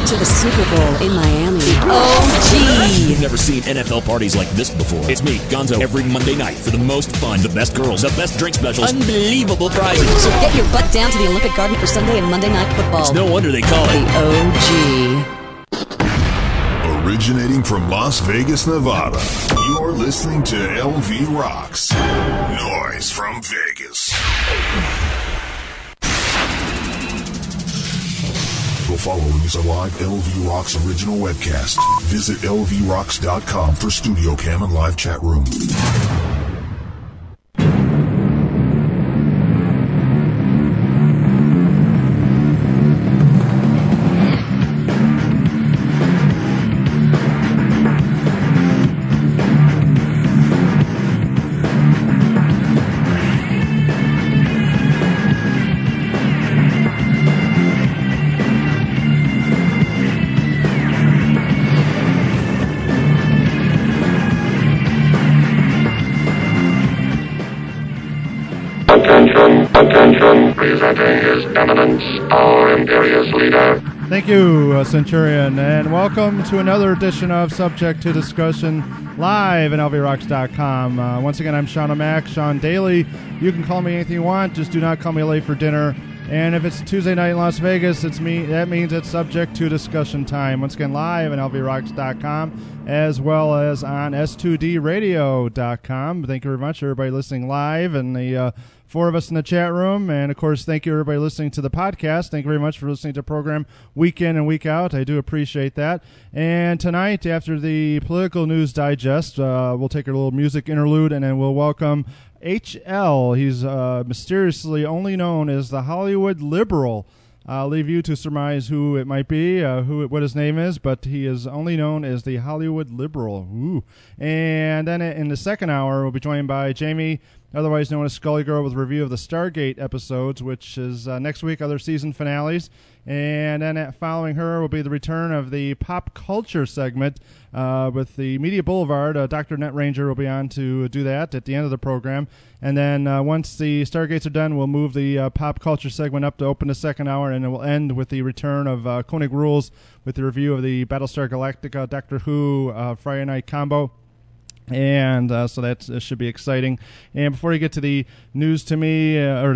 trip to the Super Bowl in Miami. OG. You've never seen NFL parties like this before. It's me, Gonzo, every Monday night for the most fun, the best girls, the best drink specials, unbelievable prizes. So get your butt down to the Olympic Garden for Sunday and Monday Night Football. It's no wonder they call it the OG. Originating from Las Vegas, Nevada, you're listening to LV Rocks. Noise from Vegas. The following is a live LV Rocks original webcast. Visit lvrocks.com for studio cam and live chat room. Attention, presenting His Eminence, our imperious leader. Thank you, Centurion, and welcome to another edition of Subject to Discussion, live at lvrocks.com. Once again, I'm Sean O'Mac, Sean Daly. You can call me anything you want, just do not call me late for dinner. And if it's Tuesday night in Las Vegas, that means it's subject to discussion time. Once again, live at lvrocks.com, as well as on s2dradio.com. Thank you very much, everybody listening live, and the four of us in the chat room. And, of course, thank you, everybody listening to the podcast. Thank you very much for listening to the program week in and week out. I do appreciate that. And tonight, after the Political News Digest, we'll take a little music interlude, and then we'll welcome HL. He's mysteriously only known as the Hollywood Liberal. I'll leave you to surmise who it might be, what his name is, but he is only known as the Hollywood Liberal. Ooh. And then in the second hour, we'll be joined by Jamie, otherwise known as Scully Girl, with a review of the Stargate episodes, which is next week, other season finales. And then following her will be the return of the pop culture segment with the Media Boulevard. Dr. Net Ranger will be on to do that at the end of the program. And then once the Stargates are done, we'll move the pop culture segment up to open the second hour, and it will end with the return of Koenig Rules with the review of the Battlestar Galactica Doctor Who Friday night combo. And so that should be exciting. And before you get to the news to me, I'm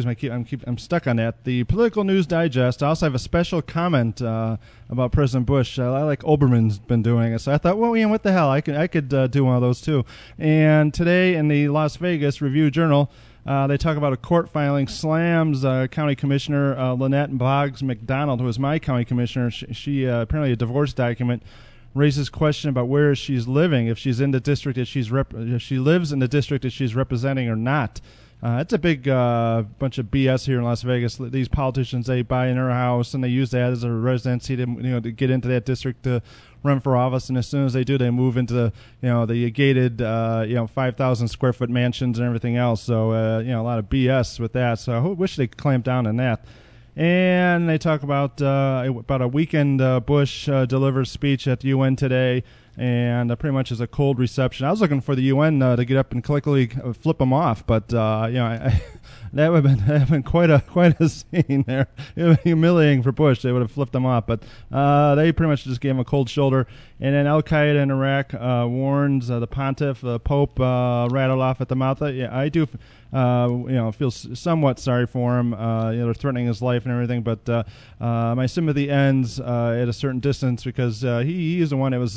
stuck on that. The Political News Digest. I also have a special comment about President Bush. I like Olbermann's been doing it, so I thought, well, Ian, what the hell? I could do one of those too. And today in the Las Vegas Review-Journal, they talk about a court filing slams County Commissioner Lynette Boggs McDonald, who is my county commissioner. She apparently a divorce document raises question about where she's living, if she's in the district that if she lives in the district that she's representing or not. It's a big bunch of BS here in Las Vegas. These politicians, they buy in their house and they use that as a residency to get into that district to run for office. And as soon as they do, they move into the gated 5,000 square foot mansions and everything else. So a lot of BS with that. So I wish they could clamp down on that. And they talk about a weekend Bush delivers speech at the UN today, and pretty much is a cold reception. I was looking for the UN to get up and quickly flip them off, but that would have been quite a scene there. It would be humiliating for Bush. They would have flipped them off, but they pretty much just gave him a cold shoulder. And then Al Qaeda in Iraq warns the pontiff, the Pope, rattled off at the mouth. I do. Feel somewhat sorry for him. They're threatening his life and everything, but my sympathy ends at a certain distance because he is the one that was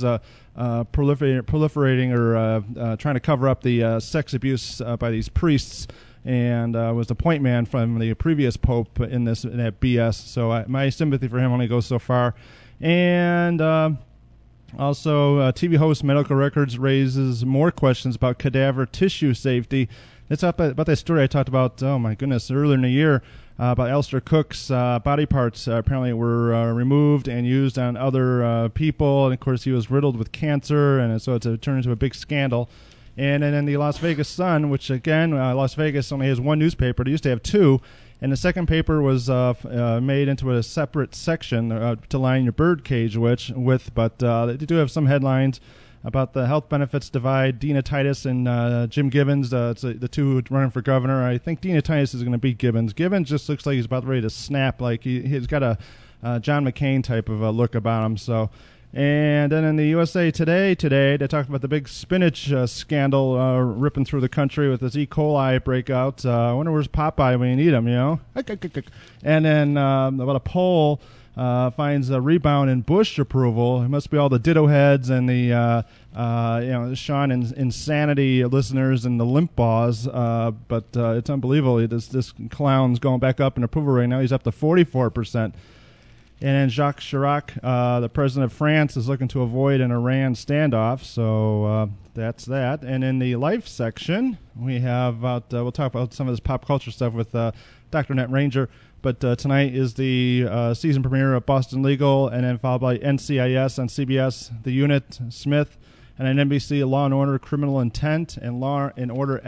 proliferating or trying to cover up the sex abuse by these priests, and was the point man from the previous pope in that BS. So my sympathy for him only goes so far. And also, TV host Medical Records raises more questions about cadaver tissue safety. It's about that story I talked about, oh my goodness, earlier in the year, about Alistair Cook's body parts apparently were removed and used on other people. And, of course, he was riddled with cancer, and so it turned into a big scandal. And then the Las Vegas Sun, which, again, Las Vegas only has one newspaper. They used to have two. And the second paper was made into a separate section to line your bird cage with. But they do have some headlines about the health benefits divide. Dina Titus and Jim Gibbons, the two running for governor. I think Dina Titus is going to beat Gibbons. Gibbons just looks like he's about ready to snap. Like he's got a John McCain type of a look about him. So, and then in the USA Today, they talked about the big spinach scandal ripping through the country with this E. coli breakout. I wonder where's Popeye when you need him, you know? And then about a poll finds a rebound in Bush approval. It must be all the ditto heads and the Sean Insanity listeners and the limp balls. But it's unbelievable. This clown's going back up in approval right now. He's up to 44%. And then Jacques Chirac, the president of France, is looking to avoid an Iran standoff. So that's that. And in the life section, we have we'll talk about some of this pop culture stuff with Dr. Net Ranger. But tonight is the season premiere of Boston Legal, and then followed by NCIS on CBS, The Unit, Smith, and on NBC, Law & Order, Criminal Intent, and Law & Order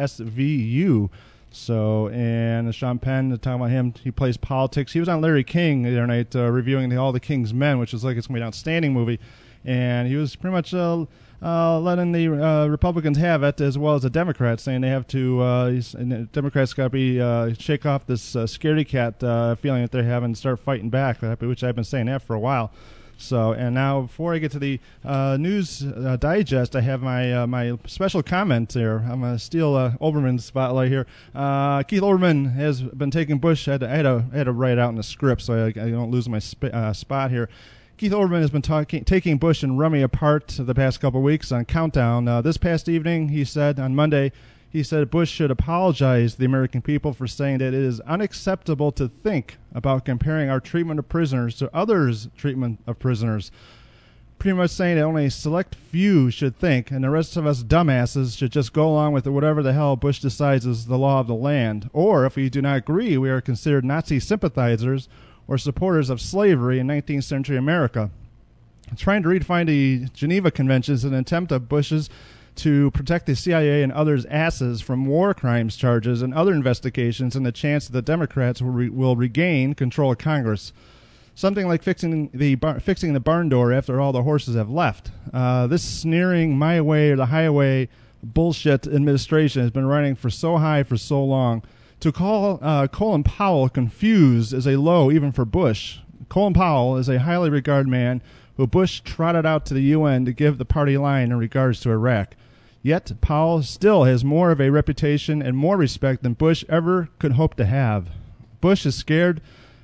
SVU. So, and Sean Penn, talking about him, he plays politics. He was on Larry King the other night reviewing All the King's Men, which is like it's going to be an outstanding movie. And he was pretty much letting the Republicans have it, as well as the Democrats, saying they have to, the Democrats got to be shake off this scaredy cat feeling that they're having and start fighting back, which I've been saying that for a while. So, and now before I get to the news digest, I have my special comment here. I'm going to steal Olbermann's spotlight here. Keith Olbermann has been taking Bush. I had to write it out in the script so I don't lose my spot here. Keith Olbermann has been taking Bush and Rummy apart the past couple of weeks on Countdown. This past evening, he said on Monday, he said Bush should apologize to the American people for saying that it is unacceptable to think about comparing our treatment of prisoners to others' treatment of prisoners. Pretty much saying that only a select few should think, and the rest of us dumbasses should just go along with whatever the hell Bush decides is the law of the land. Or, if we do not agree, we are considered Nazi sympathizers or supporters of slavery in 19th century America. Trying to redefine the Geneva Conventions in an attempt of Bush's to protect the CIA and others' asses from war crimes charges and other investigations, and the chance that the Democrats will regain control of Congress. Something like fixing the barn door after all the horses have left. This sneering my way or the highway bullshit administration has been running for so high for so long. To call Colin Powell confused is a low even for Bush. Colin Powell is a highly regarded man who Bush trotted out to the UN to give the party line in regards to Iraq. Yet Powell still has more of a reputation and more respect than Bush ever could hope to have. Bush is scared.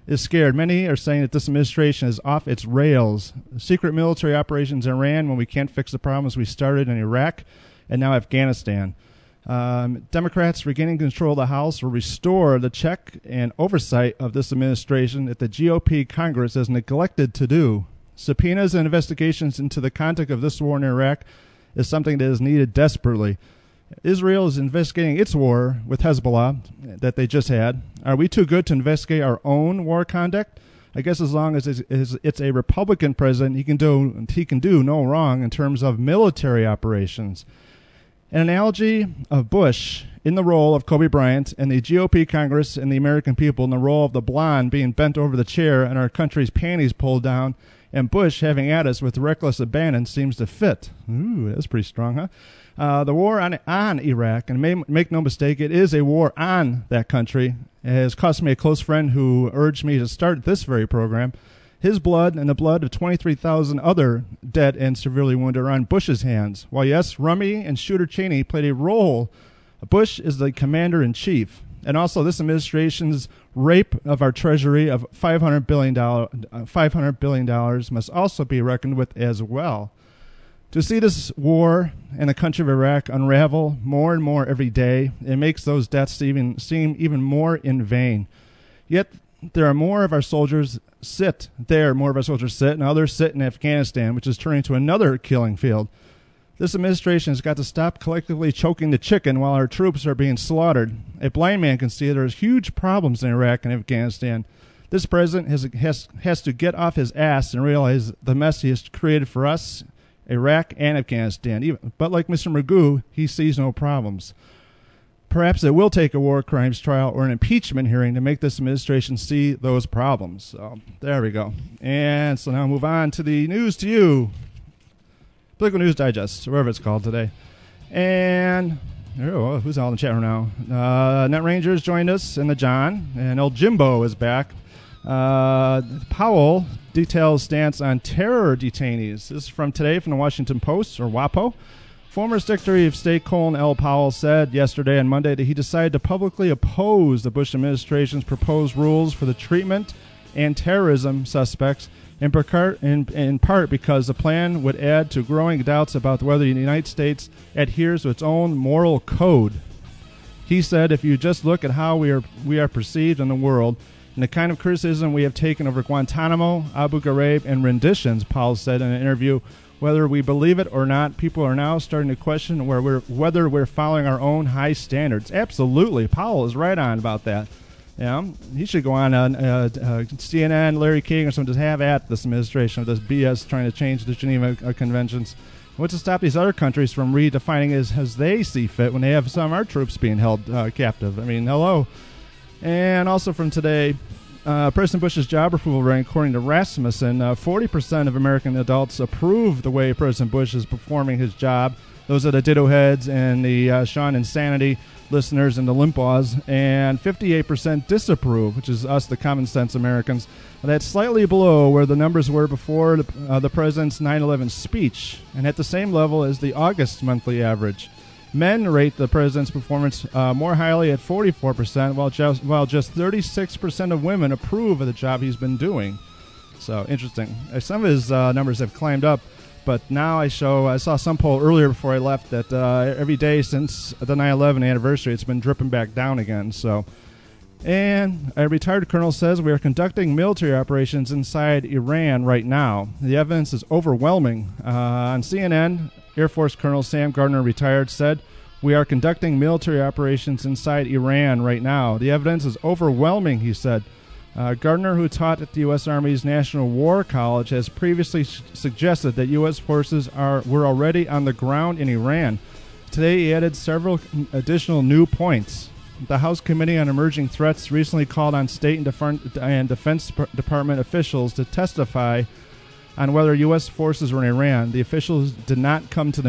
Many are saying that this administration is off its rails. Secret military operations in Iran when we can't fix the problems we started in Iraq, and now Afghanistan. Democrats regaining control of the House will restore the check and oversight of this administration that the GOP Congress has neglected to do. Subpoenas and investigations into the conduct of this war in Iraq is something that is needed desperately. Israel is investigating its war with Hezbollah that they just had. Are we too good to investigate our own war conduct? I guess as long as it's a Republican president, he can do no wrong in terms of military operations. An analogy of Bush in the role of Kobe Bryant and the GOP Congress and the American people in the role of the blonde being bent over the chair and our country's panties pulled down, and Bush having at us with reckless abandon seems to fit. Ooh, that's pretty strong, huh? The war on Iraq, and make no mistake, it is a war on that country. It has cost me a close friend who urged me to start this very program. His blood and the blood of 23,000 other dead and severely wounded are on Bush's hands. While yes, Rummy and Shooter Cheney played a role, Bush is the commander-in-chief. And also this administration's rape of our treasury of $500 billion must also be reckoned with as well. To see this war in the country of Iraq unravel more and more every day, it makes those deaths seem even more in vain. Yet there are more of our soldiers sit, and others sit in Afghanistan, which is turning to another killing field. This administration has got to stop collectively choking the chicken while our troops are being slaughtered. A blind man can see there's huge problems in Iraq and Afghanistan. This president has to get off his ass and realize the mess he has created for us, Iraq and Afghanistan. But like Mr. Magoo, he sees no problems. Perhaps it will take a war crimes trial or an impeachment hearing to make this administration see those problems. So there we go. And so now we'll move on to the news to you. Political News Digest, whatever it's called today. And who's all in the chat room now? Net Rangers joined us and the John, and old Jimbo is back. Powell details stance on terror detainees. This is from today from the Washington Post, or WAPO. Former Secretary of State Colin L. Powell said yesterday and Monday that he decided to publicly oppose the Bush administration's proposed rules for the treatment and terrorism suspects, in part because the plan would add to growing doubts about whether the United States adheres to its own moral code. He said, if you just look at how we are perceived in the world and the kind of criticism we have taken over Guantanamo, Abu Ghraib, and renditions, Powell said in an interview, whether we believe it or not, people are now starting to question whether we're following our own high standards. Absolutely. Powell is right on about that. Yeah, he should go on CNN, Larry King, or something to have at this administration of this BS trying to change the Geneva Conventions. What's to stop these other countries from redefining it as they see fit when they have some of our troops being held captive? I mean, hello. And also from today, President Bush's job approval rating, according to Rasmussen, 40% of American adults approve the way President Bush is performing his job. Those are the ditto heads and the Sean Insanity listeners and the Limpaws. And 58% disapprove, which is us, the common sense Americans. That's slightly below where the numbers were before the president's 9/11 speech, and at the same level as the August monthly average. Men rate the president's performance more highly at 44%, while just 36% of women approve of the job he's been doing. So, interesting. Some of his numbers have climbed up, but now I saw some poll earlier before I left that every day since the 9/11 anniversary, it's been dripping back down again. So, and a retired colonel says we are conducting military operations inside Iran right now. The evidence is overwhelming. On CNN, Air Force Colonel Sam Gardner, retired, said, we are conducting military operations inside Iran right now. The evidence is overwhelming, he said. Gardner, who taught at the U.S. Army's National War College, has previously suggested that U.S. forces were already on the ground in Iran. Today, he added several additional new points. The House Committee on Emerging Threats recently called on State and Defense Department officials to testify on whether U.S. forces were in Iran. The officials did not come to the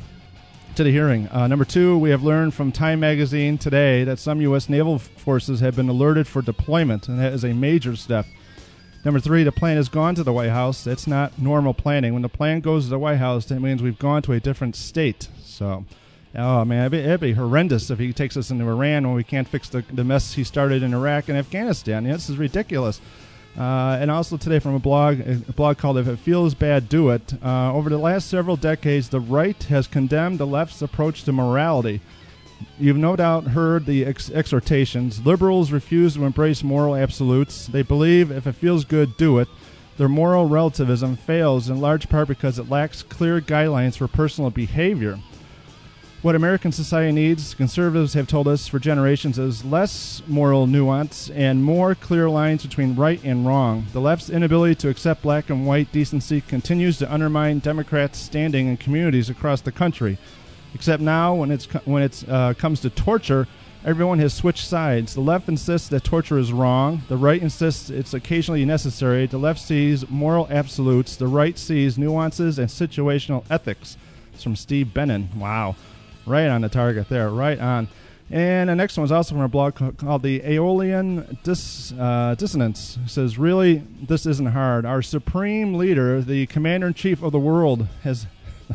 hearing. Number two, we have learned from Time magazine today that some U.S. naval forces have been alerted for deployment, and that is a major step. Number three, the plane has gone to the White House. It's not normal planning. When the plane goes to the White House, that means we've gone to a different state. So, oh, man, it'd be horrendous if he takes us into Iran when we can't fix the mess he started in Iraq and Afghanistan. Yeah, this is ridiculous. And also today from a blog called If It Feels Bad, Do It. Over the last several decades, the right has condemned the left's approach to morality. You've no doubt heard the exhortations. Liberals refuse to embrace moral absolutes. They believe if it feels good, do it. Their moral relativism fails in large part because it lacks clear guidelines for personal behavior. What American society needs, conservatives have told us for generations, is less moral nuance and more clear lines between right and wrong. The left's inability to accept black and white decency continues to undermine Democrats' standing in communities across the country. Except now, when it comes to torture, everyone has switched sides. The left insists that torture is wrong. The right insists it's occasionally necessary. The left sees moral absolutes. The right sees nuances and situational ethics. It's from Steve Bannon. Wow. Right on the target there, right on. And the next one is also from a blog called The Aeolian Dissonance. It says, really, this isn't hard. Our supreme leader, the commander-in-chief of the world, has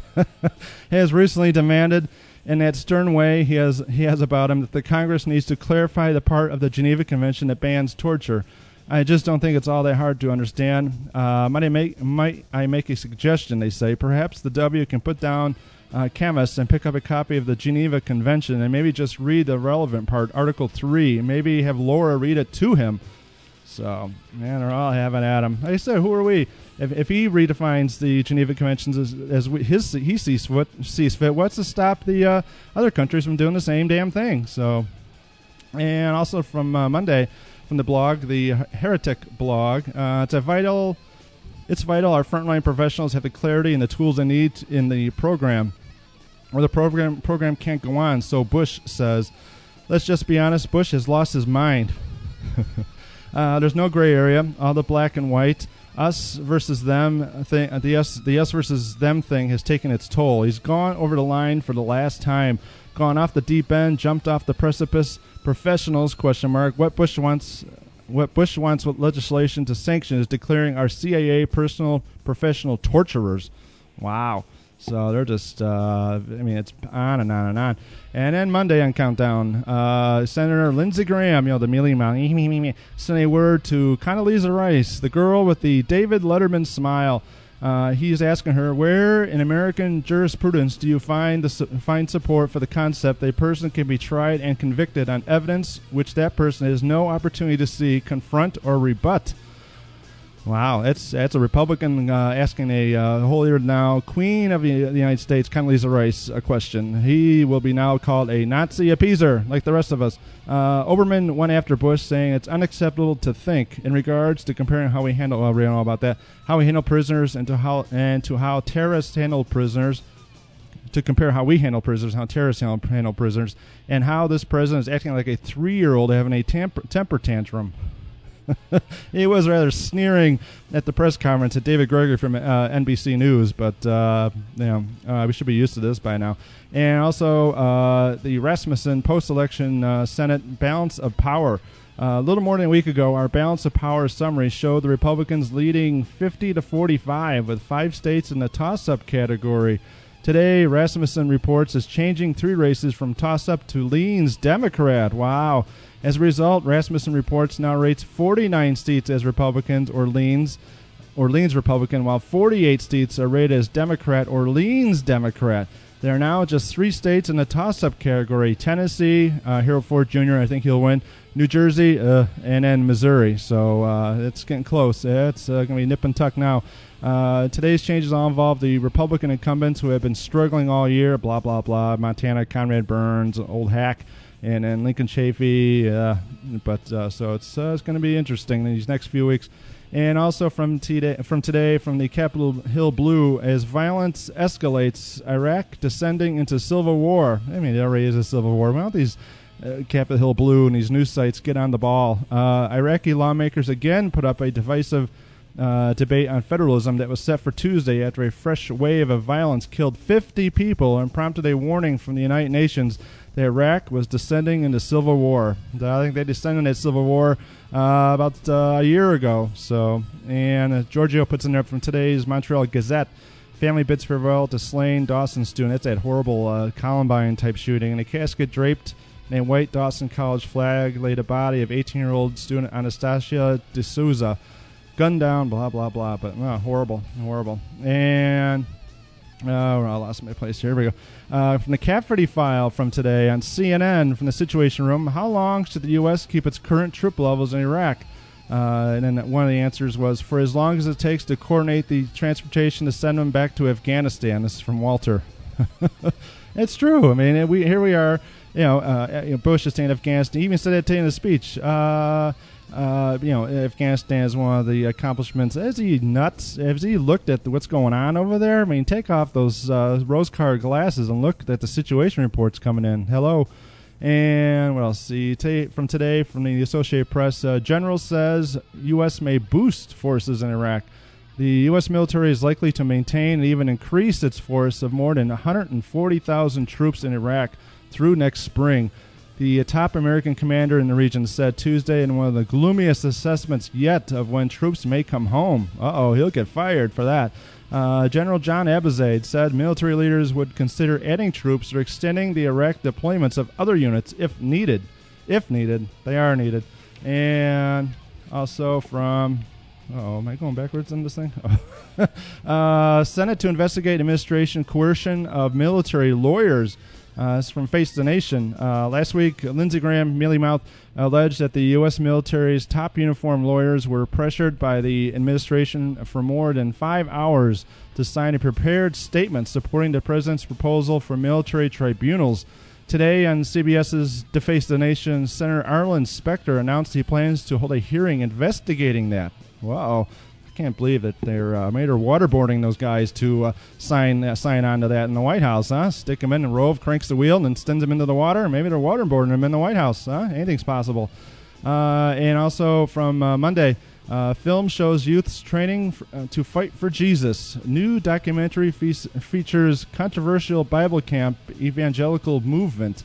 recently demanded in that stern way he has about him that the Congress needs to clarify the part of the Geneva Convention that bans torture. I just don't think it's all that hard to understand. Might I make a suggestion, they say. Perhaps the W can put down chemists and pick up a copy of the Geneva Convention and maybe just read the relevant part, Article 3. Maybe have Laura read it to him. So, man, they're all having at him. Like I said, who are we? If he redefines the Geneva Conventions as he sees fit, what's to stop the other countries from doing the same damn thing? So, and also from Monday, from the blog, the Heretic blog, it's vital our frontline professionals have the clarity and the tools they need in the program, or the program can't go on. So Bush says, let's just be honest, Bush has lost his mind. There's no gray area. All the black and white, us versus them thing, the us versus them thing has taken its toll. He's gone over the line for the last time, gone off the deep end, jumped off the precipice. Professionals, ? What Bush wants what Bush wants with legislation to sanction is declaring our CIA professional torturers. Wow. So they're just, it's on and on and on. And then Monday on Countdown, Senator Lindsey Graham, the mealy mouth, sent a word to Condoleezza Rice, the girl with the David Letterman smile. He's asking her, where in American jurisprudence do you find support for the concept that a person can be tried and convicted on evidence which that person has no opportunity to see, confront, or rebut? Wow, that's a Republican asking a holier-than-thou Queen of the United States, Condoleezza Rice, a question. He will be now called a Nazi appeaser, like the rest of us. Oberman went after Bush, saying it's unacceptable to think, in regards to comparing how we handle, we don't know about that, how we handle prisoners and to how terrorists handle prisoners, to compare how we handle prisoners, how terrorists handle prisoners, and how this president is acting like a 3-year-old having a temper tantrum. He was rather sneering at the press conference at David Gregory from NBC News, but we should be used to this by now. And also the Rasmussen post-election Senate balance of power. A little more than a week ago, our balance of power summary showed the Republicans leading 50-45 with 5 states in the toss-up category. Today, Rasmussen reports is changing 3 races from toss-up to leans Democrat. Wow. As a result, Rasmussen reports now rates 49 seats as Republicans or leans Republican, while 48 seats are rated as Democrat or leans Democrat. There are now just 3 states in the toss-up category: Tennessee, Harold Ford Jr., I think he'll win, New Jersey, and then Missouri. So it's getting close. It's going to be nip and tuck now. Today's changes all involve the Republican incumbents who have been struggling all year, blah, blah, blah, Montana, Conrad Burns, old hack, and then Lincoln Chafee. So it's going to be interesting these next few weeks. And also from today, from the Capitol Hill Blue, as violence escalates, Iraq descending into civil war. I mean, it already is a civil war. Why don't these Capitol Hill Blue and these news sites get on the ball? Iraqi lawmakers again put up a divisive debate on federalism that was set for Tuesday after a fresh wave of violence killed 50 people and prompted a warning from the United Nations that Iraq was descending into civil war. I think they descended into civil war about a year ago. So, and Giorgio puts in there from today's Montreal Gazette, family bids farewell to slain Dawson student. That's that horrible Columbine-type shooting. In a casket draped in a white Dawson College flag laid a body of 18-year-old student Anastasia D'Souza. Gunned down, blah, blah, blah. But horrible. And I lost my place. Here we go. From the Cafferty file from today on CNN from the Situation Room, how long should the U.S. keep its current troop levels in Iraq? And then one of the answers was, for as long as it takes to coordinate the transportation to send them back to Afghanistan. This is from Walter. It's true. I mean, here we are. Bush is saying Afghanistan. He even said that today in his speech. Afghanistan is one of the accomplishments. Is he nuts? Has he looked at what's going on over there? I mean, take off those rose-colored glasses and look at the situation reports coming in. Hello. And what else? See, from today, from the Associated Press, General says U.S. may boost forces in Iraq. The U.S. military is likely to maintain and even increase its force of more than 140,000 troops in Iraq through next spring. The top American commander in the region said Tuesday in one of the gloomiest assessments yet of when troops may come home. He'll get fired for that. General John Abizaid said military leaders would consider adding troops or extending the Iraq deployments of other units if needed. If needed. They are needed. And also from... am I going backwards on this thing? Senate to investigate administration coercion of military lawyers. It's from Face the Nation. Last week, Lindsey Graham, mealy mouth, alleged that the U.S. military's top uniformed lawyers were pressured by the administration for more than 5 hours to sign a prepared statement supporting the president's proposal for military tribunals. Today on CBS's Deface the Nation, Senator Arlen Specter announced he plans to hold a hearing investigating that. Wow. I can't believe that they're made her waterboarding those guys to sign on to that in the White House, huh? Stick them in, and Rove cranks the wheel and then sends them into the water. Maybe they're waterboarding them in the White House, huh? Anything's possible. And also from Monday, film shows youths training to fight for Jesus. New documentary features controversial Bible camp evangelical movement.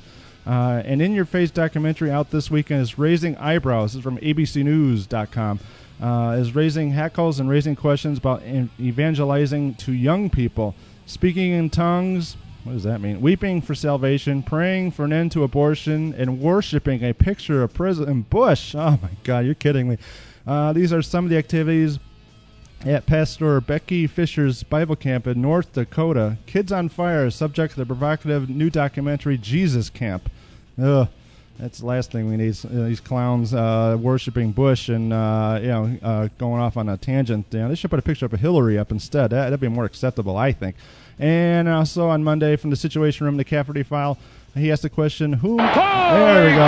An in-your-face documentary out this weekend is Raising Eyebrows. This is from abcnews.com. Is raising hackles and raising questions about evangelizing to young people. Speaking in tongues, what does that mean? Weeping for salvation, praying for an end to abortion, and worshiping a picture of President Bush. Oh, my God, you're kidding me. These are some of the activities at Pastor Becky Fisher's Bible Camp in North Dakota. Kids on Fire, subject to the provocative new documentary Jesus Camp. Ugh. That's the last thing we need. These clowns worshiping Bush and going off on a tangent. They should put a picture of Hillary up instead. That'd be more acceptable, I think. And also on Monday from the Situation Room, the Cafferty File, he asked the question, there we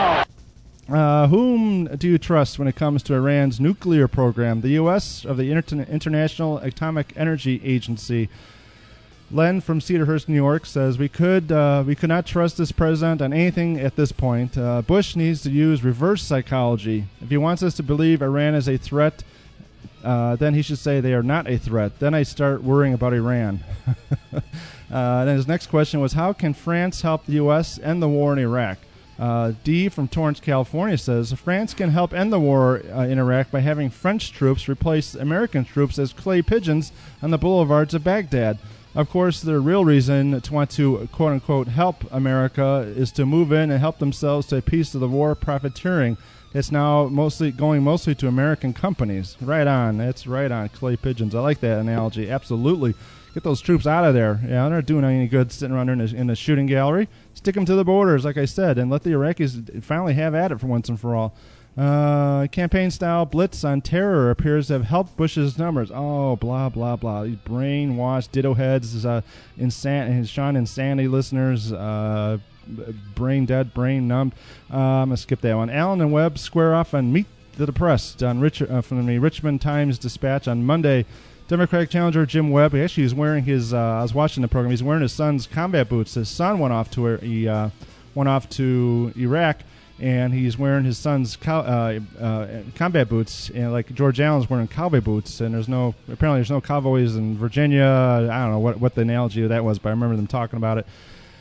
go. Whom do you trust when it comes to Iran's nuclear program? The U.S. or the International Atomic Energy Agency? Len from Cedarhurst, New York, says we could not trust this president on anything at this point. Bush needs to use reverse psychology. If he wants us to believe Iran is a threat, then he should say they are not a threat. Then I start worrying about Iran. Then his next question was, how can France help the U.S. end the war in Iraq? D from Torrance, California says, France can help end the war in Iraq by having French troops replace American troops as clay pigeons on the boulevards of Baghdad. Of course, the real reason to want to, quote-unquote, help America is to move in and help themselves to a piece of the war profiteering. It's now going mostly to American companies. Right on. That's right on, clay pigeons. I like that analogy. Absolutely. Get those troops out of there. Yeah, they're not doing any good sitting around there in a shooting gallery. Stick them to the borders, like I said, and let the Iraqis finally have at it for once and for all. Campaign-style blitz on terror appears to have helped Bush's numbers. Oh, blah, blah, blah. These brainwashed ditto heads, Sean Insanity listeners, brain dead, brain numbed. I'm going to skip that one. Allen and Webb square off on Meet the Depressed from the Richmond Times-Dispatch on Monday. Democratic challenger Jim Webb, actually he's wearing his, I was watching the program, he's wearing his son's combat boots. His son went off to Iraq, and he's wearing his son's combat boots, and like George Allen's wearing cowboy boots, and apparently there's no cowboys in Virginia. I don't know what the analogy of that was, but I remember them talking about it.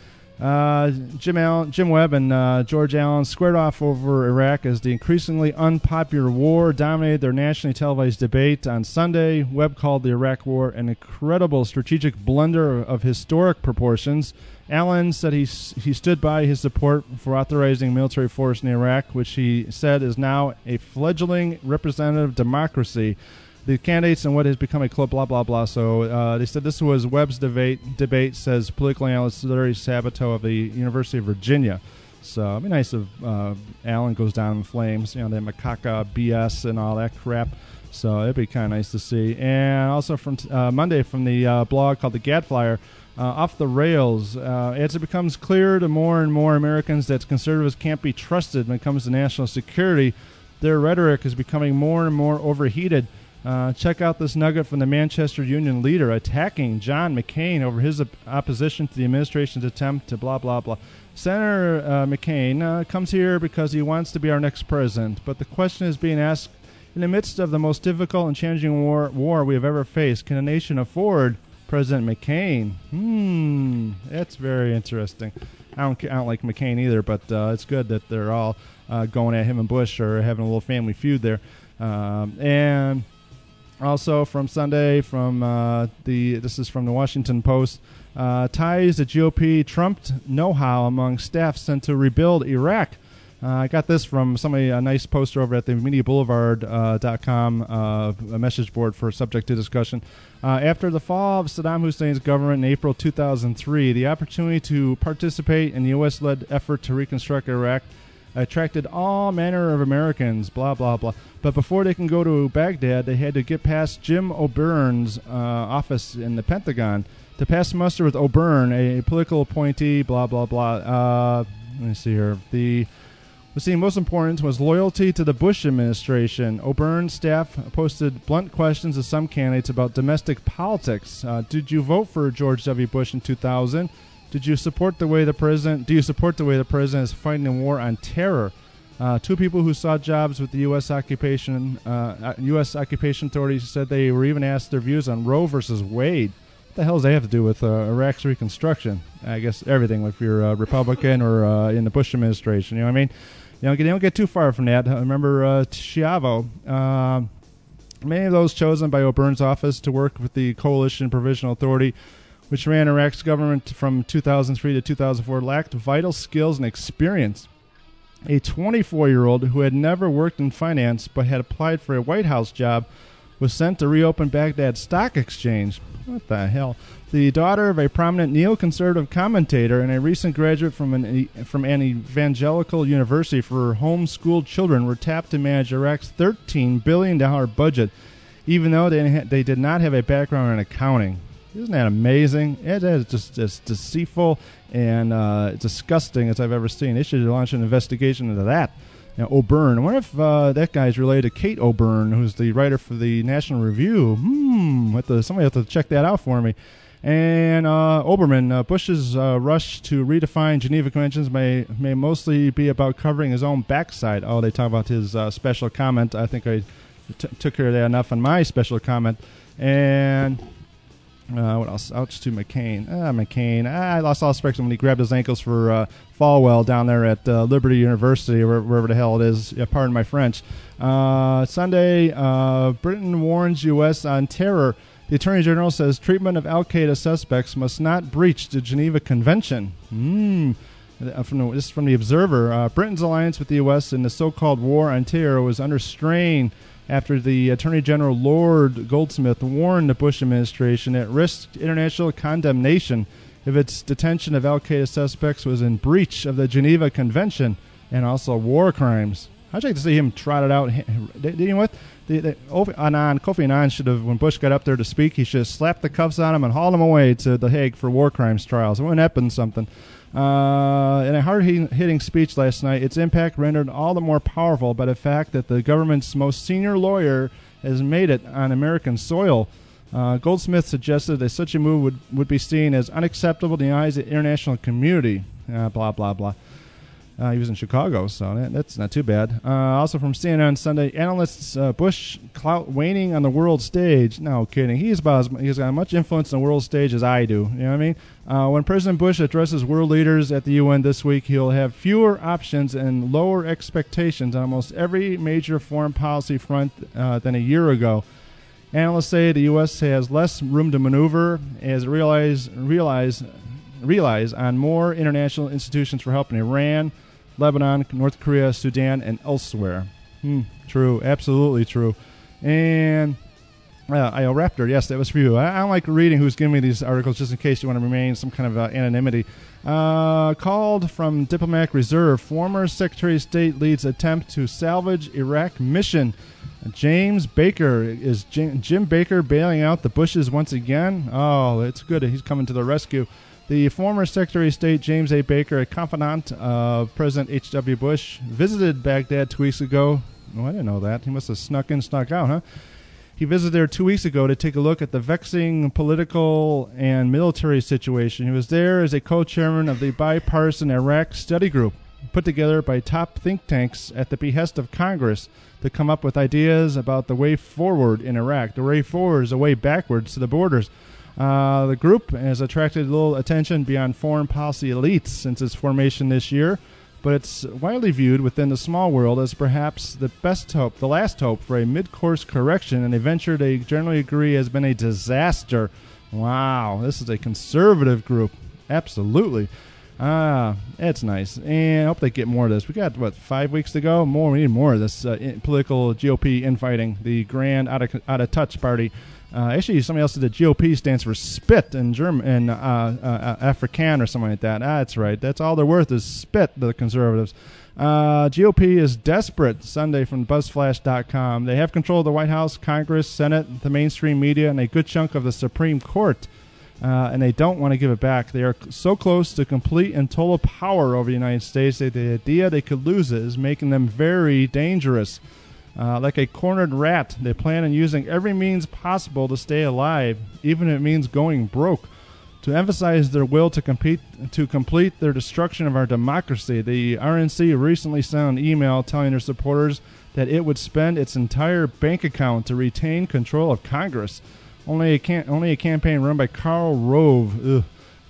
Jim Webb and George Allen squared off over Iraq as the increasingly unpopular war dominated their nationally televised debate on Sunday. Webb called the Iraq War an incredible strategic blunder of historic proportions. Allen said he stood by his support for authorizing military force in Iraq, which he said is now a fledgling representative democracy. The candidates and what has become a club, blah, blah, blah. So they said this was Webb's debate, says political analyst Larry Sabato of the University of Virginia. So it'd be nice if Allen goes down in flames, that macaca BS and all that crap. So it'd be kind of nice to see. And also from Monday from the blog called The Gadflyer, Off the Rails, as it becomes clear to more and more Americans that conservatives can't be trusted when it comes to national security, their rhetoric is becoming more and more overheated. Check out this nugget from the Manchester Union leader attacking John McCain over his opposition to the administration's attempt to blah, blah, blah. Senator McCain comes here because he wants to be our next president, but the question is being asked, in the midst of the most difficult and challenging war we have ever faced, can a nation afford President McCain? That's very interesting. I don't like McCain either, but it's good that they're all going at him and Bush or having a little family feud there. And also from Sunday, this is from the Washington Post, ties the GOP trumped know-how among staff sent to rebuild Iraq. I got this from somebody, a nice poster over at the MediaBoulevard.com, a message board for subject to discussion. After the fall of Saddam Hussein's government in April 2003, the opportunity to participate in the U.S.-led effort to reconstruct Iraq attracted all manner of Americans, blah, blah, blah. But before they can go to Baghdad, they had to get past Jim O'Byrne's office in the Pentagon. To pass muster with O'Byrne, a political appointee, blah, blah, blah. Let me see here. What seemed most important was loyalty to the Bush administration. O'Byrne's staff posted blunt questions to some candidates about domestic politics. Did you vote for George W. Bush in 2000? Do you support the way the president is fighting a war on terror? Two people who sought jobs with the U.S. occupation authorities said they were even asked their views on Roe versus Wade. What the hell does that have to do with Iraq's reconstruction? I guess everything if you're a Republican or in the Bush administration. You know what I mean? You don't get too far from that. Remember Schiavo. Many of those chosen by O'Byrne's office to work with the Coalition Provisional Authority, which ran Iraq's government from 2003 to 2004, lacked vital skills and experience. A 24-year-old who had never worked in finance but had applied for a White House job was sent to reopen Baghdad Stock Exchange. What the hell? The daughter of a prominent neoconservative commentator and a recent graduate from an evangelical university for homeschooled children were tapped to manage Iraq's $13 billion budget, even though they did not have a background in accounting. Isn't that amazing? It is just as deceitful and disgusting as I've ever seen. They should launch an investigation into that. Now, O'Byrne. I wonder if that guy's related to Kate O'Byrne, who's the writer for the National Review. Somebody have to check that out for me. And Oberman, Bush's rush to redefine Geneva Conventions may mostly be about covering his own backside. Oh, they talk about his special comment. I think I took care of that enough on my special comment. And what else? Ouch to McCain. McCain. I lost all respect when he grabbed his ankles for Falwell down there at Liberty University, or wherever the hell it is. Pardon my French. Sunday, Britain warns U.S. on terror. The Attorney General says treatment of al-Qaeda suspects must not breach the Geneva Convention. This is from The Observer. Britain's alliance with the U.S. in the so-called war on terror was under strain after the Attorney General Lord Goldsmith warned the Bush administration it risked international condemnation if its detention of al-Qaeda suspects was in breach of the Geneva Convention and also war crimes. I'd like to see him trot it out. You know what? Kofi Annan should have, when Bush got up there to speak, he should have slapped the cuffs on him and hauled him away to The Hague for war crimes trials. Wouldn't that been something? In a hard-hitting speech last night, its impact rendered all the more powerful by the fact that the government's most senior lawyer has made it on American soil. Goldsmith suggested that such a move would be seen as unacceptable in the eyes of the international community. Blah, blah, blah. He was in Chicago, so that's not too bad. Also from CNN Sunday, analysts Bush clout waning on the world stage. No kidding. He's got as much influence on the world stage as I do. You know what I mean? When President Bush addresses world leaders at the UN this week, he'll have fewer options and lower expectations on almost every major foreign policy front than a year ago. Analysts say the U.S. has less room to maneuver as it relies on more international institutions for help in Iran, Lebanon, North Korea, Sudan, and elsewhere. True, absolutely true. And Raptor, yes, that was for you. I don't like reading who's giving me these articles just in case you want to remain some kind of anonymity. Called from diplomatic reserve, former Secretary of State leads attempt to salvage Iraq mission. James Baker. Is Jim Baker bailing out the Bushes once again? Oh, it's good. He's coming to the rescue. The former Secretary of State, James A. Baker, a confidant of President H.W. Bush, visited Baghdad 2 weeks ago. Oh, I didn't know that. He must have snuck in, snuck out, huh? He visited there 2 weeks ago to take a look at the vexing political and military situation. He was there as a co-chairman of the bipartisan Iraq study group, put together by top think tanks at the behest of Congress to come up with ideas about the way forward in Iraq. The way forward is a way backwards to the borders. The group has attracted little attention beyond foreign policy elites since its formation this year, but it's widely viewed within the small world as perhaps the last hope for a mid-course correction in a venture they generally agree has been a disaster. Wow, this is a conservative group. Absolutely. It's nice. And I hope they get more of this. We got, 5 weeks to go? We need more of this political GOP infighting, the grand out-of-touch party. Actually, somebody else said the GOP stands for spit in German and Afrikaan or something like that. That's right. That's all they're worth is spit, the conservatives. GOP is desperate, Sunday from BuzzFlash.com. They have control of the White House, Congress, Senate, the mainstream media, and a good chunk of the Supreme Court. And they don't want to give it back. They are so close to complete and total power over the United States that the idea they could lose it is making them very dangerous. Like a cornered rat, they plan on using every means possible to stay alive, even if it means going broke. To emphasize their will to complete their destruction of our democracy, the RNC recently sent an email telling their supporters that it would spend its entire bank account to retain control of Congress. Only a campaign run by Karl Rove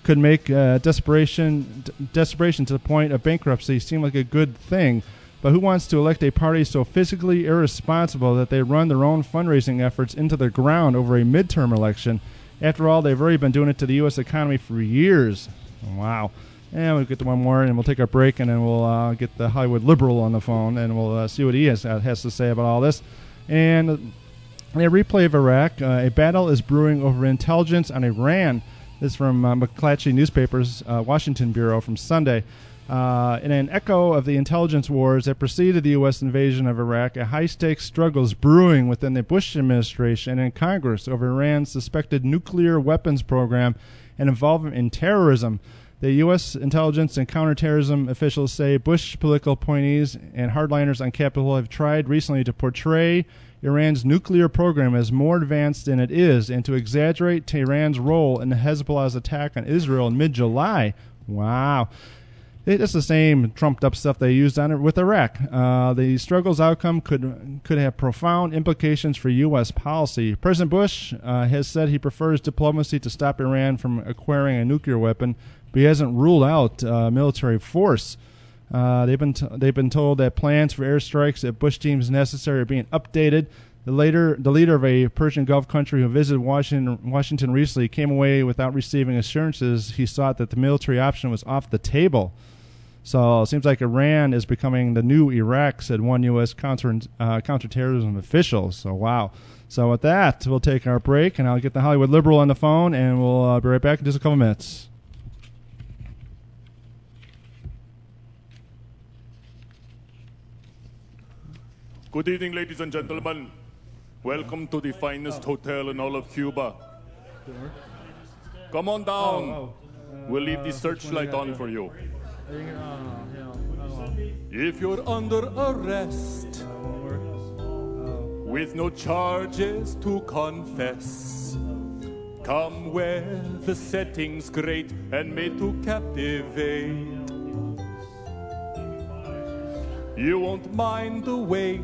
could make desperation to the point of bankruptcy seem like a good thing. But who wants to elect a party so physically irresponsible that they run their own fundraising efforts into the ground over a midterm election? After all, they've already been doing it to the U.S. economy for years. Wow. And we'll get to one more, and we'll take our break, and then we'll get the Hollywood liberal on the phone, and we'll see what he has to say about all this. And a replay of Iraq. A battle is brewing over intelligence on Iran. This is from McClatchy Newspaper's Washington Bureau from Sunday. In an echo of the intelligence wars that preceded the U.S. invasion of Iraq, a high-stakes struggle is brewing within the Bush administration and in Congress over Iran's suspected nuclear weapons program and involvement in terrorism. The U.S. intelligence and counterterrorism officials say Bush political appointees and hardliners on Capitol Hill have tried recently to portray Iran's nuclear program as more advanced than it is and to exaggerate Tehran's role in the Hezbollah's attack on Israel in mid-July. Wow. It's the same trumped-up stuff they used on it with Iraq. The struggle's outcome could have profound implications for U.S. policy. President Bush has said he prefers diplomacy to stop Iran from acquiring a nuclear weapon, but he hasn't ruled out military force. They've been told that plans for airstrikes that Bush deems necessary are being updated. The leader of a Persian Gulf country who visited Washington recently came away without receiving assurances he sought that the military option was off the table. So it seems like Iran is becoming the new Iraq, said one U.S. counterterrorism official. So, wow. So with that, we'll take our break, and I'll get the Hollywood liberal on the phone, and we'll be right back in just a couple minutes. Good evening, ladies and gentlemen. Welcome to the finest hotel in all of Cuba. Come on down. We'll leave the searchlight on for you. If you're under arrest with no charges to confess, come where the setting's great and made to captivate. You won't mind the wait,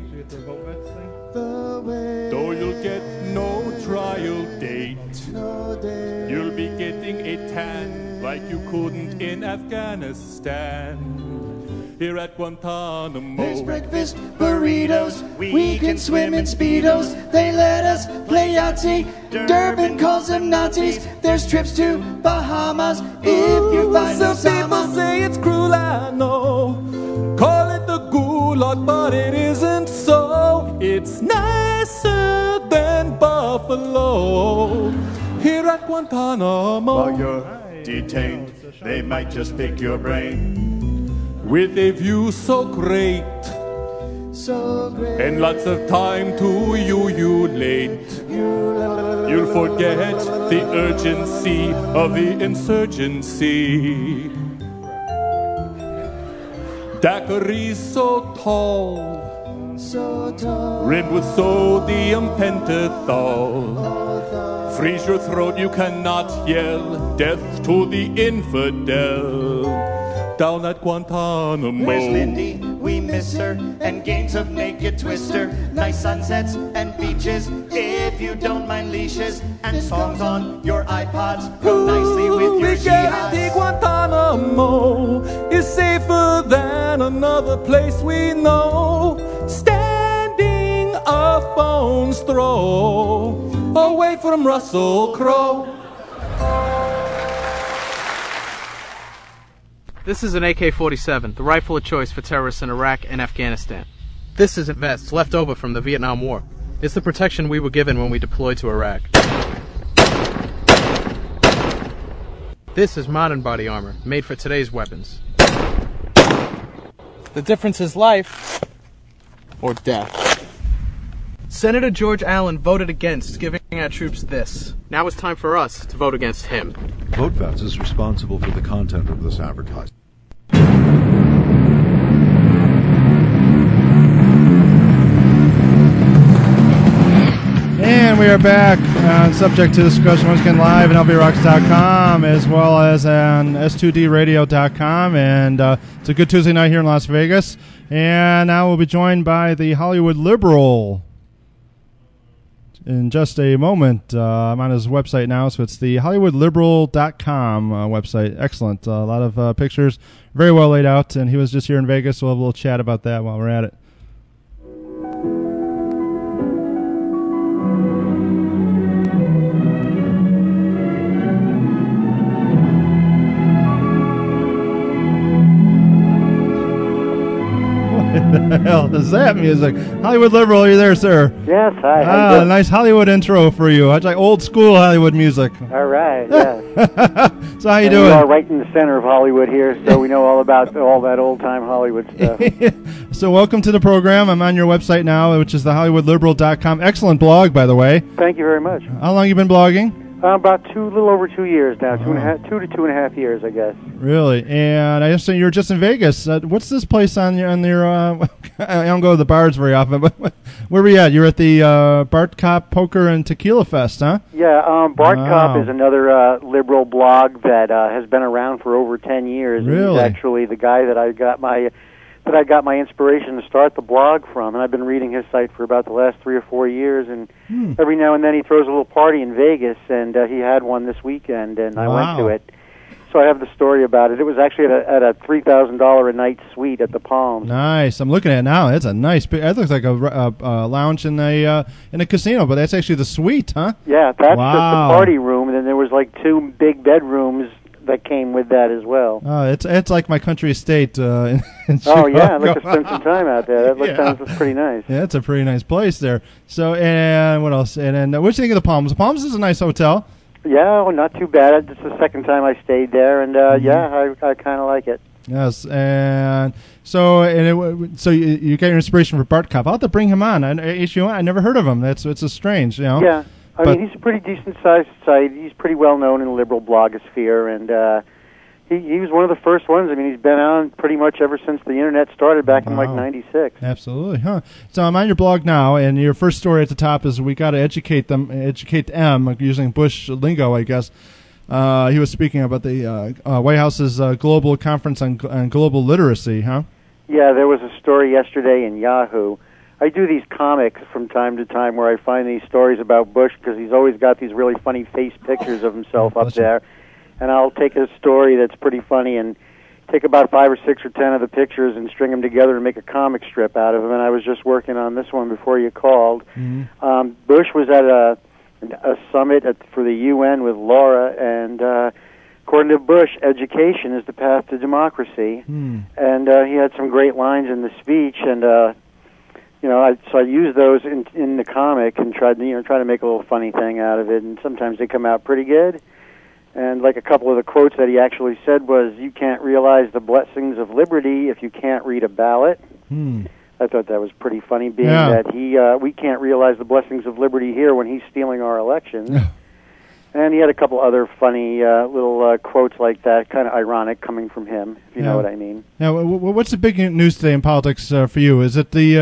though you'll get no trial date. You'll be getting a tan like you couldn't in Afghanistan. Here at Guantanamo, there's breakfast burritos, we can swim in Speedos. They let us play Yahtzee, Durbin calls them Nazis. There's trips to Bahamas if you find Osama. Some people say it's cruel, I know. Call it the gulag, but it isn't so. It's nicer than Buffalo. Here at Guantanamo, while you're detained, they might just pick your brain. With a view so great, and lots of time to ululate, you'll forget the urgency of the insurgency. Daiquiris so tall, rimmed with sodium pentothal. Freeze your throat, you cannot yell death to the infidel. Down at Guantanamo. Where's Lindy? We miss her. And games of naked twister. Nice sunsets and beaches. If you don't mind leashes. And songs on your iPods. Go nicely with your jihads. Guantanamo is safer than another place we know. Standing a phone's throw away from Russell Crowe. This is an AK-47, the rifle of choice for terrorists in Iraq and Afghanistan. This isn't vests left over from the Vietnam War. It's the protection we were given when we deployed to Iraq. This is modern body armor, made for today's weapons. The difference is life or death. Senator George Allen voted against giving our troops this. Now it's time for us to vote against him. VoteVets is responsible for the content of this advertisement. And we are back on Subject to Discussion once again live on LVRocks.com as well as on S2DRadio.com. And it's a good Tuesday night here in Las Vegas. And now we'll be joined by the Hollywood liberal. in just a moment. I'm on his website now, so it's the HollywoodLiberal.com website. Excellent. A lot of pictures, very well laid out, and he was just here in Vegas, so we'll have a little chat about that while we're at it. What the hell is that music? Hollywood Liberal, are you there, sir? Yes, hi. How you doing? Nice Hollywood intro for you. It's like old school Hollywood music. All right, yeah. So how you and doing? We are right in the center of Hollywood here, so we know all about all that old-time Hollywood stuff. So welcome to the program. I'm on your website now, which is the HollywoodLiberal.com. Excellent blog, by the way. Thank you very much. How long you been blogging? About a little over 2 years now, 2 to 2.5 years, I guess. Really? And I understand you're just in Vegas. What's this place on your I don't go to the bars very often, but where were you at? You're at the Bart Kopp Poker and Tequila Fest, huh? Yeah, Bart Kopp is another liberal blog that has been around for over 10 years. Really? He's actually the guy that I got my inspiration to start the blog from, and I've been reading his site for about the last 3 or 4 years, and every now and then he throws a little party in Vegas, and he had one this weekend, and I went to it. So I have the story about it. It was actually at a $3,000 a night suite at the Palms. Nice. I'm looking at it now. It's a nice. It looks like a lounge in a casino, but that's actually the suite, huh? Yeah, that's just the party room, and then there was like 2 big bedrooms that came with that as well. It's like my country estate in Chicago. Oh yeah, I'd like to spend some time out there. That sounds pretty nice. Yeah, it's a pretty nice place there. So, and what else? And what do you think of the Palms? The Palms is a nice hotel. Yeah, well, not too bad. It's the second time I stayed there, and yeah, I kind of like it. Yes, and so you got your inspiration for Bart Kopp. I'll have to bring him on. I never heard of him. It's a strange, you know. Yeah. I mean, he's a pretty decent-sized site. He's pretty well-known in the liberal blogosphere, and he was one of the first ones. I mean, he's been on pretty much ever since the Internet started back in, like, 96. Absolutely, huh? So I'm on your blog now, and your first story at the top is we got to educate them, using Bush lingo, I guess. He was speaking about the White House's global conference on global literacy, huh? Yeah, there was a story yesterday in Yahoo. I do these comics from time to time where I find these stories about Bush because he's always got these really funny face pictures of himself up there. And I'll take a story that's pretty funny and take about 5 or 6 or 10 of the pictures and string them together and make a comic strip out of them. And I was just working on this one before you called. Mm-hmm. Bush was at a summit for the UN with Laura, and according to Bush, education is the path to democracy. And he had some great lines in the speech, and so I used those in the comic and tried to make a little funny thing out of it, and sometimes they come out pretty good. And like a couple of the quotes that he actually said was, "You can't realize the blessings of liberty if you can't read a ballot." I thought that was pretty funny, being that we can't realize the blessings of liberty here when he's stealing our elections. And he had a couple other funny little quotes like that, kind of ironic, coming from him, if you know what I mean. Now, what's the big news today in politics for you? Is it the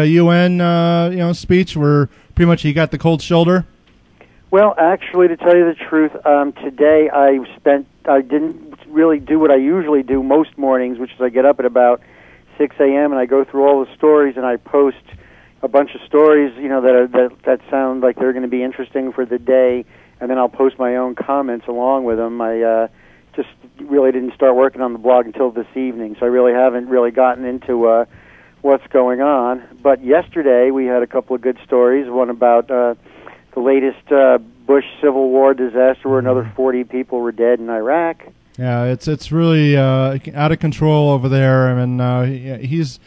UN speech where pretty much he got the cold shoulder? Well, actually, to tell you the truth, today I didn't really do what I usually do most mornings, which is I get up at about 6 a.m. and I go through all the stories and I post a bunch of stories, that sound like they're going to be interesting for the day, and then I'll post my own comments along with them. I just really didn't start working on the blog until this evening, so I really haven't really gotten into what's going on. But yesterday we had a couple of good stories. One about the latest Bush Civil War disaster where another 40 people were dead in Iraq. Yeah, it's really out of control over there. I mean, he's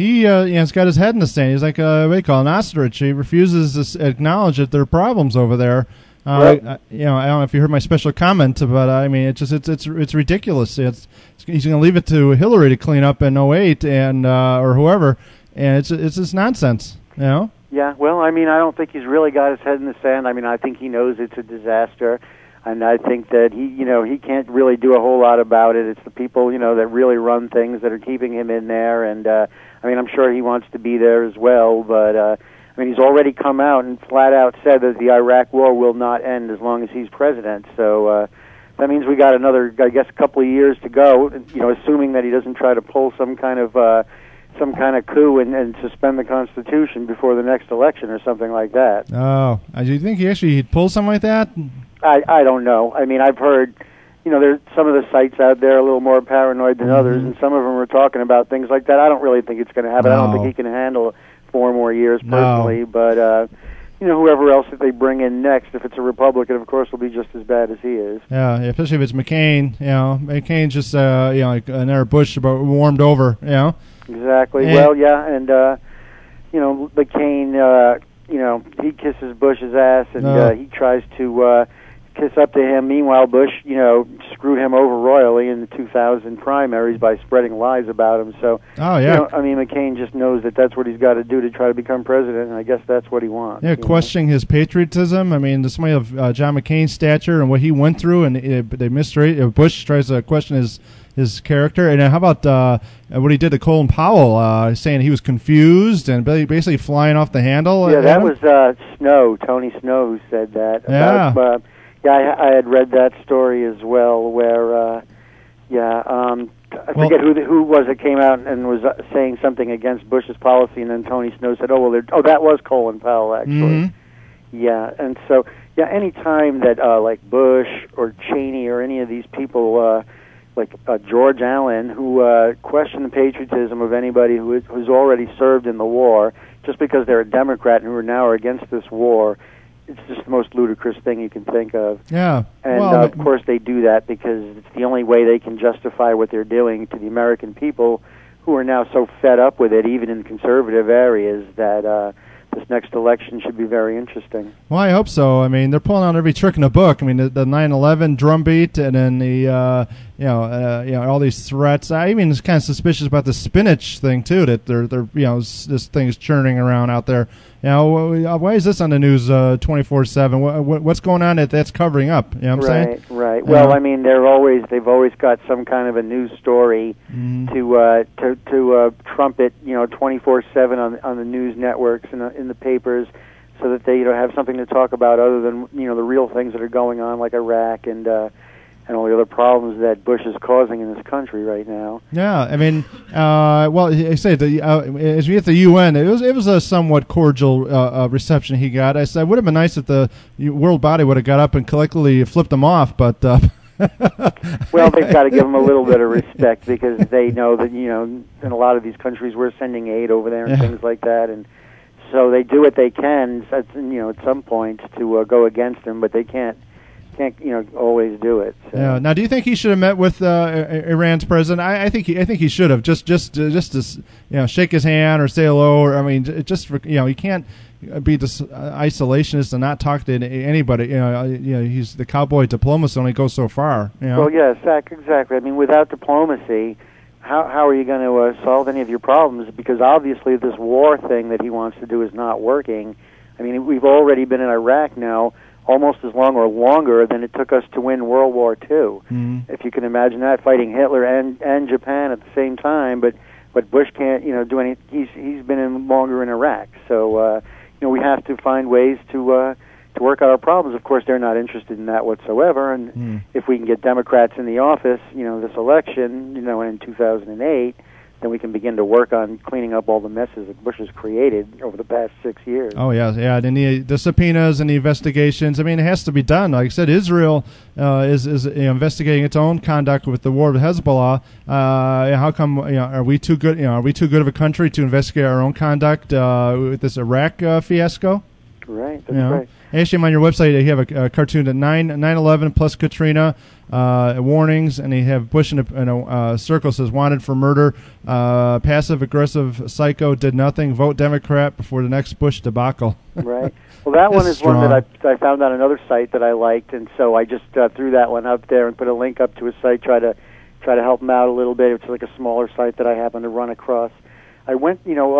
got his head in the sand. He's like what do you call an ostrich. He refuses to acknowledge that there are problems over there. I don't know if you heard my special comment, but I mean, it's ridiculous. He's going to leave it to Hillary to clean up in 2008 and or whoever, and it's just nonsense. You know. Yeah, well, I mean, I don't think he's really got his head in the sand. I mean, I think he knows it's a disaster, and I think that he can't really do a whole lot about it. It's the people, that really run things that are keeping him in there, and I mean, I'm sure he wants to be there as well, but I mean, he's already come out and flat out said that the Iraq War will not end as long as he's president. So that means we got another, I guess, couple of years to go. Assuming that he doesn't try to pull some kind of some kind of coup and suspend the Constitution before the next election or something like that. Oh, do you think he'd pull something like that? I don't know. I mean, I've heard, there's some of the sites out there are a little more paranoid than others, and some of them are talking about things like that. I don't really think it's going to happen. No. I don't think he can handle 4 more years personally, but whoever else that they bring in next, if it's a Republican, of course, will be just as bad as he is. Yeah, especially if it's McCain. McCain's just like another Bush warmed over. Exactly. And, well, yeah, and McCain, he kisses Bush's ass, and he tries to kiss up to him. Meanwhile, Bush, screwed him over royally in the 2000 primaries by spreading lies about him. So, McCain just knows that that's what he's got to do to try to become president, and I guess that's what he wants. Yeah, questioning his patriotism. I mean, somebody of John McCain's stature and what he went through, and they mistreat. Bush tries to question his character. And how about what he did to Colin Powell, saying he was confused and basically flying off the handle? Yeah, that was Tony Snow, who said that. Yeah. I had read that story as well, where, I forget who was it came out and was saying something against Bush's policy, and then Tony Snow said, that was Colin Powell, actually. Mm-hmm. Yeah, and so, any time that, like Bush or Cheney or any of these people, like George Allen, who questioned the patriotism of anybody who's already served in the war, just because they're a Democrat and who are now against this war, it's just the most ludicrous thing you can think of. Yeah. And, of course, they do that because it's the only way they can justify what they're doing to the American people who are now so fed up with it, even in conservative areas, that this next election should be very interesting. Well, I hope so. I mean, they're pulling out every trick in the book. I mean, the 9/11 drumbeat, and then the all these threats. I even was kind of suspicious about the spinach thing too. That they're this thing's churning around out there. Why is this on the news 24/7? What's going on that's covering up? You know what I'm saying? Right. Well, I mean, they've always got some kind of a news story to trumpet 24/7 on the news networks and in the papers, so that they have something to talk about other than the real things that are going on, like Iraq and all the other problems that Bush is causing in this country right now. Yeah, I mean, I say as we get the UN, it was a somewhat cordial reception he got. I said it would have been nice if the world body would have got up and collectively flipped him off, but. Well, they've got to give them a little bit of respect because they know that in a lot of these countries we're sending aid over there and things like that, and so they do what they can at some point to go against them, but they can't always do it. So. Yeah. Now, do you think he should have met with Iran's president? I think he should have just to shake his hand or say hello, or I mean just for, he can't be this isolationist and not talk to anybody. He's the cowboy diplomacy only goes so far. Well, yes, exactly. I mean, without diplomacy, how are you going to solve any of your problems? Because obviously this war thing that he wants to do is not working. I mean, we've already been in Iraq now almost as long or longer than it took us to win World War II. Mm-hmm. If you can imagine that, fighting Hitler and Japan at the same time, but Bush can't do any. He's been in longer in Iraq, so we have to find ways to work out our problems. Of course, they're not interested in that whatsoever, and if we can get Democrats in the office, this election, in 2008, then we can begin to work on cleaning up all the messes that Bush has created over the past 6 years. Oh, yeah. And the subpoenas and the investigations, I mean, it has to be done. Like I said, Israel is investigating its own conduct with the war with Hezbollah. How come, are we too good? Are we too good of a country to investigate our own conduct with this Iraq fiasco? Right, that's right. Actually, on your website, you have a cartoon at 9/11 plus Katrina warnings, and you have Bush in a circle says wanted for murder, passive aggressive psycho did nothing, vote Democrat before the next Bush debacle. Right. Well, that one is strong. One that I found on another site that I liked, and so I just threw that one up there and put a link up to a site try to help them out a little bit. It's like a smaller site that I happened to run across. I went,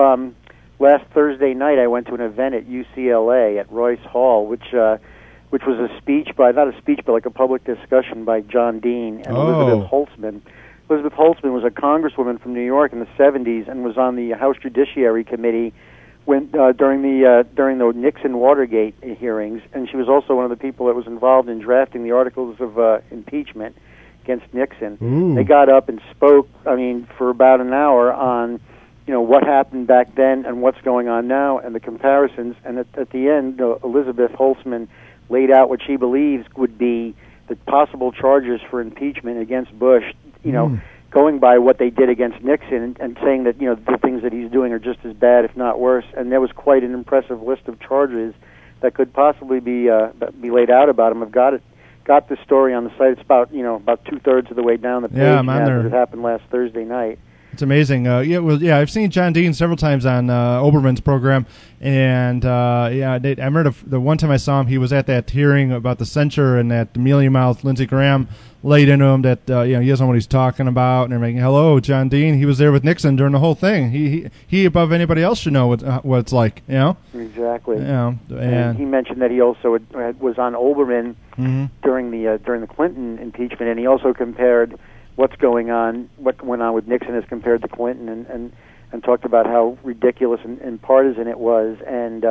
last Thursday night, I went to an event at UCLA at Royce Hall, which was a speech but like a public discussion by John Dean and Elizabeth Holtzman. Elizabeth Holtzman was a congresswoman from New York in the 70s and was on the House Judiciary Committee during the Nixon Watergate hearings, and she was also one of the people that was involved in drafting the articles of impeachment against Nixon. They got up and spoke, for about an hour on what happened back then and what's going on now, and the comparisons. And at the end, Elizabeth Holtzman laid out what she believes would be the possible charges for impeachment against Bush. Going by what they did against Nixon and saying that the things that he's doing are just as bad, if not worse. And there was quite an impressive list of charges that could possibly be laid out about him. I've got the story on the site. It's about 2/3 of the way down the page. Yeah, I'm on there. It happened last Thursday night. It's amazing. I've seen John Dean several times on Oberman's program, and I remember the one time I saw him, he was at that hearing about the censure, and that mealy-mouthed Lindsey Graham laid into him that he doesn't know what he's talking about, and they're making, hello, John Dean. He was there with Nixon during the whole thing. He above anybody else should know what it's like. Exactly. And he mentioned that he also was on Oberman mm-hmm. during the Clinton impeachment, and he also compared what went on with Nixon as compared to Clinton, and talked about how ridiculous and partisan it was. And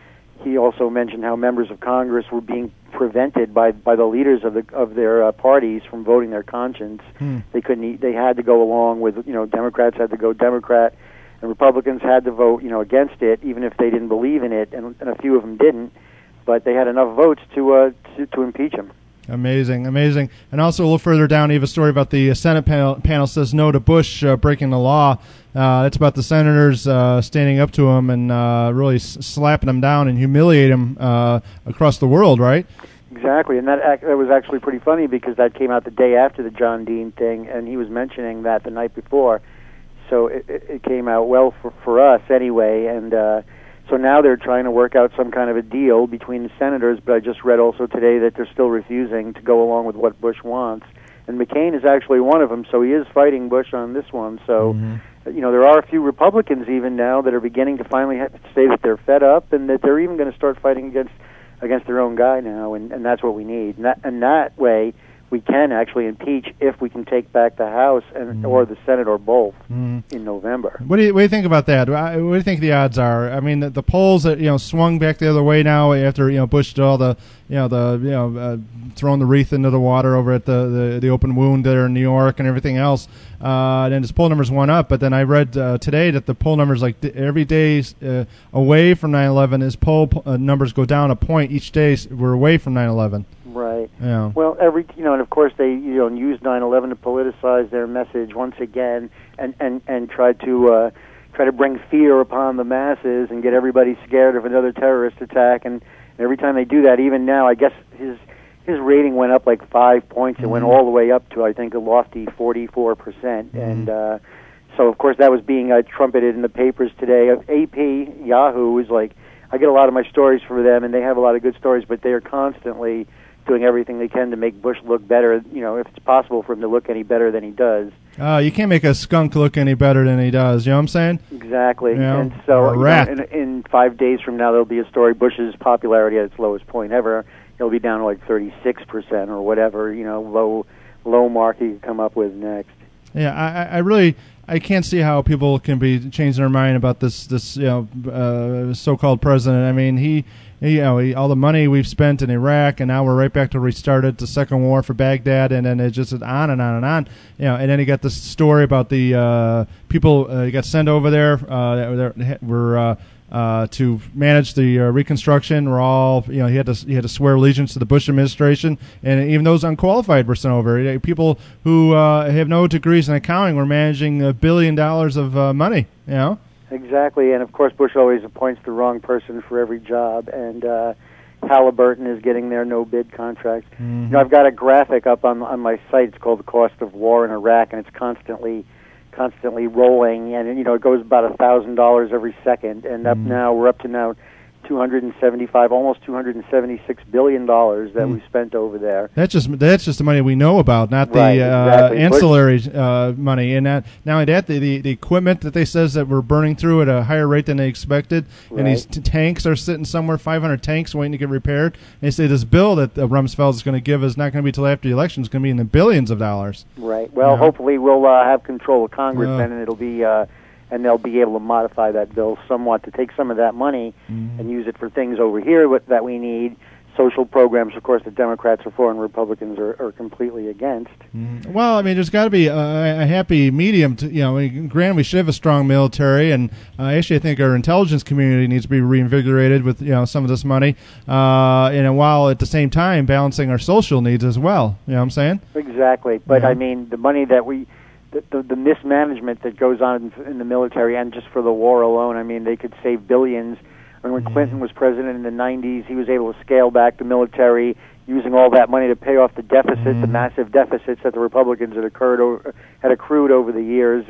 he also mentioned how members of Congress were being prevented by the leaders of their parties from voting their conscience. They couldn't. They had to go along with Democrats had to go Democrat, and Republicans had to vote against it, even if they didn't believe in it, and a few of them didn't. But they had enough votes to impeach him. Amazing. And also a little further down, you have a story about the Senate panel says no to Bush breaking the law. It's about the senators standing up to him and really slapping him down and humiliate him across the world, right? Exactly, and that was actually pretty funny because that came out the day after the John Dean thing, and he was mentioning that the night before. So it came out well for us anyway, and so now they're trying to work out some kind of a deal between the senators, but I just read also today that they're still refusing to go along with what Bush wants. And McCain is actually one of them, so he is fighting Bush on this one. So, there are a few Republicans even now that are beginning to finally say that they're fed up and that they're even going to start fighting against their own guy now, and that's what we need. And that way, we can actually impeach if we can take back the House or the Senate or both in November. What do you think about that? What do you think the odds are? I mean, the polls that swung back the other way now after Bush did all the throwing the wreath into the water over at the open wound there in New York and everything else. And his poll numbers went up, but then I read today that the poll numbers every day away from 9/11, his poll numbers go down a point each day. We're away from 9/11. Right. Yeah. Well, and of course they use 9/11 to politicize their message once again, and try to bring fear upon the masses and get everybody scared of another terrorist attack. And every time they do that, even now, I guess his rating went up like 5 points. It went all the way up to I think a lofty 44%. And so of course that was being trumpeted in the papers today. AP, Yahoo is like, I get a lot of my stories from them, and they have a lot of good stories, but they are constantly doing everything they can to make Bush look better, if it's possible for him to look any better than he does. You can't make a skunk look any better than he does, you know what I'm saying? Exactly. And so in 5 days from now, there'll be a story, Bush's popularity at its lowest point ever. He'll be down to like 36% or whatever, low mark he could come up with next. Yeah, I can't see how people can be changing their mind about this so-called president. I mean, he all the money we've spent in Iraq, and now we're right back to restarted the second war for Baghdad, and then it just on and on and on. And then he got this story about the people he got sent over there that were to manage the reconstruction. Were all he had to swear allegiance to the Bush administration, and even those unqualified were sent over. People who have no degrees in accounting were managing $1 billion of money. Exactly, and of course Bush always appoints the wrong person for every job, and Halliburton is getting their no-bid contracts. I've got a graphic up on my site. It's called The Cost of War in Iraq, and it's constantly rolling, and it goes about $1,000 every second, and we're up to now almost $276 billion that we spent over there. That's just the money we know about, not the ancillary money. And not only that, the equipment that they says that we're burning through at a higher rate than they expected, and these tanks are sitting somewhere, 500 tanks waiting to get repaired. And they say this bill that Rumsfeld is going to give is not going to be till after the election. It's going to be in the billions of dollars. Right. Well, hopefully we'll have control of Congress then, and it'll be. And they'll be able to modify that bill somewhat to take some of that money and use it for things over here that we need, social programs, of course, the Democrats are for and Republicans are completely against. Well, I mean, there's got to be a happy medium. To, granted, we should have a strong military, and actually, I think our intelligence community needs to be reinvigorated with some of this money, while at the same time balancing our social needs as well. You know what I'm saying? Exactly. But I mean, the money that the mismanagement that goes on in the military, and just for the war alone, I mean, they could save billions. When Clinton was president in the 90s, he was able to scale back the military using all that money to pay off the deficits, the massive deficits that the Republicans had accrued over the years,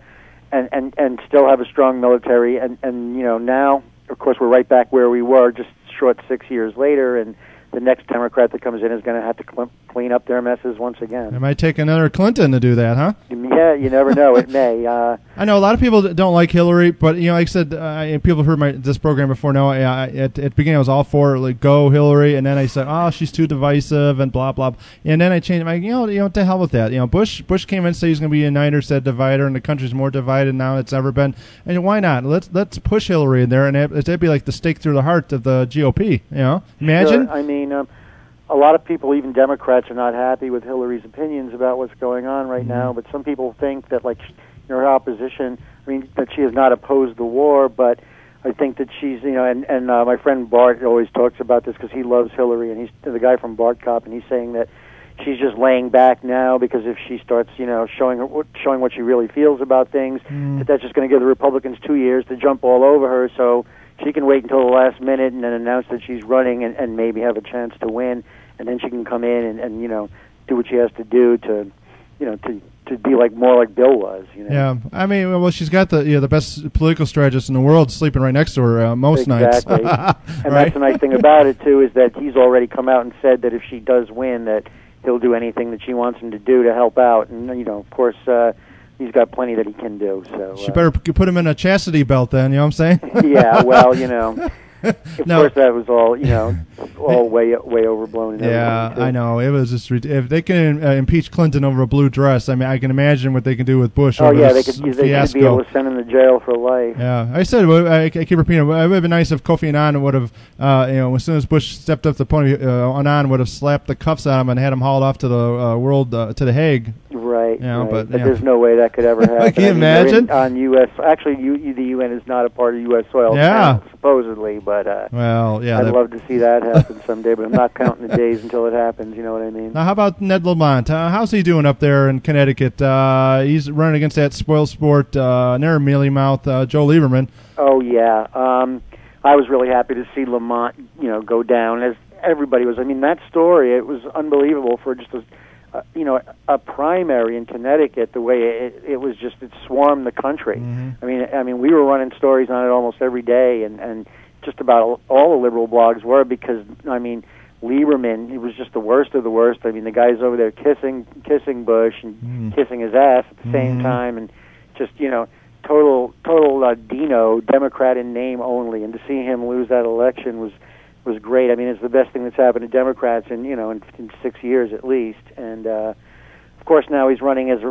and still have a strong military. And now, of course, we're right back where we were just short 6 years later, and the next Democrat that comes in is going to have to clean up their messes once again. It might take another Clinton to do that, huh? Yeah, you never know. It may. I know a lot of people don't like Hillary, but like I said, people who heard this program before know at the beginning I was all for go Hillary, and then I said, oh, she's too divisive and blah blah, and then I changed. I'm like, what the hell with that? Bush came in and said he's going to be a uniter, said divider, and the country's more divided now than it's ever been. And why not? Let's push Hillary in there, and that'd be like the stake through the heart of the GOP. Imagine. Sure. I mean. A lot of people, even Democrats, are not happy with Hillary's opinions about what's going on right now. But some people think that, her opposition, that she has not opposed the war. But I think that she's, and my friend Bart always talks about this because he loves Hillary, and he's the guy from Bart Cop, and he's saying that she's just laying back now because if she starts, showing what she really feels about things, that's just going to give the Republicans 2 years to jump all over her. So she can wait until the last minute and then announce that she's running and maybe have a chance to win. And then she can come in and do what she has to do to be more like Bill was. Yeah, I mean, well, she's got the best political strategist in the world sleeping right next to her most nights. Exactly. And that's the nice thing about it too is that he's already come out and said that if she does win, that he'll do anything that she wants him to do to help out. And of course, he's got plenty that he can do. So she better put him in a chastity belt, then. You know what I'm saying? Yeah. Well, Of course, that was all all way overblown. Yeah, I know. It was just if they can impeach Clinton over a blue dress, I mean, I can imagine what they can do with Bush. Oh over yeah, this they could be able to send him to jail for life. Yeah, I said I keep repeating. It would have been nice if Kofi Annan would have, as soon as Bush stepped up the podium, Annan would have slapped the cuffs on him and had him hauled off to the to the Hague. Right. Right. But there's no way that could ever happen. Can you imagine? On U.S. Actually, the UN is not a part of U.S. soil. Yeah. Supposedly, but well, yeah, I'd love to see that happen someday. But I'm not counting the days until it happens. You know what I mean? Now, how about Ned Lamont? How's he doing up there in Connecticut? He's running against that spoil sport, near mealy mouth, Joe Lieberman. Oh yeah. I was really happy to see Lamont, go down as everybody was. I mean, that story, it was unbelievable for just a primary in Connecticut. The way it was just, it swarmed the country. Mm-hmm. I mean, we were running stories on it almost every day, and just about all the liberal blogs were because Lieberman, he was just the worst of the worst. I mean, the guy's over there kissing Bush and kissing his ass at the same time, and just total Dino, Democrat in name only, and to see him lose that election was great. I mean, it's the best thing that's happened to Democrats in 6 years at least. And of course now he's running as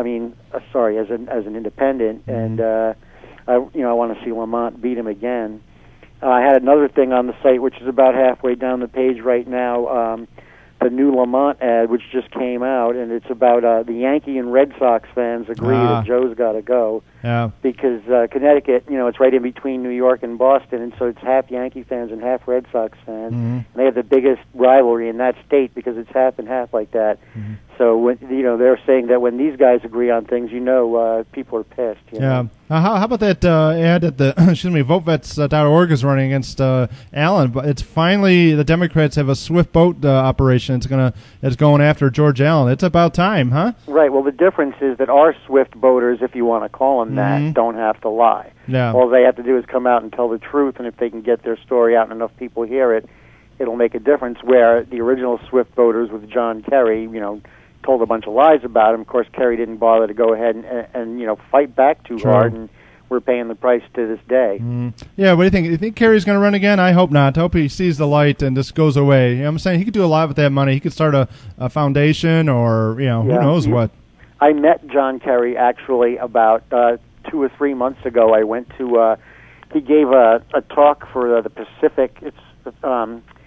as an independent. And I want to see Lamont beat him again. I had another thing on the site which is about halfway down the page right now. The new Lamont ad which just came out, and it's about the Yankee and Red Sox fans agree that Joe's got to go. Yeah. Because Connecticut, it's right in between New York and Boston, and so it's half Yankee fans and half Red Sox fans. Mm-hmm. And they have the biggest rivalry in that state because it's half and half like that. Mm-hmm. So when, they're saying that when these guys agree on things, people are pissed. Yeah. How about that ad at the VoteVets.org is running against Allen? But it's finally the Democrats have a swift boat operation. It's going after George Allen. It's about time, huh? Right. Well, the difference is that our swift voters, if you want to call them that, don't have to lie. Yeah. All they have to do is come out and tell the truth, and if they can get their story out and enough people hear it, it'll make a difference. Where the original swift voters with John Kerry, told a bunch of lies about him. Of course, Kerry didn't bother to go ahead and fight back too hard, and we're paying the price to this day. Yeah, what do you think? You think Kerry's going to run again? I hope not. I hope he sees the light and just goes away. You know what I'm saying? He could do a lot with that money. He could start a foundation or, who knows what. I met John Kerry actually about 2 or 3 months ago. I went to, he gave a talk for the Pacific.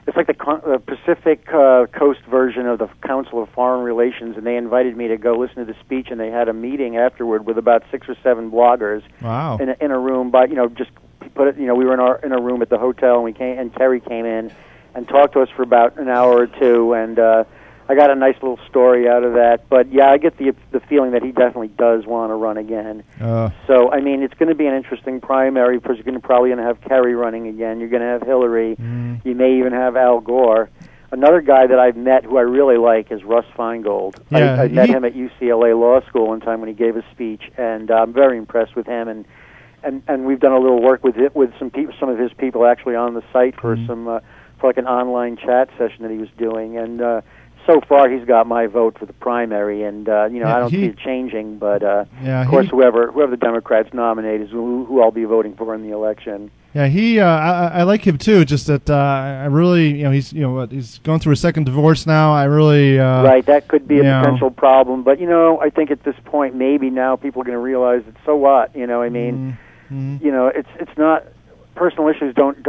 it's like the Pacific Coast version of the Council of Foreign Relations, and they invited me to go listen to the speech, and they had a meeting afterward with about 6 or 7 bloggers. Wow. In a room, but just put it. We were in a room at the hotel, and Terry came in and talked to us for about an hour or two, and I got a nice little story out of that. But yeah, I get the feeling that he definitely does want to run again. So I mean, it's going to be an interesting primary because you're going to have Kerry running again. You're going to have Hillary. You may even have Al Gore. Another guy that I've met who I really like is Russ Feingold. Yeah, I met him at UCLA Law School one time when he gave a speech, and I'm very impressed with him. And we've done a little work with some of his people actually on the site for for like an online chat session that he was doing. And so far, he's got my vote for the primary, and I don't see it changing. But of course, whoever the Democrats nominate is who I'll be voting for in the election. Yeah, I like him too. Just that I really, he's going through a second divorce now. I really right. That could be a potential problem. But I think at this point, maybe now people are going to realize that. So what? I mean, it's not personal issues. Don't.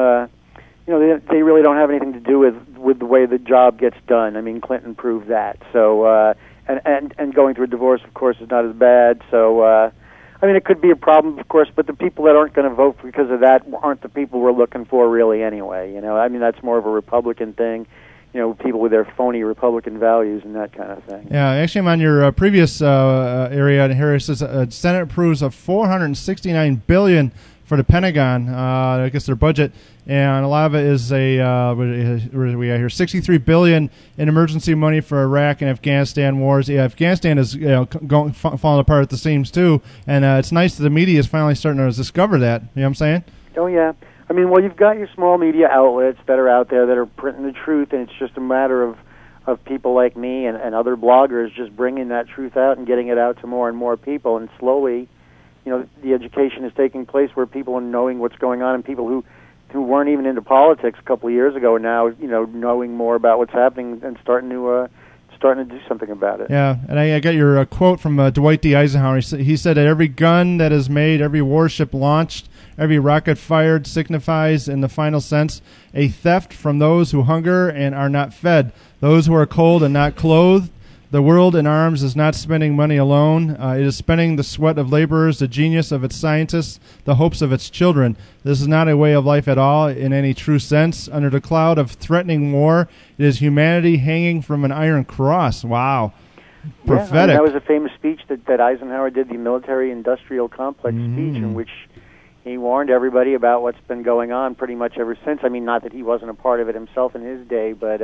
They really don't have anything to do with the way the job gets done. I mean, Clinton proved that. So, and going through a divorce, of course, is not as bad. So, I mean, it could be a problem, of course, but the people that aren't going to vote because of that aren't the people we're looking for, really, anyway. I mean, that's more of a Republican thing. People with their phony Republican values and that kind of thing. Yeah, actually, I'm on your previous area, and here it says Senate approves of $469 billion for the Pentagon, I guess their budget, and a lot of it is where do we at here? $63 billion in emergency money for Iraq and Afghanistan wars. Yeah, Afghanistan is falling apart at the seams too, and it's nice that the media is finally starting to discover that. You know what I'm saying? Oh yeah. I mean, well, you've got your small media outlets that are out there that are printing the truth, and it's just a matter of people like me and other bloggers just bringing that truth out and getting it out to more and more people, and slowly, the education is taking place where people are knowing what's going on, and people who weren't even into politics a couple of years ago are now, knowing more about what's happening and starting to do something about it. Yeah, and I got your quote from Dwight D. Eisenhower. He said that every gun that is made, every warship launched, every rocket fired signifies, in the final sense, a theft from those who hunger and are not fed, those who are cold and not clothed. The world in arms is not spending money alone. It is spending the sweat of laborers, the genius of its scientists, the hopes of its children. This is not a way of life at all in any true sense. Under the cloud of threatening war, it is humanity hanging from an iron cross. Wow. Prophetic. I mean, that was a famous speech that Eisenhower did, the military-industrial complex speech, in which he warned everybody about what's been going on pretty much ever since. I mean, not that he wasn't a part of it himself in his day, but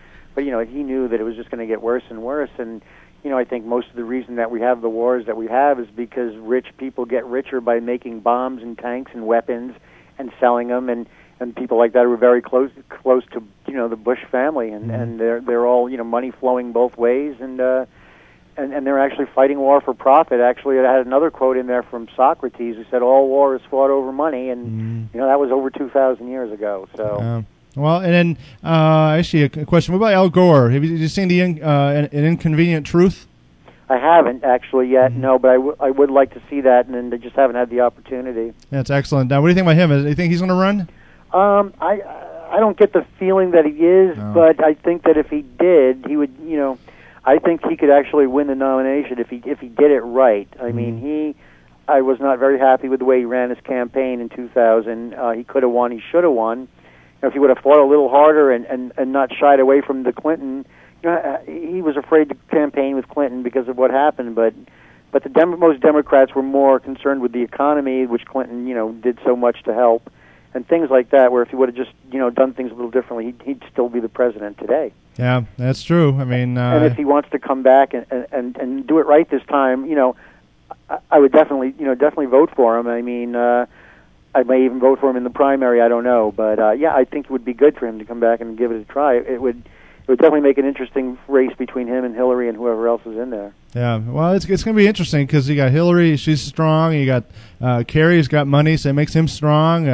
he knew that it was just going to get worse and worse. And I think most of the reason that we have the wars that we have is because rich people get richer by making bombs and tanks and weapons and selling them, and people like that were very close to the Bush family, and they're all money flowing both ways, and they're actually fighting war for profit. Actually, I had another quote in there from Socrates who said all war is fought over money, and that was over 2,000 years ago. So. Well, and then actually a question. What about Al Gore? Have you seen An Inconvenient Truth? I haven't actually yet, no, but I would like to see that, and I just haven't had the opportunity. That's excellent. Now, what do you think about him? Do you think he's going to run? I don't get the feeling that he is, but I think that if he did, he would. I think he could actually win the nomination if he did it right. I mean, I was not very happy with the way he ran his campaign in 2000. He could have won. He should have won. If he would have fought a little harder and not shied away from the Clinton, he was afraid to campaign with Clinton because of what happened. But most Democrats were more concerned with the economy, which Clinton did so much to help, and things like that. Where if he would have just done things a little differently, he'd still be the president today. Yeah, that's true. I mean, and if he wants to come back and do it right this time, I would definitely vote for him. I mean. I may even vote for him in the primary. I don't know, but I think it would be good for him to come back and give it a try. It would definitely make an interesting race between him and Hillary and whoever else is in there. Yeah, well, it's going to be interesting because you got Hillary, she's strong. You got Kerry's got money, so it makes him strong.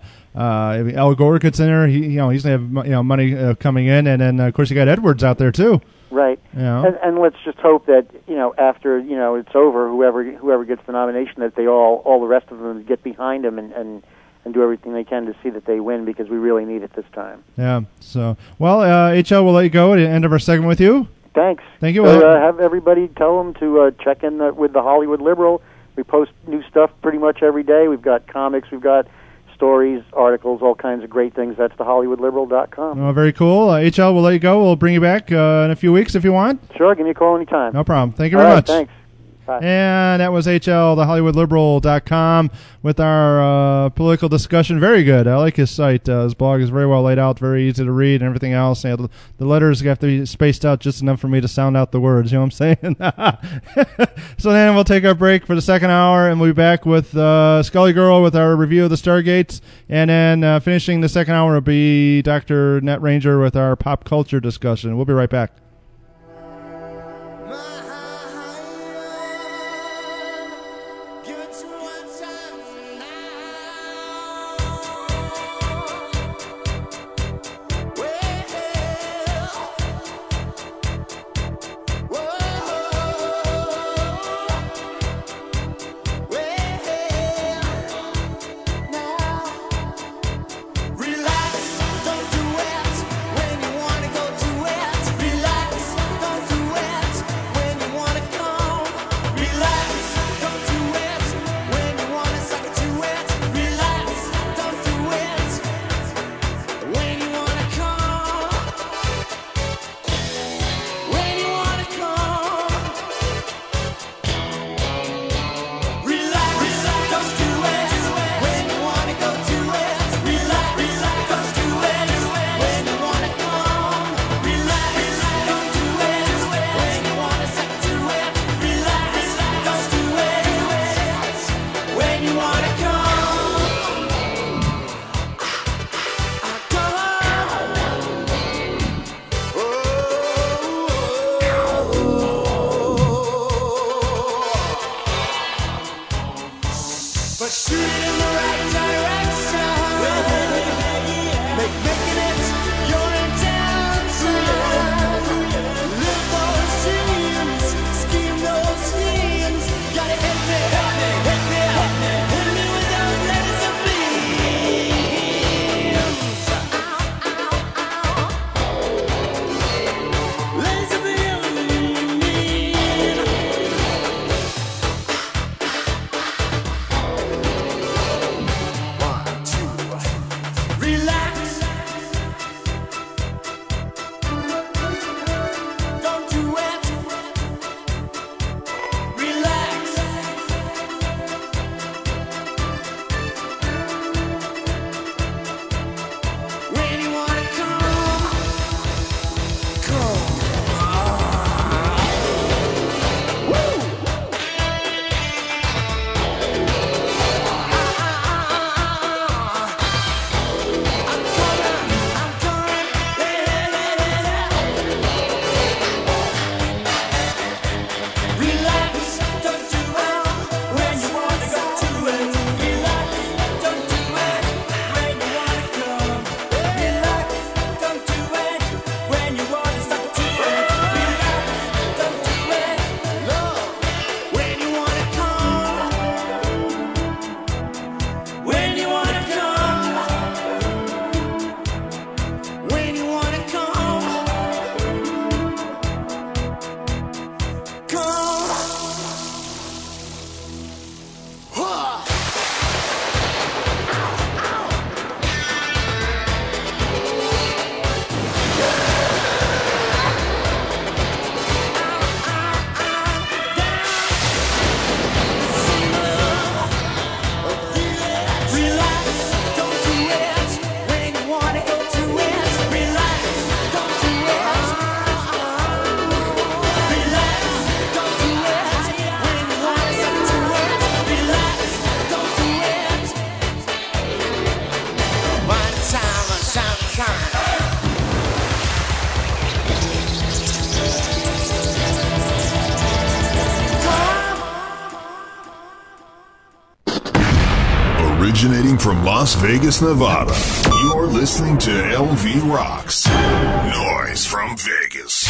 Al Gore gets in there. He's going to have money coming in, and then of course you got Edwards out there too. Right. And let's just hope that after it's over, whoever gets the nomination, that they all the rest of them get behind him and and do everything they can to see that they win, because we really need it this time. Yeah. So, well, HL, we'll let you go at the end of our segment with you. Thanks. Thank you. So, have everybody tell them to check in with the Hollywood Liberal. We post new stuff pretty much every day. We've got comics, we've got stories, articles, all kinds of great things. That's thehollywoodliberal.com. Oh, very cool. HL, we'll let you go. We'll bring you back in a few weeks if you want. Sure, give me a call anytime. No problem. Thank you very much. Thanks. Bye. And that was HL, thehollywoodliberal.com, with our political discussion. Very good. I like his site. His blog is very well laid out, very easy to read, and everything else. And the letters have to be spaced out just enough for me to sound out the words. You know what I'm saying? So then we'll take our break for the second hour, and we'll be back with Scully Girl with our review of the Stargates. And then finishing the second hour will be Dr. Net Ranger with our pop culture discussion. We'll be right back. Originating from Las Vegas, Nevada, you're listening to LV Rocks. Noise from Vegas.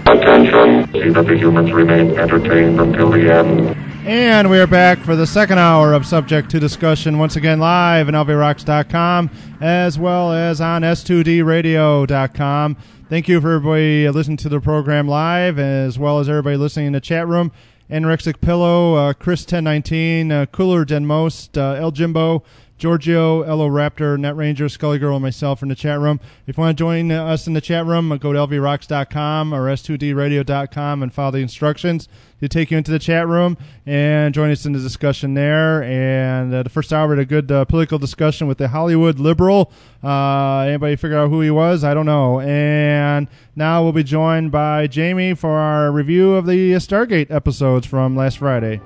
Attention, see that the humans remain entertained until the end. And we are back for the second hour of Subject to Discussion, once again live on LVRocks.com, as well as on S2DRadio.com. Thank you for everybody listening to the program live, as well as everybody listening in the chat room. Anorexic Pillow, Chris 1019, Cooler than Most, El Jimbo, Giorgio, Elo Raptor, Net Ranger, Scully Girl, and myself in the chat room. If you want to join us in the chat room, go to lvrocks.com or s2dradio.com and follow the instructions to take you into the chat room and join us in the discussion there. And the first hour, we had a good political discussion with the Hollywood liberal. Anybody figure out who he was? I don't know. And now we'll be joined by Jamie for our review of the Stargate episodes from last Friday.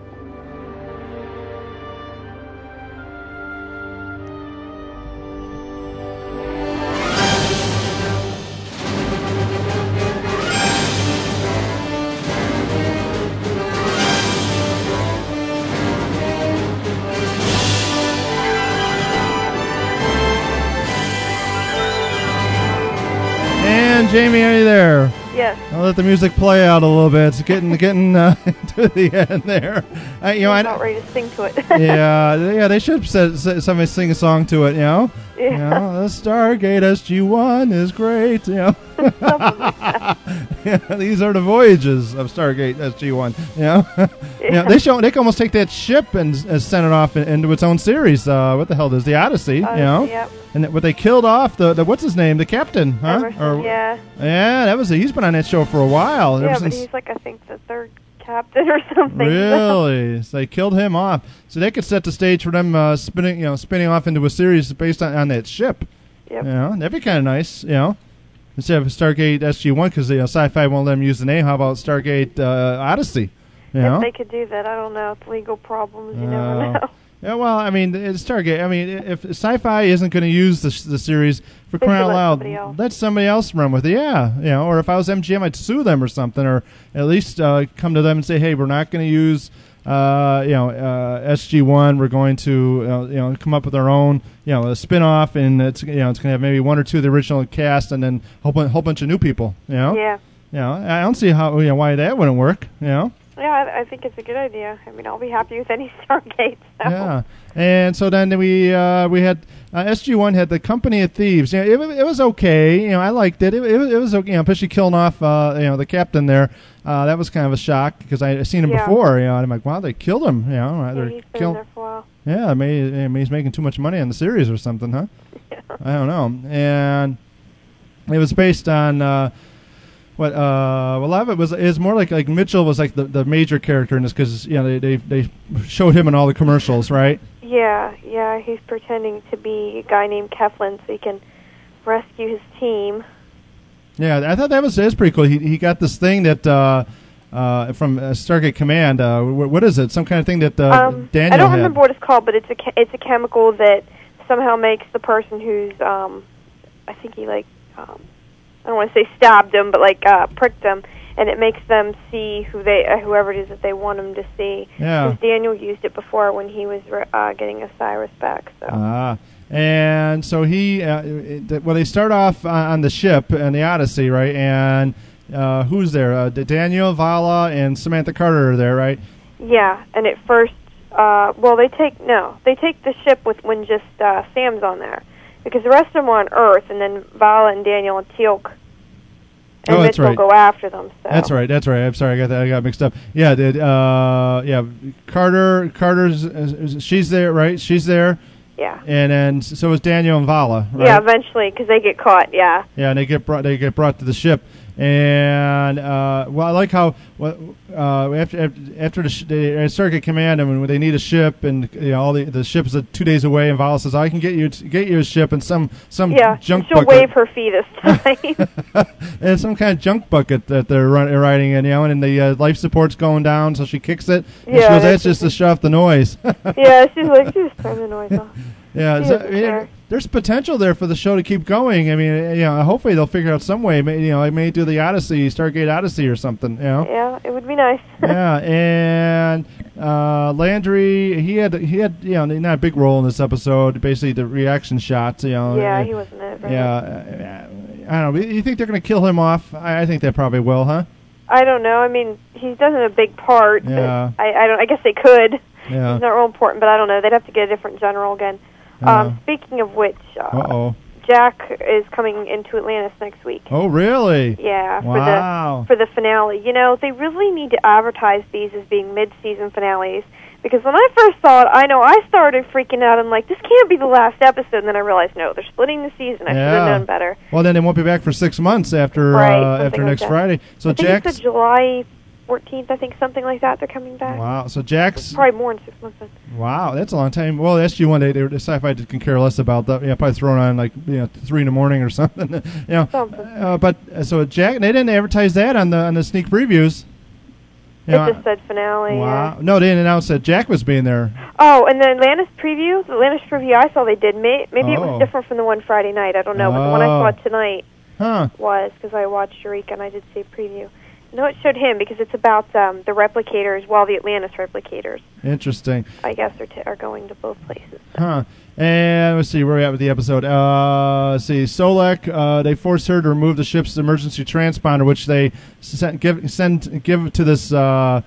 Jamie, are you there? Yes. I'll let the music play out a little bit. It's getting to the end there. I'm not ready to sing to it. yeah, they should somebody sing a song to it. Yeah. You know, the Stargate SG-1 is great. You know. Yeah, these are the voyages of Stargate SG-1. They can almost take that ship and send it off into its own series. What the hell is the Odyssey? Yep. And what they killed off the what's his name, the captain, huh? Yeah, that was he's been on that show for a while. Yeah, but he's like I think the third captain or something. Really? So they killed him off. So they could set the stage for them spinning off into a series based on that ship. Yep. That'd be kind of nice. Instead of Stargate SG-1, because Sci-Fi won't let them use the name. How about Stargate Odyssey? If they could do that, I don't know. It's legal problems. You never know. Yeah, well, I mean, it's Stargate. I mean, if Sci-Fi isn't going to use the series, for crying out loud, let somebody else run with it. Yeah, or if I was MGM, I'd sue them or something, or at least come to them and say, hey, we're not going to use SG-1. We're going to come up with our own a spin-off, and it's going to have maybe one or two of the original cast, and then a whole bunch of new people. Yeah. I don't see how why that wouldn't work. Yeah, I think it's a good idea. I mean, I'll be happy with any Stargate. So. Yeah, and so then we had SG-1 had the Company of Thieves. It was okay. I liked it. It was okay. Especially killing off the captain there. That was kind of a shock because I had seen him before. And I'm like, wow, they killed him. He's been there for a while. Yeah, maybe he's making too much money on the series or something, huh? Yeah. I don't know. And it was based on. A lot of it is more like Mitchell was like the major character in this because they showed him in all the commercials, right? Yeah, he's pretending to be a guy named Keflin so he can rescue his team. Yeah, I thought that was pretty cool. He got this thing that from Stargate Command. What is it? Some kind of thing that Daniel had. I don't remember what it's called, but it's a chemical that somehow makes the person who's I think he I don't want to say stabbed them, but pricked them, and it makes them see whoever it is that they want them to see. Yeah. Because Daniel used it before when he was getting Osiris back. So. And so they start off on the ship and the Odyssey, right? And who's there? Daniel, Vala, and Samantha Carter are there, right? Yeah, and at first, they take the ship when just Sam's on there. Because the rest of them are on Earth, and then Vala and Daniel and Teal'c and Mitchell go after them. So. That's right. I'm sorry, I got mixed up. Yeah, Carter's she's there, right? She's there. Yeah. And then so is Daniel and Vala, right? Yeah, eventually, because they get caught. Yeah. Yeah, and they get brought to the ship. And I like how after the Stargate Command, and when they need a ship, and all the ship is 2 days away, and Vala says, "I can get you a ship," and some junk she'll bucket. wave her fee this time. And some kind of junk bucket that they're riding in, and the life support's going down, so she kicks it. And she goes, "That's just to shut off the noise." Yeah, she's like, just turn the noise off. Yeah, there's potential there for the show to keep going. I mean, hopefully they'll figure out some way. I may do the Odyssey, Stargate Odyssey, or something. Yeah, it would be nice. Yeah, and Landry, he had not a big role in this episode. Basically, the reaction shots. Yeah, he wasn't in it. Yeah, I don't know. You think they're going to kill him off? I think they probably will, huh? I don't know. I mean, he doesn't have a big part. Yeah. But I guess they could. Yeah. He's not real important, but I don't know. They'd have to get a different general again. Speaking of which, Jack is coming into Atlantis next week. Oh, really? Yeah. Wow. For the finale. You know, they really need to advertise these as being mid-season finales. Because when I first saw it, I know I started freaking out. I'm like, this can't be the last episode. And then I realized, no, they're splitting the season. I should have known better. Well, then they won't be back for 6 months after after next Friday. So I think it's July 14th, I think, something like that. They're coming back. Wow. So Jack's... It's probably more than 6 months then. Wow, that's a long time. Well, SG-1, the Sci-Fi can care less about that. Probably thrown on like 3 in the morning or something. But so Jack, they didn't advertise that on the sneak previews. It just said finale. Wow. No, they didn't announce that Jack was being there. Oh, and the Atlantis preview I saw they did. Maybe it was different from the one Friday night. I don't know. But the one I saw tonight was, because I watched Eureka and I did see a preview. No, it showed him because it's about the replicators, the Atlantis replicators. Interesting. I guess are going to both places. Huh. And let's see where we're at with the episode. Let's see, Solek, they forced her to remove the ship's emergency transponder, which they give to this what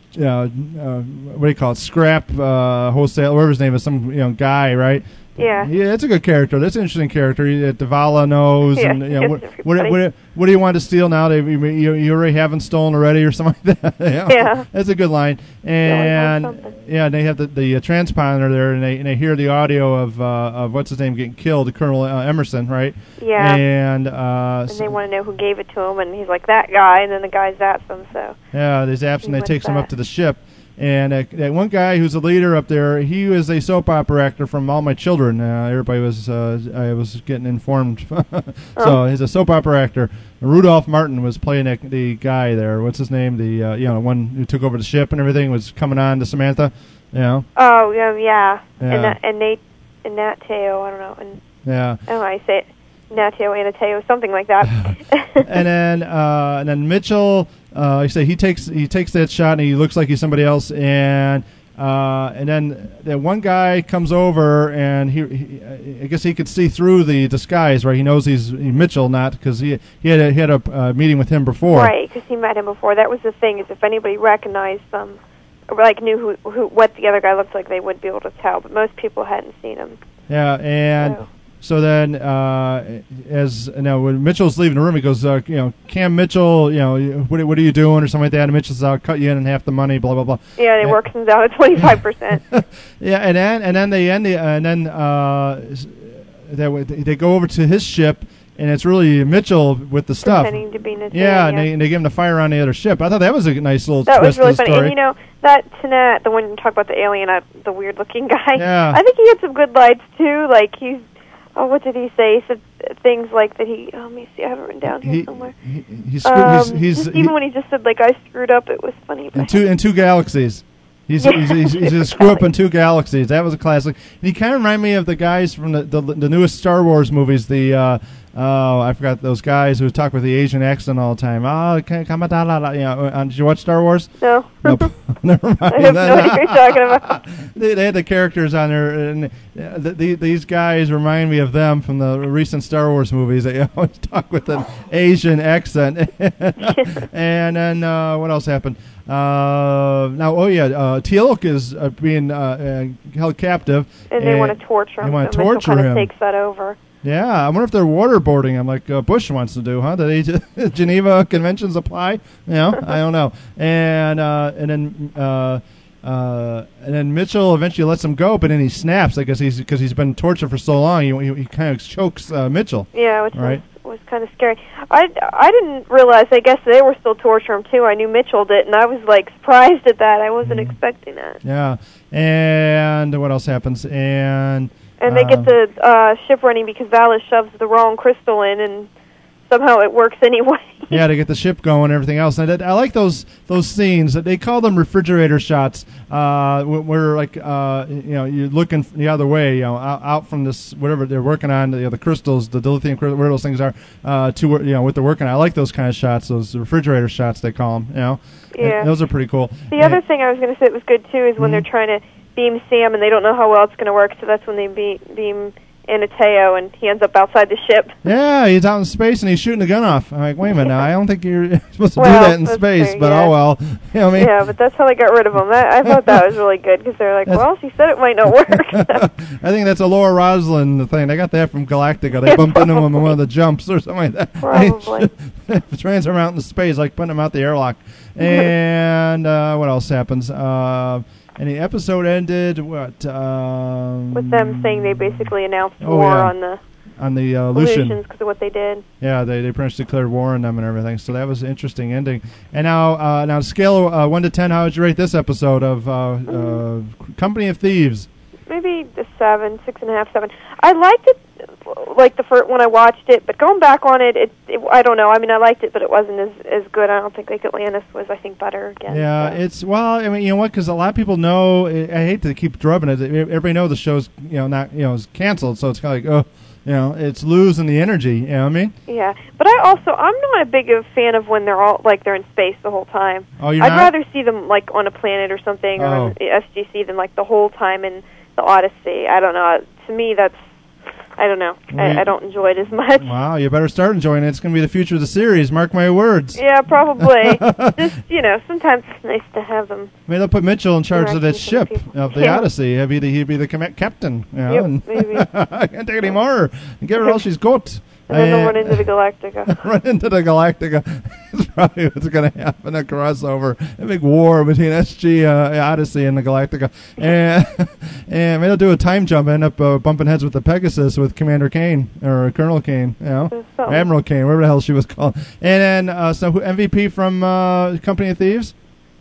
do you call it? Scrap wholesale, whatever his name is, some guy, right? Yeah. Yeah, that's a good character. That's an interesting character. Davala knows, and what do you want to steal now? You already haven't stolen already, or something like that. Yeah. That's a good line. And they have the transponder there, and they hear the audio of what's his name getting killed, Colonel Emerson, right? Yeah. And they want to know who gave it to him, and he's like, that guy, and then the guy zaps him. So yeah, they zaps him. They takes him up to the ship. And that one guy who's a leader up there, he was a soap opera actor from All My Children. Everybody was, I was getting informed. So he's a soap opera actor. Rudolph Martin was playing the guy there. What's his name? The one who took over the ship and everything was coming on to Samantha. Oh yeah. And Nat Teo, I don't know. And yeah. I don't know how you say it. Nateo, Anateo, something like that. and then Mitchell, he takes that shot and he looks like he's somebody else, and then that one guy comes over and he I guess he could see through the disguise, right? He knows he's Mitchell, not because he had a meeting with him before, right? Because he met him before. That was the thing, is if anybody recognized them, or like knew what the other guy looked like, they would be able to tell. But most people hadn't seen him. Yeah, and. So then, when Mitchell's leaving the room, he goes, Cam Mitchell, what are you doing, or something like that? And Mitchell says, I'll cut you in half the money, blah blah blah. Yeah, and he works him down at 25%. Yeah, and then they end they go over to his ship, and it's really Mitchell with the stuff. Pretending to be Nathan. Yeah, and they give him the fire on the other ship. I thought that was a nice little twist. That was really of the funny. story. And that Tanat, the one you talk about, the alien, the weird looking guy. Yeah. I think he had some good lines too. Like what did he say? He said things like that he... let me see. I have it written down here somewhere. Even when he just said, like, I screwed up, it was funny. In two galaxies. He's a screw up in 2 galaxies. That was a classic. And he kind of reminded me of the guys from the newest Star Wars movies. I forgot those guys who talk with the Asian accent all the time. Did you watch Star Wars? No. Nope. Never mind. I have no idea what you're talking about. They had the characters on there, and these guys remind me of them from the recent Star Wars movies. They always talk with an Asian accent. And then what else happened? Teal'c is being held captive, and they want to torture him. They want to torture him. Takes that over. Yeah, I wonder if they're waterboarding him like Bush wants to do, huh? Do they Geneva Conventions apply? I don't know. And then Mitchell eventually lets him go, but then he snaps. I guess because he's been tortured for so long. He kind of chokes Mitchell. Yeah, which was kind of scary. I didn't realize. I guess they were still torturing him too. I knew Mitchell did, and I was like surprised at that. I wasn't expecting that. Yeah, and what else happens? And they get the ship running because Valis shoves the wrong crystal in, and somehow it works anyway. Yeah, to get the ship going and everything else. And I like those scenes. They call them refrigerator shots, where like you're looking the other way, out from this whatever they're working on, the crystals, the dilithium crystals, where those things are, to what they're working on. I like those kind of shots, those refrigerator shots they call them. Yeah, and those are pretty cool. The other thing I was going to say that was good too is when they're trying to beam Sam and they don't know how well it's going to work, so that's when they beam Anateo, and he ends up outside the ship. Yeah, he's out in space and he's shooting the gun off. I'm like, wait a minute now, I don't think you're supposed to Well, do that in that's space, true, but yeah. oh well. You know what I mean? Yeah, but that's how they got rid of him. I thought that was really good, because they're like, well, she said it might not work. I think that's a Laura Roslin thing. They got that from Galactica. They bumped into him in one of the jumps or something like that. Probably. Transfer him out into space, like putting him out the airlock. And what else happens? And the episode ended, what? With them saying they basically announced Oh, war yeah. on the Lucian. because of what they did. Yeah, they pretty much declared war on them and everything. So that was an interesting ending. And now scale 1 to 10, how would you rate this episode of Company of Thieves? Maybe a 7, 6.5, 7. I liked it, like the first when I watched it, but going back on it, I don't know. I mean, I liked it, but it wasn't as good. I don't think like Atlantis was. I think better again. Yeah, so. it's I mean, you know what? Because a lot of people know. I hate to keep drubbing it. Everybody knows the show's is canceled, so it's kind of like it's losing the energy. You know what I mean? Yeah, but I'm not a big fan of when they're all like they're in space the whole time. Oh, you're I'd not? rather see them like on a planet or something or on the SGC than like the whole time in the Odyssey. I don't know. To me, I don't know. I don't enjoy it as much. Wow, you better start enjoying it. It's going to be the future of the series. Mark my words. Yeah, probably. Just, sometimes it's nice to have them. Maybe they'll put Mitchell in charge of that ship of the Yeah. Odyssey. He'd be the captain. Yep, maybe. I can't take it anymore. Give her all she's got. And then they'll run into the Galactica. Run into the Galactica. It's probably what's going to happen. A crossover, a big war between SG Odyssey and the Galactica, and maybe they'll do a time jump, end up bumping heads with the Pegasus with Commander Kane or Colonel Kane, Admiral Kane, whatever the hell she was called. And then so MVP from Company of Thieves?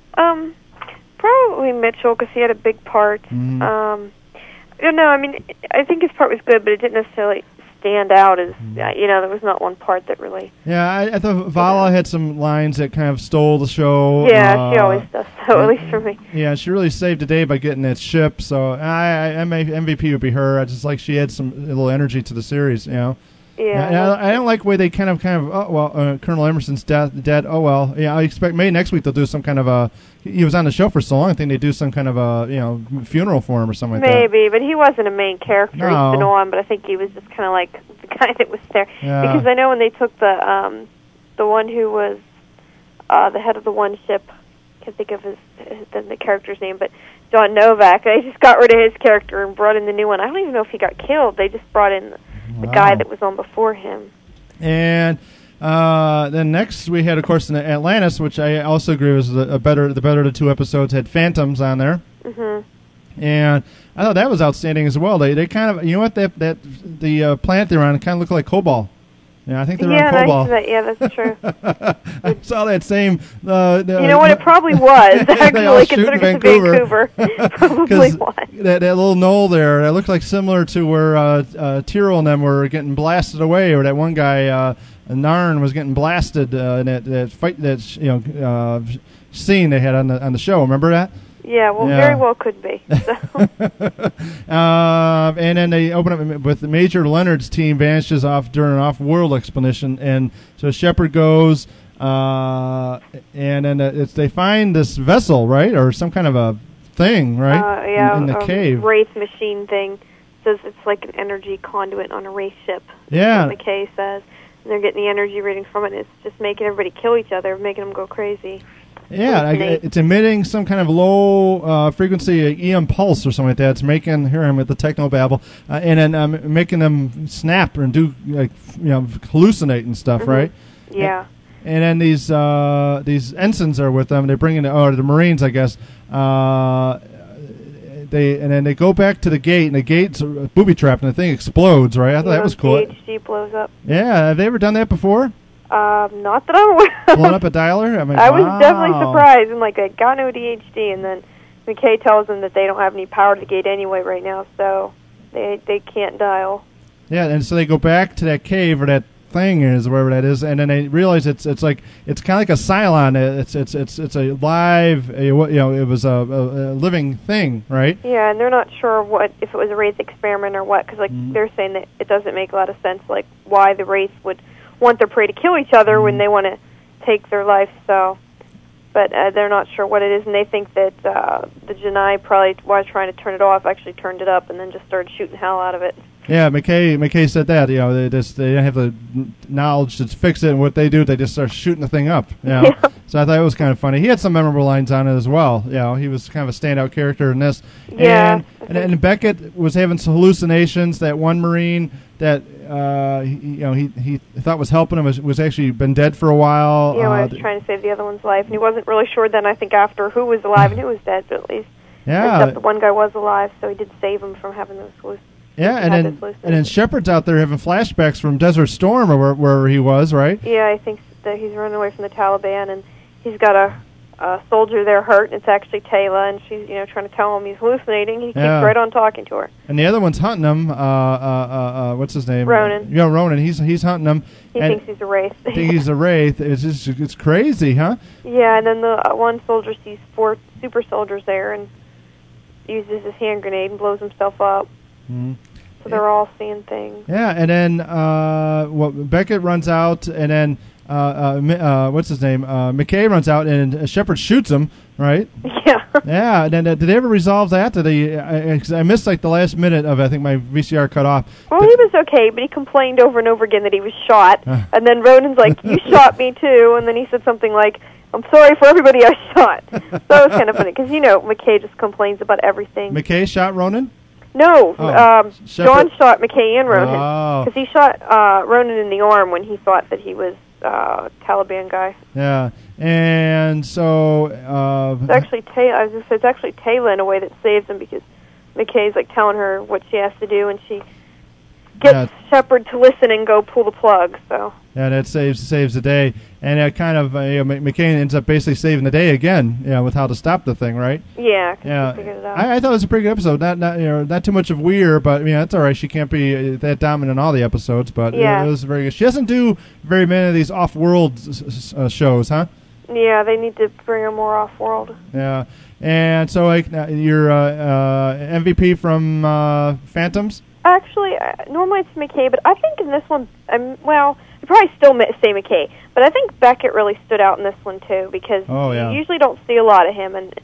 Probably Mitchell because he had a big part. Mm-hmm. I don't know. I mean, I think his part was good, but it didn't necessarily stand out as there was not one part that really. Yeah, I thought Vala had some lines that kind of stole the show. Yeah, she always does. So at least for me. Yeah, she really saved the day by getting that ship. So MVP would be her. I just like she had a little energy to the series. Yeah. I don't like the way they kind of Colonel Emerson's dead. Oh well. Yeah, I expect maybe next week they'll do some kind of he was on the show for so long. I think they do some kind of a funeral for him or something like that. Maybe, but he wasn't a main character. No. He's been on, but I think he was just kind of like the guy that was there. Yeah. Because I know when they took the one who was the head of the one ship, I can't think of the character's name, but John Novak. They just got rid of his character and brought in the new one. I don't even know if he got killed. They just brought in the guy that was on before him. And then next we had, of course, in Atlantis, which I also agree was the better of the two episodes, had Phantoms on there. Mm-hmm. And I thought that was outstanding as well. They kind of, the planet they're on kind of looked like Cobol. Yeah, I think they're on Cobol. That's true. I saw that same. You know what? It probably was actually considering it's Vancouver. Probably was. That little knoll there, that looked like similar to where Tyrrell and them were getting blasted away, or that one guy Narn was getting blasted in that fight, scene they had on the show. Remember that? Yeah, very well could be. So. And then they open up with Major Leonard's team vanishes off during an off-world expedition, and so Shepard goes, and then they find this vessel, right, or some kind of a thing, right? In the cave. Wraith machine thing. Says it's like an energy conduit on a Wraith ship. Yeah. That's what McKay says. And they're getting the energy readings from it, and it's just making everybody kill each other, making them go crazy. Yeah, it's emitting some kind of low frequency EM pulse or something like that. It's making, here I'm at the technobabble, and then making them snap and do hallucinate and stuff, right? Yeah. And then these ensigns are with them. They bring in the Marines, I guess. They go back to the gate, and the gate's booby trapped, and the thing explodes, right? I thought that was cool. DHD blows up. Yeah, have they ever done that before? Not that I'm aware of. Blown up a dialer? I mean, I was definitely surprised. I'm like, I got no DHD, and then McKay tells them that they don't have any power to the gate anyway right now, so they can't dial. Yeah, and so they go back to that cave or that thing is wherever that is, and then they realize it's kind of like a Cylon. It's a live, it was a living thing, right? Yeah, and they're not sure if it was a Wraith experiment or what, because they're saying that it doesn't make a lot of sense, like why the Wraith would want their prey to kill each other when they want to take their life. So, but they're not sure what it is, and they think that the Janai probably, while trying to turn it off, actually turned it up and then just started shooting hell out of it. Yeah, McKay said that. They don't have the knowledge to fix it, and what they do, they just start shooting the thing up. Yeah. So I thought it was kind of funny. He had some memorable lines on it as well. He was kind of a standout character in this. Yeah. And Beckett was having some hallucinations. That one Marine that he thought was helping him was actually been dead for a while. Yeah, he was trying to save the other one's life, and he wasn't really sure then. I think after who was alive and who was dead, but at least except the one guy was alive, so he did save him from having those hallucinations. Yeah, and then Shepard's out there having flashbacks from Desert Storm or wherever he was, right? Yeah, I think that he's running away from the Taliban, and he's got a soldier there hurt, and it's actually Taylor, and she's trying to tell him he's hallucinating. He keeps right on talking to her. And the other one's hunting him. What's his name? Ronan. Yeah, Ronan. He's hunting him. He thinks he's a wraith. He's a wraith. It's crazy, huh? Yeah, and then the one soldier sees 4 super soldiers there and uses his hand grenade and blows himself up. Mm-hmm. So they're all seeing things. Yeah, and then Beckett runs out, and then what's his name? McKay runs out, and Shepard shoots him, right? Yeah. Yeah, and then did they ever resolve that? I missed like the last minute of it. I think my VCR cut off. Well, he was okay, but he complained over and over again that he was shot. And then Ronan's like, you shot me too. And then he said something like, I'm sorry for everybody I shot. So it was kind of funny, because, McKay just complains about everything. McKay shot Ronan? No, John shot McKay and Ronan, because he shot Ronan in the arm when he thought that he was Taliban guy. Yeah, and so it's actually it's actually Taylor in a way that saves him, because McKay's like telling her what she has to do, and she gets Shepard to listen and go pull the plug. So yeah, that saves the day, and it kind of McKay ends up basically saving the day again, with how to stop the thing, right? Yeah, he figured it out. I thought it was a pretty good episode. Not too much of Weir, but that's all right. She can't be that dominant in all the episodes, but it was very good. She doesn't do very many of these off-world shows, huh? Yeah, they need to bring her more off-world. Yeah, and so your MVP from Phantoms. Actually, normally it's McKay, but I think in this one, I'd probably still say McKay, but I think Beckett really stood out in this one too, because you usually don't see a lot of him, and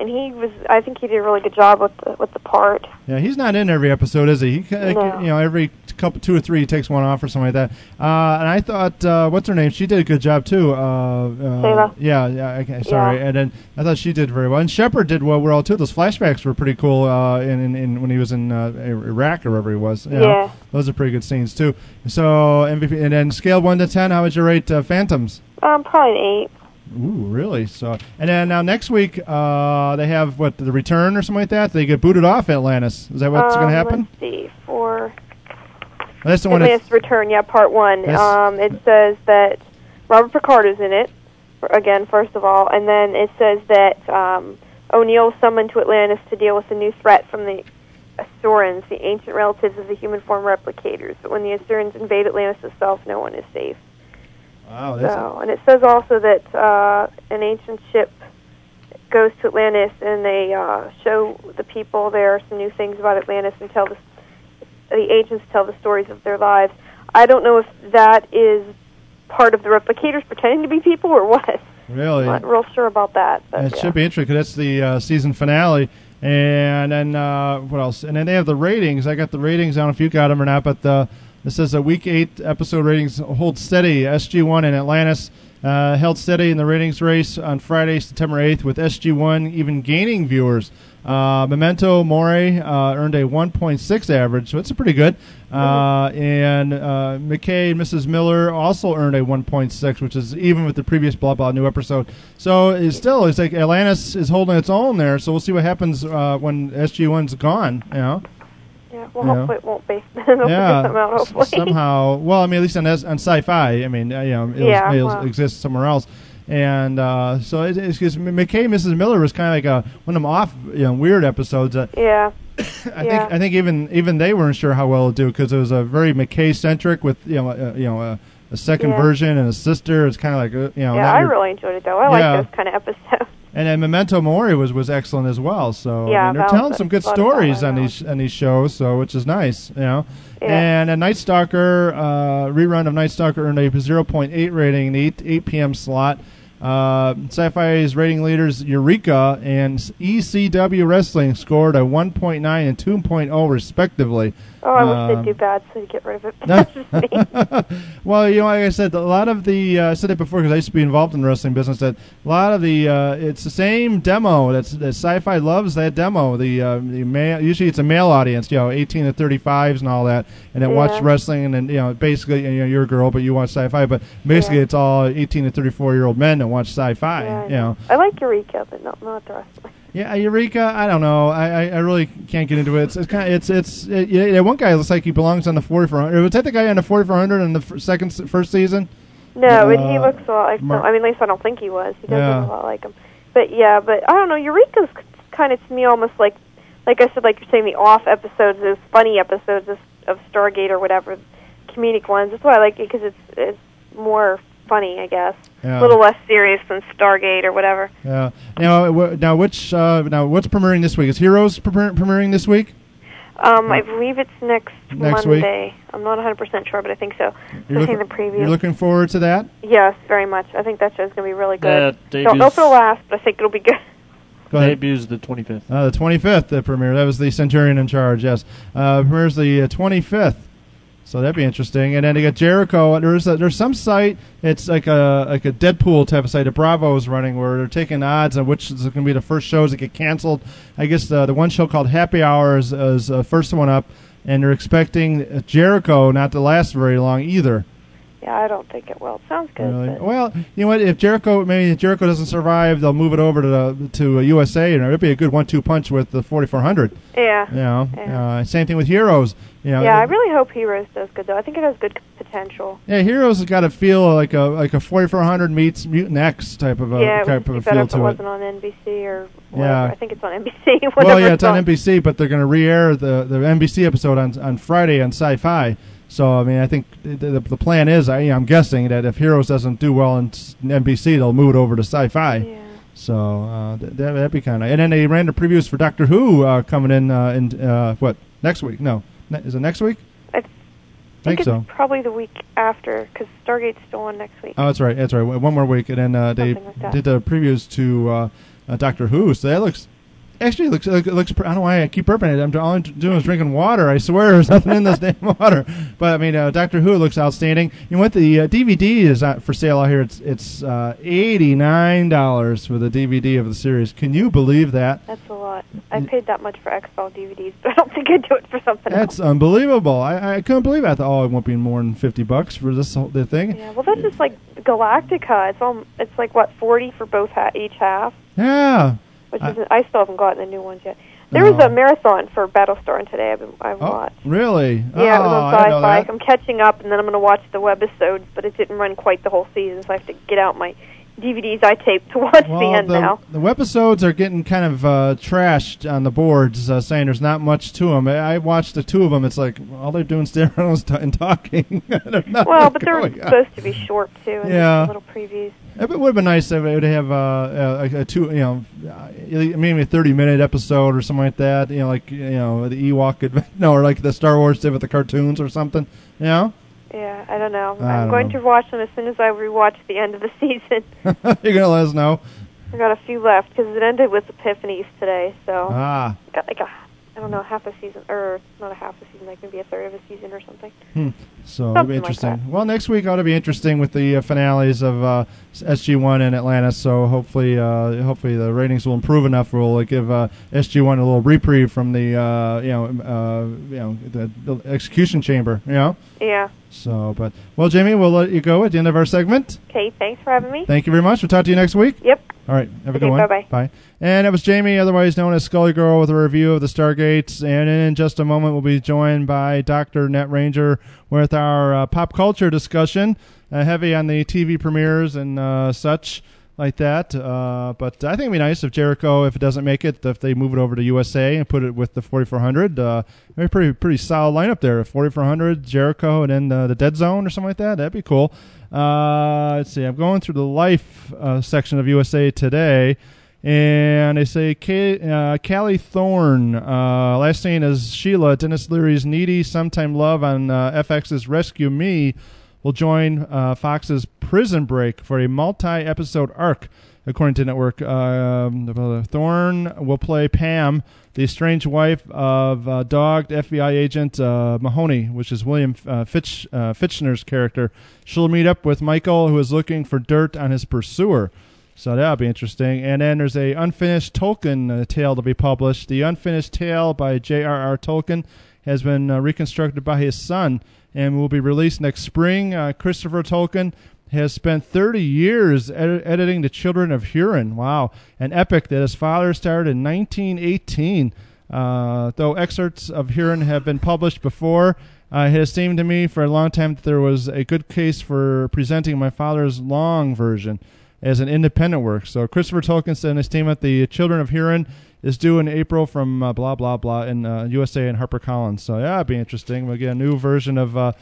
I think he did a really good job with the part. Yeah, he's not in every episode, is he? No. Every couple, 2 or 3, he takes one off or something like that. And I thought, what's her name? She did a good job too. Taylor. Yeah. Sorry, and then I thought she did very well. And Shepard did well too. Those flashbacks were pretty cool. In when he was in Iraq or wherever he was. Yeah. Those are pretty good scenes too. So MVP, and then scale 1 to 10, how would you rate Phantoms? Probably an 8. Ooh, really? So, and then now next week they have the return or something like that. They get booted off Atlantis. Is that what's going to happen? Let's see. For that's the one. Atlantis Return, part 1. It says that Robert Picard is in it again, first of all, and then it says that O'Neill summoned to Atlantis to deal with a new threat from the Asurans, the ancient relatives of the human form replicators. But when the Asurans invade Atlantis itself, no one is safe. Wow, and it says also that an ancient ship goes to Atlantis, and they show the people there some new things about Atlantis, and the agents tell the stories of their lives. I don't know if that is part of the replicators pretending to be people or what. Really? I'm not real sure about that. But it should be interesting, because that's the season finale. And then what else? And then they have the ratings. I got the ratings. I don't know if you got them or not, but this says Week 8 episode ratings hold steady. SG-1 and Atlantis held steady in the ratings race on Friday, September 8th, with SG-1 even gaining viewers. Memento Mori earned a 1.6 average, so it's pretty good. And McKay and Mrs. Miller also earned a 1.6, which is even with the previous new episode. So it's like Atlantis is holding its own there. So we'll see what happens when SG-1's gone. Yeah, well, hopefully it won't be. They'll figure something out, hopefully. Somehow, well, I mean, at least on Sci-Fi, I mean, it'll exist somewhere else. And so it's because McKay and Mrs. Miller was kind of like one of them off, weird episodes. Yeah. I think even they weren't sure how well it'll do, because it was a very McKay centric with a second version and a sister. It's kind of like I really enjoyed it though. I like those kind of episodes. And then Memento Mori was excellent as well. So they're telling some good stories on these shows, so which is nice, Yeah. And a Night Stalker rerun of Night Stalker earned a 0.8 rating in the 8 p.m. slot. Sci-Fi's rating leaders Eureka and ECW Wrestling scored a 1.9 and 2.0 respectively. Oh, I wish they'd do bad so you get rid of it. That's just me. Well, like I said, a lot of the I said it before because I used to be involved in the wrestling business. That a lot of the it's the same demo. That Sci-Fi loves that demo. The usually it's a male audience, 18 to 35s and all that, and that watch wrestling and basically you're a girl but you watch Sci-Fi, but basically it's all 18 to 34-year-old men that watch Sci-Fi. Yeah, I like Eureka, but not the wrestling. Yeah, Eureka. I don't know. I really can't get into it. It's kind of one guy looks like he belongs on the 4400. Was that the guy on the 4400 in the first season? No, but he looks a lot like him. I mean, at least I don't think he was. He does look a lot like him. But I don't know. Eureka's kind of to me almost like I said, like you're saying, the off episodes, those funny episodes of Stargate or whatever, comedic ones. That's why I like it because it's more funny, I guess. Yeah. A little less serious than Stargate or whatever. Yeah. Now what's premiering this week? Is Heroes premiering this week? I believe it's next Monday. Week? I'm not 100% sure, but I think so. I've seen the preview. You're looking forward to that? Yes, very much. I think that show's going to be really good. Don't know if it'll last, but I think it'll be good. Go ahead. Debuts the 25th. The 25th, the premiere. That was the Centurion in charge, yes. Premieres the 25th. So that'd be interesting. And then they got Jericho. There's some site. It's like a Deadpool type of site that Bravo is running, where they're taking odds on which is going to be the first shows that get canceled. I guess the one show called Happy Hour is first one up, and they're expecting Jericho not to last very long either. Yeah, I don't think it will. It sounds good. Really? Well, you know what? If Jericho doesn't survive, they'll move it over to USA, and it'd be a good 1-2 punch with the 4400. Yeah. Same thing with Heroes. Yeah, I really hope Heroes does good though. I think it has good potential. Yeah, Heroes has got to feel like a 4400 meets Mutant X type of a feel to it. Yeah, it would be better if it wasn't on NBC or whatever. Yeah. I think it's on NBC. Well, yeah, it's on NBC, but they're going to re-air the NBC episode on Friday on Sci-Fi. So, I mean, I think the plan is, I'm guessing that if Heroes doesn't do well on NBC, they'll move it over to Sci-Fi. Yeah. So that'd be kind of. And then they ran the previews for Doctor Who coming in next week? No, is it next week? I think it's so. Probably the week after, because Stargate's still on next week. Oh, that's right. One more week, and then they did the previews to Doctor Who. So that looks. Actually, it looks. I don't know why I keep burping it. All I'm doing is drinking water. I swear there's nothing in this damn water. But I mean, Doctor Who looks outstanding. You know what? The DVD is for sale out here. It's $89 for the DVD of the series. Can you believe that? That's a lot. I paid that much for X-Files DVDs, but I don't think I'd do it for something else. That's unbelievable. I couldn't believe it. I thought, it won't be more than $50 for the thing. Yeah, well, that's just like Galactica. It's like what, $40 for each half. Yeah. Which I still haven't gotten the new ones yet. There was a marathon for Battlestar today. I've watched. Really? Yeah, it was on Sci-Fi. I'm catching up, and then I'm going to watch the webisodes, but it didn't run quite the whole season, so I have to get out my DVDs I taped to watch the end now. The webisodes are getting kind of trashed on the boards, saying there's not much to them. I watched the two of them. It's like all they're doing is staring and talking. Well, but they're supposed to be short too, and little previews. It would have been nice if it would have a two, maybe a 30-minute episode or something like that. The Ewok, or like the Star Wars did with the cartoons or something. Yeah, I don't know. I'm going to watch them as soon as I rewatch the end of the season. You're gonna let us know. I got a few left because it ended with Epiphanies today, so got like half a season, or not a half a season, like maybe a third of a season or something. So it'll be interesting. Like well, next week ought to be interesting with the finales of SG1 and Atlantis. So hopefully the ratings will improve enough. We'll give SG1 a little reprieve from the the execution chamber. Yeah. So, well, Jamie, we'll let you go at the end of our segment. Okay, thanks for having me. Thank you very much. We'll talk to you next week. Yep. All right, have a good one. Bye-bye. Bye. And that was Jamie, otherwise known as Scully Girl, with a review of the Stargates. And in just a moment, we'll be joined by Dr. Net Ranger with our pop culture discussion, heavy on the TV premieres and such like that. But I think it'd be nice if Jericho, if it doesn't make it, if they move it over to USA and put it with the 4400. Pretty solid lineup there. 4400, Jericho, and then the Dead Zone or something like that. That'd be cool. Let's see. I'm going through the Life section of USA Today, and they say Callie Thorne, last name is Sheila, Dennis Leary's Needy Sometime Love on FX's Rescue Me, will join Fox's Prison Break for a multi-episode arc, according to Network. Thorne will play Pam, the estranged wife of dogged FBI agent Mahoney, which is William Fichtner's character. She'll meet up with Michael, who is looking for dirt on his pursuer. So that'll be interesting. And then there's a unfinished Tolkien tale to be published. The unfinished tale by J.R.R. Tolkien has been reconstructed by his son and will be released next spring. Christopher Tolkien has spent 30 years editing The Children of Hurin. Wow. An epic that his father started in 1918. Though excerpts of Hurin have been published before, it has seemed to me for a long time that there was a good case for presenting my father's long version as an independent work. So Christopher Tolkien said in his statement, The Children of Hurin is due in April from blah, blah, blah in USA and HarperCollins. So yeah, it'd be interesting. We'll get a new version of the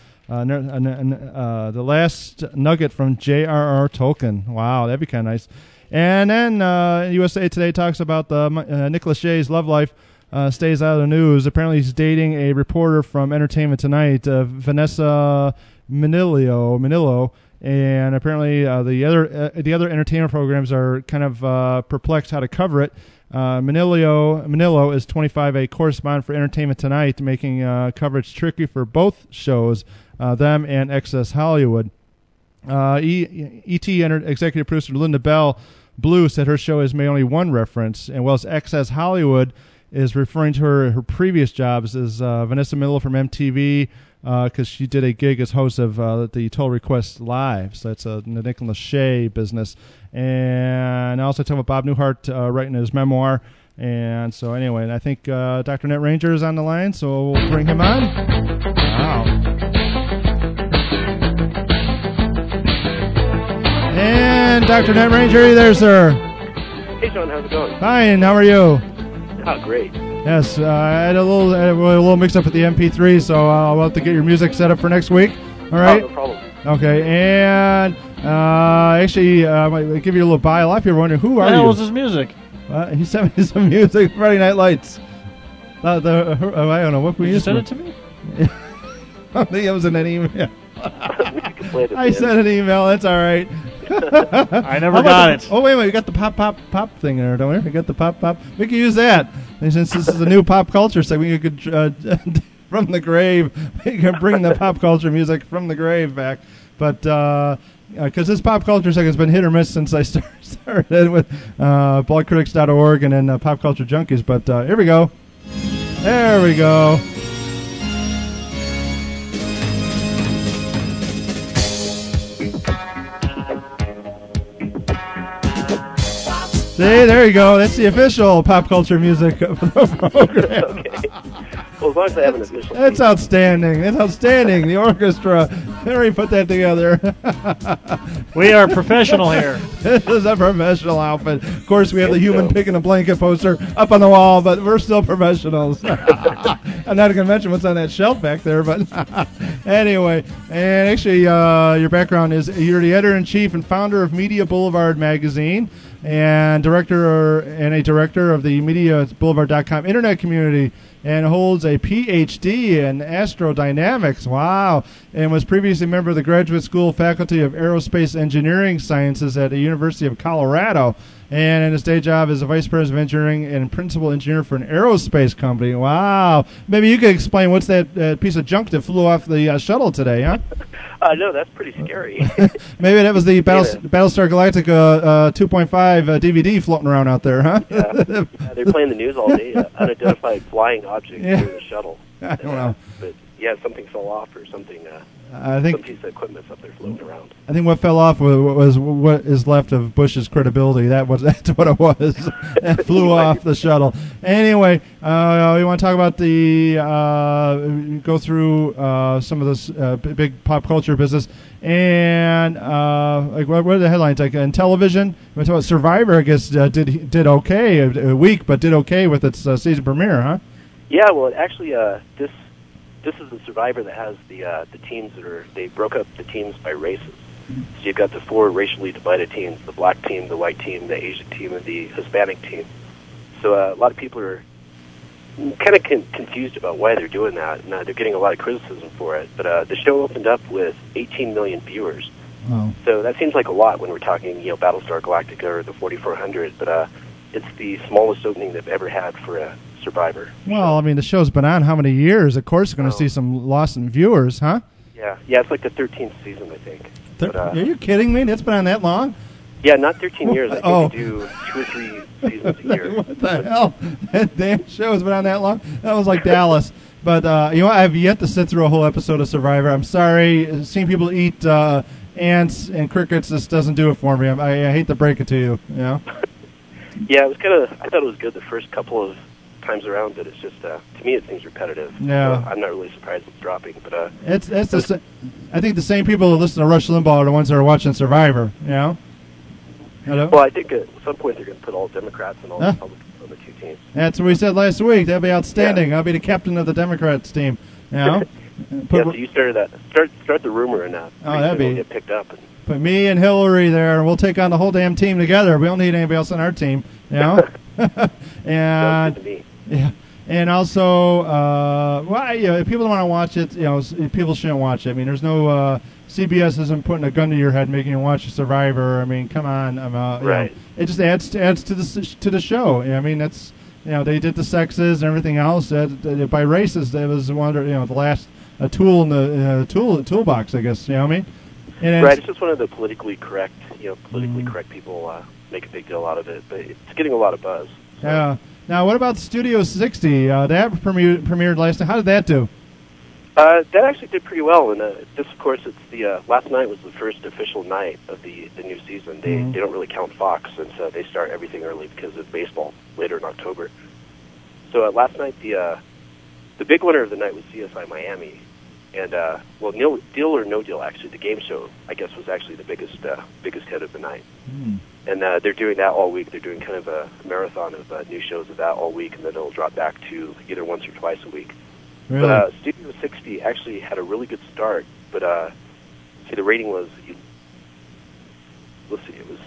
last nugget from J.R.R. Tolkien. Wow, that'd be kind of nice. And then USA Today talks about Nick Lachey's love life stays out of the news. Apparently he's dating a reporter from Entertainment Tonight, Vanessa Manillo. And apparently the other entertainment programs are kind of perplexed how to cover it. Manillo is 25, a correspondent for Entertainment Tonight, making coverage tricky for both shows, them and Access Hollywood. E.T. executive producer Linda Bell Blue said her show has made only one reference, and whilst Access Hollywood is referring to her previous jobs as Vanessa Manillo from MTV, because she did a gig as host of the Total Request Live. So that's the Nick Lachey business. And I also talk about Bob Newhart writing his memoir. And so anyway, and I think Dr. Net Ranger is on the line, so we'll bring him on. Wow. And Dr. Net Ranger, are you there, sir? Hey, John, how's it going? Fine, how are you? Oh, great. Yes, I had a little mix-up with the MP3, so I'll have to get your music set up for next week. All right? Oh, no problem. Okay, and actually, I might give you a little bio. A lot of people are wondering, who are you? What the hell was his music? He sent me some music, Friday Night Lights. I don't know. What Did you send it to me? I think it was in an email. I sent an email. That's all right. I never got it. Oh, wait a minute. We got the pop thing there, don't we? We got the pop. We can use that. And since this is a new pop culture segment, you could, from the grave, we can bring the pop culture music from the grave back. But, because this pop culture segment has been hit or miss since I started with blogcritics.org and then Pop Culture Junkies. But here we go. There we go. See, there you go. That's the official pop culture music of the program. Okay. Well, as long as I have an official. That's outstanding. That's outstanding. The orchestra. Harry put that together. We are professional here. This is a professional outfit. Of course, we have the human picking a blanket poster up on the wall, but we're still professionals. I'm not going to mention what's on that shelf back there, but anyway. And actually, your background is you're the editor-in-chief and founder of Media Boulevard magazine and a director of the MediaBoulevard.com internet community, and holds a PhD in astrodynamics. Wow. And was previously a member of the Graduate School faculty of Aerospace Engineering Sciences at the University of Colorado. And in his day job is a vice president of engineering and principal engineer for an aerospace company. Wow. Maybe you could explain what's that piece of junk that flew off the shuttle today, huh? No, that's pretty scary. Maybe that was the Battlestar Galactica 2.5 DVD floating around out there, huh? Yeah. They're playing the news all day. Unidentified flying object through the shuttle. I don't know. But yeah, something fell off or something. I think some piece of equipment's up there floating around. I think what fell off was what is left of Bush's credibility. That's what it was. It flew off the shuttle. Anyway, we want to talk about go through some of this big pop culture business, and like what are the headlines? Like in television, we talk about Survivor. I guess did okay a week, but did okay with its season premiere, huh? Yeah, well, actually, this is the Survivor that has the teams they broke up the teams by races. So you've got the 4 racially divided teams: the black team, the white team, the Asian team, and the Hispanic team. So a lot of people are kind of confused about why they're doing that, and they're getting a lot of criticism for it. But the show opened up with 18 million viewers. Oh. So that seems like a lot when we're talking, Battlestar Galactica or the 4400. But it's the smallest opening they've ever had for a Survivor. Well, I mean, the show's been on how many years? Of course, we're going to see some loss in viewers, huh? Yeah, it's like the 13th season, I think. Are you kidding me? It's been on that long? Yeah, not 13 years. I think they do 2 or 3 seasons a year. What the hell? That damn show has been on that long? That was like Dallas. But, I have yet to sit through a whole episode of Survivor. I'm sorry. Seeing people eat ants and crickets just doesn't do it for me. I hate to break it to you, Yeah, it was I thought it was good the first couple of times around, but it's just, to me, it seems repetitive. Yeah. So I'm not really surprised it's dropping. But I think the same people who listen to Rush Limbaugh are the ones that are watching Survivor, Hello? Well, I think at some point they're going to put all Democrats and all the Republicans on the 2 teams. That's what we said last week. That'd be outstanding. I'll be the captain of the Democrats team. So you started that. Start the rumor, and it'll get picked up. Put me and Hillary there, and we'll take on the whole damn team together. We don't need anybody else on our team, And yeah, and also, if people don't want to watch it, people shouldn't watch it. I mean, there's no CBS isn't putting a gun to your head making you watch Survivor. I mean, come on, right? It just adds to the show. I mean, that's they did the sexes and everything else by races. That was one of the last tool in the toolbox, I guess. You know what I mean? And right. It's just one of the politically correct correct people make a big deal out of it, but it's getting a lot of buzz. So. Yeah. Now, what about Studio 60? That premiered last night. How did that do? That actually did pretty well, and this, of course, it's the last night was the first official night of the new season. They don't really count Fox since they start everything early because of baseball later in October. So last night, the big winner of the night was CSI Miami, and Deal or No Deal, actually, the game show, I guess, was actually the biggest hit of the night. And they're doing that all week. They're doing kind of a marathon of new shows of that all week, and then it'll drop back to either once or twice a week. Really? But Studio 60 actually had a really good start, but the rating was, it was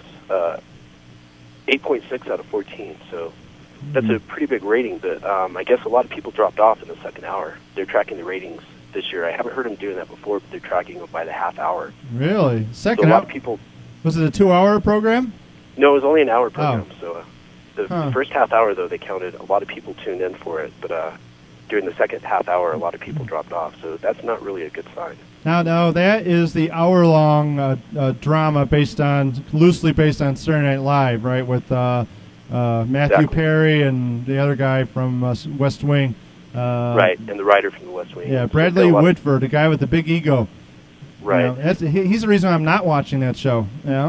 8.6 out of 14, so that's a pretty big rating, but I guess a lot of people dropped off in the second hour. They're tracking the ratings this year. I haven't heard them doing that before, but they're tracking them by the half hour. Really? Second hour? A lot of people. Was it a 2-hour program? No, it was only an hour program, so the first half hour, though, they counted. A lot of people tuned in for it, but during the second half hour, a lot of people dropped off, so that's not really a good sign. Now that is the hour-long drama loosely based on Saturday Night Live, right, with Matthew Perry and the other guy from West Wing. Right, and the writer from the West Wing. Yeah, Bradley Whitford, the guy with the big ego. Right. He's the reason I'm not watching that show,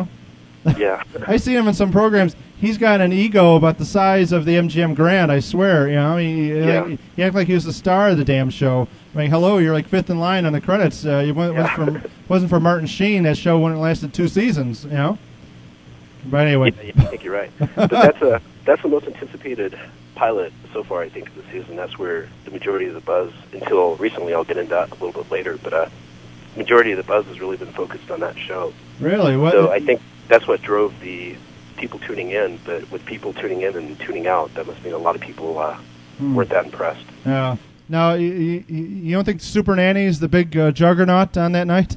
Yeah. I see him in some programs. He's got an ego about the size of the MGM Grand, I swear. He acted like he was the star of the damn show. I mean, hello, you're like fifth in line on the credits. Wasn't for Martin Sheen, that show wouldn't have lasted 2 seasons, But anyway. Yeah, I think you're right. But that's the most anticipated pilot so far, I think, of the season. That's where the majority of the buzz, until recently, I'll get into that a little bit later, but the majority of the buzz has really been focused on that show. Really? So I think that's what drove the people tuning in, but with people tuning in and tuning out, that must mean a lot of people weren't that impressed. Yeah. Now, you don't think Super Nanny is the big juggernaut on that night?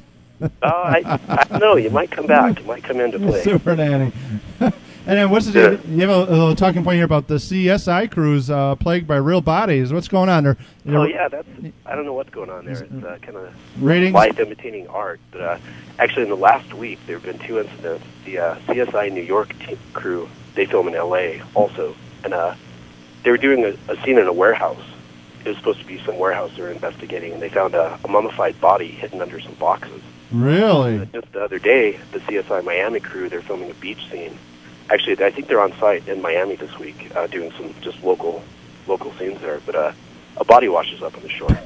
I don't know. You might come back. You might come into play. Super Nanny. And then you have a little talking point here about the CSI crews plagued by real bodies. What's going on there? I don't know what's going on there. It's kind of ratings? Life imitating art. But actually, in the last week, there have been 2 incidents. The CSI New York crew, they film in L.A. also, and they were doing a scene in a warehouse. It was supposed to be some warehouse they were investigating, and they found a mummified body hidden under some boxes. Really? Just the other day, the CSI Miami crew, they're filming a beach scene. Actually, I think they're on site in Miami this week doing some just local scenes there. But a body washes up on the shore.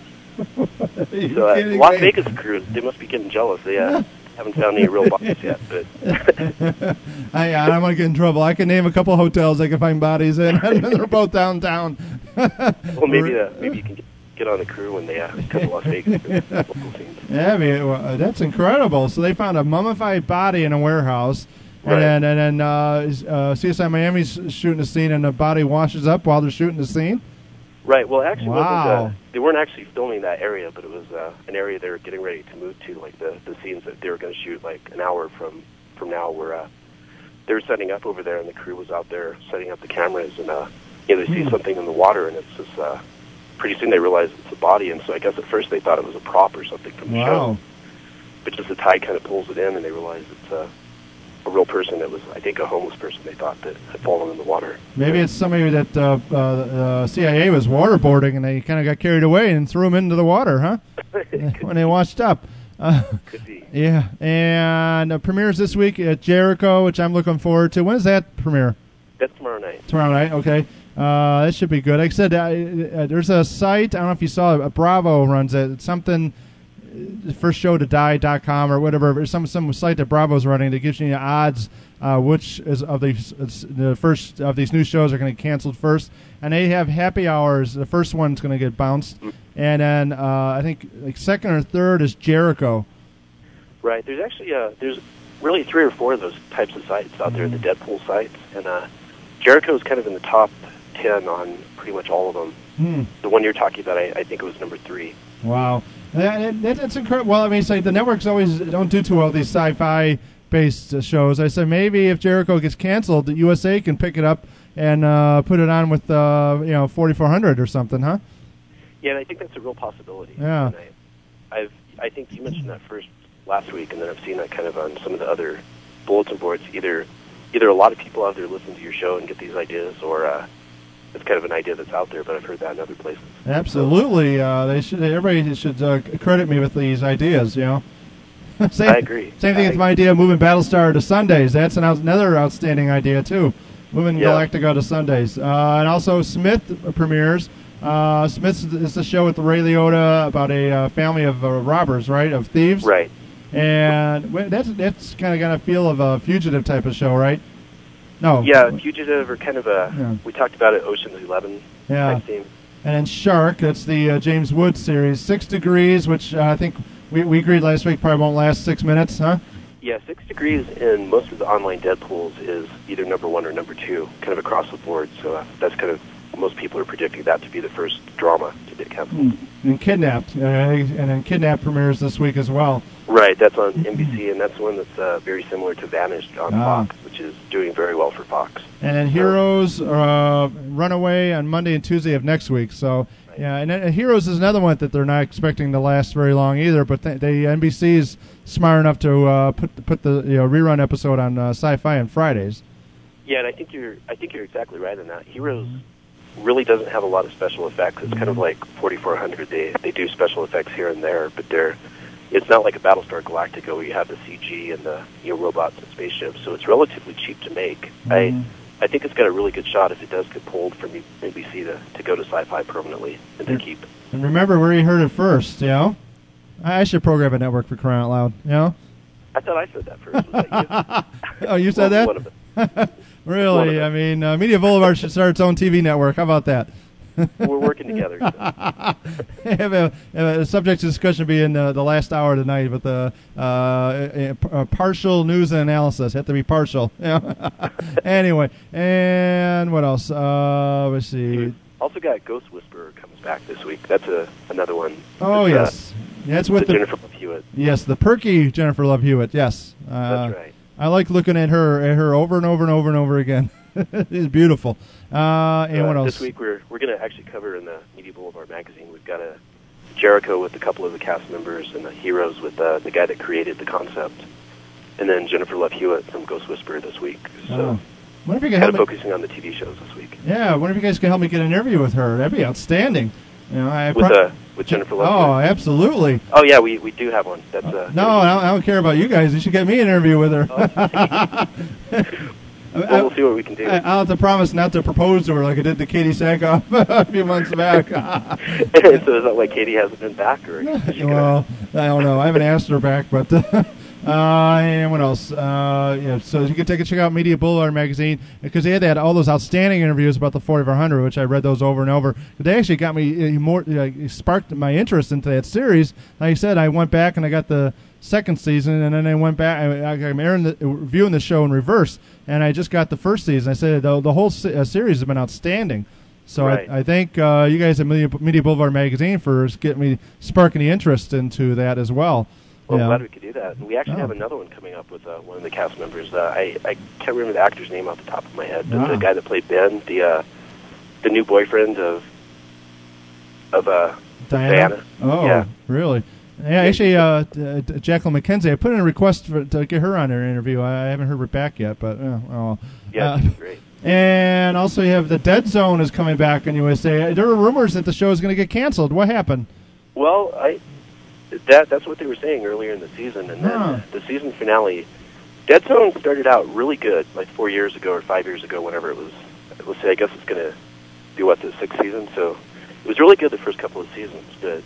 So Las Vegas crew, they must be getting jealous. They haven't found any real bodies yet. But I don't want to get in trouble. I can name a couple hotels I can find bodies in. They're both downtown. Well, maybe you can get on the crew when they come to Las Vegas for local scenes. Yeah, I mean, that's incredible. So they found a mummified body in a warehouse. Right. And then CSI Miami's shooting a scene, and the body washes up while they're shooting the scene. Right. Well, actually, Wow. they weren't actually filming that area, but it was an area they were getting ready to move to. Like the scenes that they were going to shoot, like an hour from now, were they were setting up over there, and the crew was out there setting up the cameras, and they see something in the water, and it's this. Pretty soon they realize it's a body, and so I guess at first they thought it was a prop or something from the show. But just the tide kind of pulls it in, and they realize it's a real person. It was, I think, a homeless person they thought that had fallen in the water. Maybe it's somebody that CIA was waterboarding, and they kind of got carried away and threw him into the water, huh? When they washed up. Could be. Yeah, and premieres this week at Jericho, which I'm looking forward to. When does that premiere? That's tomorrow night. Tomorrow night, okay. That should be good. Like I said, there's a site, I don't know if you saw it, Bravo runs it. It's something, firstshowtodie.com or whatever. It's some site that Bravo's running that gives you the odds which is of the first of these new shows are going to get canceled first. And they have happy hours. The first one's going to get bounced. And then I think like second or third is Jericho. Right. There's actually there's really 3 or 4 of those types of sites out there, the Deadpool sites. And Jericho's kind of in the top 10 on pretty much all of them. The one you're talking about, I think it was number 3. Wow. That's incredible. Well, I mean, it's like the networks always don't do too well with these sci-fi based shows. I said maybe if Jericho gets canceled, the USA can pick it up and put it on with 4400 or something, huh? Yeah, and I think that's a real possibility. Yeah. And I think you mentioned that first last week, and then I've seen that kind of on some of the other bulletin boards. Either a lot of people out there listen to your show and get these ideas, or it's kind of an idea that's out there, but I've heard that in other places. Absolutely. Everybody should credit me with these ideas, I agree. Same thing with my idea of moving Battlestar to Sundays. That's another outstanding idea, too. Moving Galactica to Sundays. And also Smith premieres. Smith is the show with Ray Liotta about a family of robbers, right? Of thieves. Right. And that's kind of got a feel of a fugitive type of show, right? No. Yeah, fugitive or kind of we talked about it, Ocean's 11 type theme. And then Shark, that's the James Woods series. 6 Degrees, which I think we agreed last week probably won't last 6 minutes, huh? Yeah, 6 Degrees in most of the online Deadpools is either number 1 or number 2, kind of across the board. So that's kind of, most people are predicting that to be the first drama to get canceled. And Kidnapped. And then Kidnapped premieres this week as well. Right, that's on NBC, and that's one that's very similar to Vanished on Fox, which is doing very well for Fox. And then Heroes, Runaway on Monday and Tuesday of next week. So, yeah, and then Heroes is another one that they're not expecting to last very long either. But NBC is smart enough to put the rerun episode on Sci-Fi on Fridays. Yeah, and I think you're exactly right on that. Heroes really doesn't have a lot of special effects. It's kind of like 4400. They do special effects here and there, but it's not like a Battlestar Galactica where you have the CG and the robots and spaceships. So it's relatively cheap to make. I think it's got a really good shot if it does get pulled from NBC to go to Sci-Fi permanently and to keep. And remember where you heard it first, I should program a network for crying out loud, I thought I said that first. Was that you? Oh, you said that? One of them. Really? I mean, Media Boulevard should start its own TV network. How about that? We're working together. So. Have a subject to discussion be in the last hour tonight with the partial news and analysis. Have to be partial. Anyway, and what else? Let's see. Also got Ghost Whisperer comes back this week. That's another one. Oh, yes. That's with Jennifer Love Hewitt. Yes, the perky Jennifer Love Hewitt. Yes. That's right. I like looking at her over and over and over and over again. It's beautiful. And what else? This week we're going to actually cover in the Media Boulevard magazine. We've got a Jericho with a couple of the cast members, and the Heroes with the guy that created the concept, and then Jennifer Love Hewitt from Ghost Whisperer this week. So wonder if you kind of focusing on the TV shows this week. Yeah, I wonder if you guys can help me get an interview with her. That'd be outstanding. With Jennifer Love Hewitt. Oh, absolutely. Oh yeah, we do have one. That's no, I don't care about you guys. You should get me an interview with her. Well, we'll see what we can do. I'll have to promise not to propose to her like I did to Katie Sackhoff a few months back. So is that why Katie hasn't been back? Or well, I don't know. I haven't asked her back, but... and what else? So you can check out Media Boulevard magazine because they had all those outstanding interviews about the 4400, which I read those over and over. They actually got me sparked my interest into that series. Like I said, I went back and I got the second season, and then I went back. I'm reviewing the show in reverse, and I just got the first season. I said the whole series has been outstanding. So Right. I thank you guys at Media Boulevard Magazine for sparking the interest into that as well. Well, Yeah. I'm glad we could do that. And we actually have another one coming up with one of the cast members. I can't remember the actor's name off the top of my head, but the guy that played Ben, the new boyfriend of Diana. Oh, yeah. really? Yeah, actually, Jacqueline McKenzie, I put in a request to get her on her interview. I haven't heard her back yet, but Yeah, she's great. And also, you have the Dead Zone is coming back on USA. There were rumors that the show is going to get canceled. What happened? Well, that's what they were saying earlier in the season, and then the season finale. Dead Zone started out really good, like 4 years ago or 5 years ago, whenever it was. Let's say, I guess it's going to be the sixth season. So it was really good the first couple of seasons, but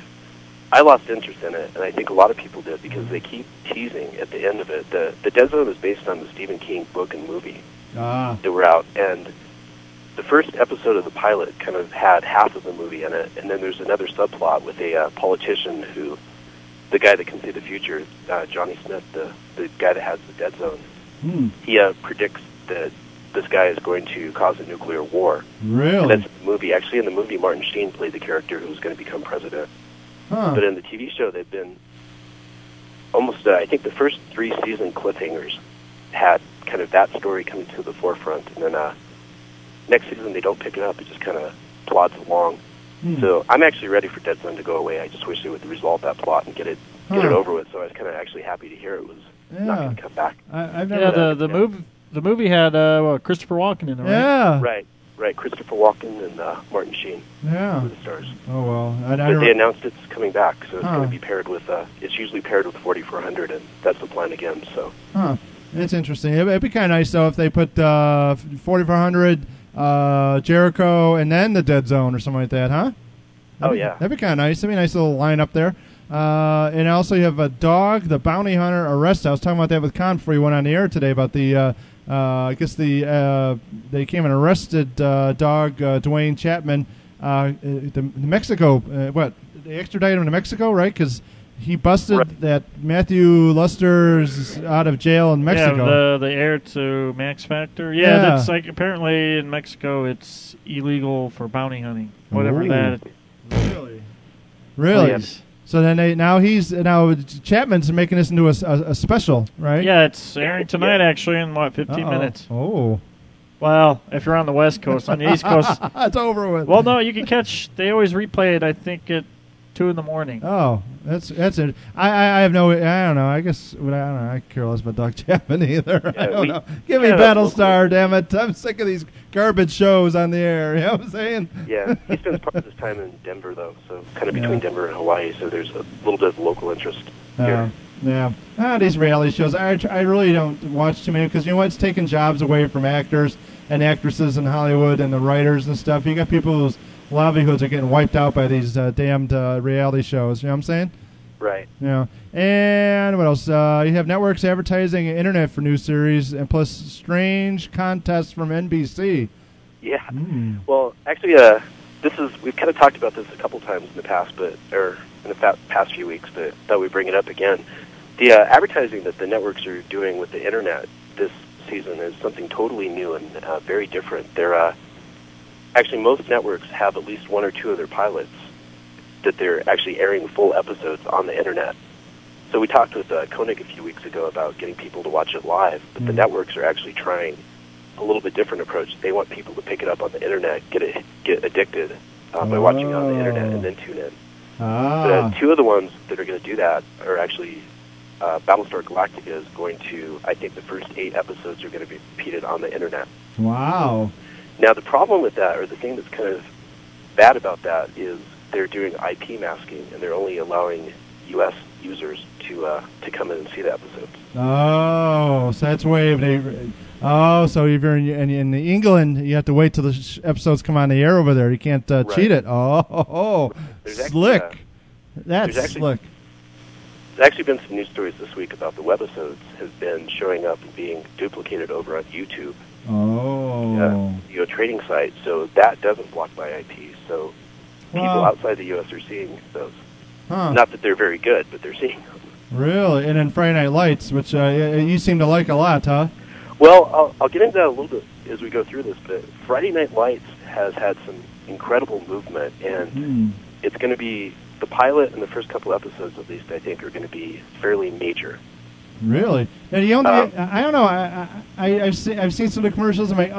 I lost interest in it, and I think a lot of people did because they keep teasing at the end of it. The Dead Zone is based on the Stephen King book and movie that were out, and the first episode of the pilot kind of had half of the movie in it, and then there's another subplot with a politician the guy that can see the future, Johnny Smith, the guy that has the Dead Zone. He predicts that this guy is going to cause a nuclear war. Really? And that's the movie. Actually, in the movie, Martin Sheen played the character who was going to become president. But in the TV show, they've been almost, I think the first 3 season cliffhangers had kind of that story coming to the forefront. And then next season, they don't pick it up. It just kind of plods along. So I'm actually ready for Dead Zone to go away. I just wish they would resolve that plot and get it over with. So I was kind of actually happy to hear it was not going to come back. I've never the movie had Christopher Walken in it, right? Yeah. Right. Christopher Walken and Martin Sheen were the stars. Oh, well. But they announced it's coming back, so it's going to be paired with, it's usually paired with 4400, and that's the plan again, so. It's interesting. It'd be kind of nice, though, if they put 4400, Jericho, and then the Dead Zone or something like that, huh? That'd be kind of nice. That'd be a nice little lineup there. And also you have a Dog, the Bounty Hunter Arrest. I was talking about that with Con before he went on the air today about the, I guess they came and arrested Dog, Dwayne Chapman, the Mexico, they extradited him to Mexico, right? Because he busted that Matthew Luster's out of jail in Mexico. Yeah, the heir to Max Factor. Yeah, that's like apparently in Mexico it's illegal for bounty hunting, whatever that. Really? So then now Chapman's making this into a special, right? Yeah, it's airing tonight actually in 15 minutes. Oh. Well, if you're on the West Coast, on the East Coast, it's over with. Well, no, you can catch. They always replay it. I think at 2 in. Oh, that's it. I have no. I don't know. I guess I don't know. I care less about Doug Chapman either. I don't know. Give me Battlestar, damn it! I'm sick of these garbage shows on the air. You know what I'm saying? Yeah, he spends part of his time in Denver though, so kind of between Denver and Hawaii. So there's a little bit of local interest here. Yeah. These reality shows. I really don't watch too many because you know what? It's taking jobs away from actors and actresses in Hollywood and the writers and stuff. You got people whose livelihoods are getting wiped out by these damned reality shows. You know what I'm saying? Right. Yeah. And what else? You have networks advertising and internet for new series, and plus strange contests from NBC. Yeah. Well, actually, we've kind of talked about this a couple times in the past, or in the past few weeks, but thought we'd bring it up again. The advertising that the networks are doing with the internet this season is something totally new and very different. They're actually, most networks have at least 1 or 2 of their pilots that they're actually airing full episodes on the internet. So we talked with Koenig a few weeks ago about getting people to watch it live, but the networks are actually trying a little bit different approach. They want people to pick it up on the internet, get addicted by watching it on the internet, and then tune in. But, 2 of the ones that are going to do that are actually Battlestar Galactica is going to, I think the first 8 episodes are going to be repeated on the internet. Wow. Now, the problem with that, or the thing that's kind of bad about that, is they're doing IP masking, and they're only allowing U.S. users to come in and see the episodes. Oh, so that's why so if you're in England, you have to wait till the episodes come on the air over there. You can't cheat it. Oh, slick. That's slick. There's actually been some news stories this week about the webisodes have been showing up and being duplicated over on YouTube. Oh. Trading site, so that doesn't block my IP. So people outside the U.S. are seeing those. Not that they're very good, but they're seeing them. Really? And then Friday Night Lights, which you seem to like a lot, huh? Well, I'll get into that a little bit as we go through this, but Friday Night Lights has had some incredible movement, and it's going to be the pilot and the first couple episodes, at least, I think, are going to be fairly major. Really? And you know, I don't know. I've seen some of the commercials. I'm like,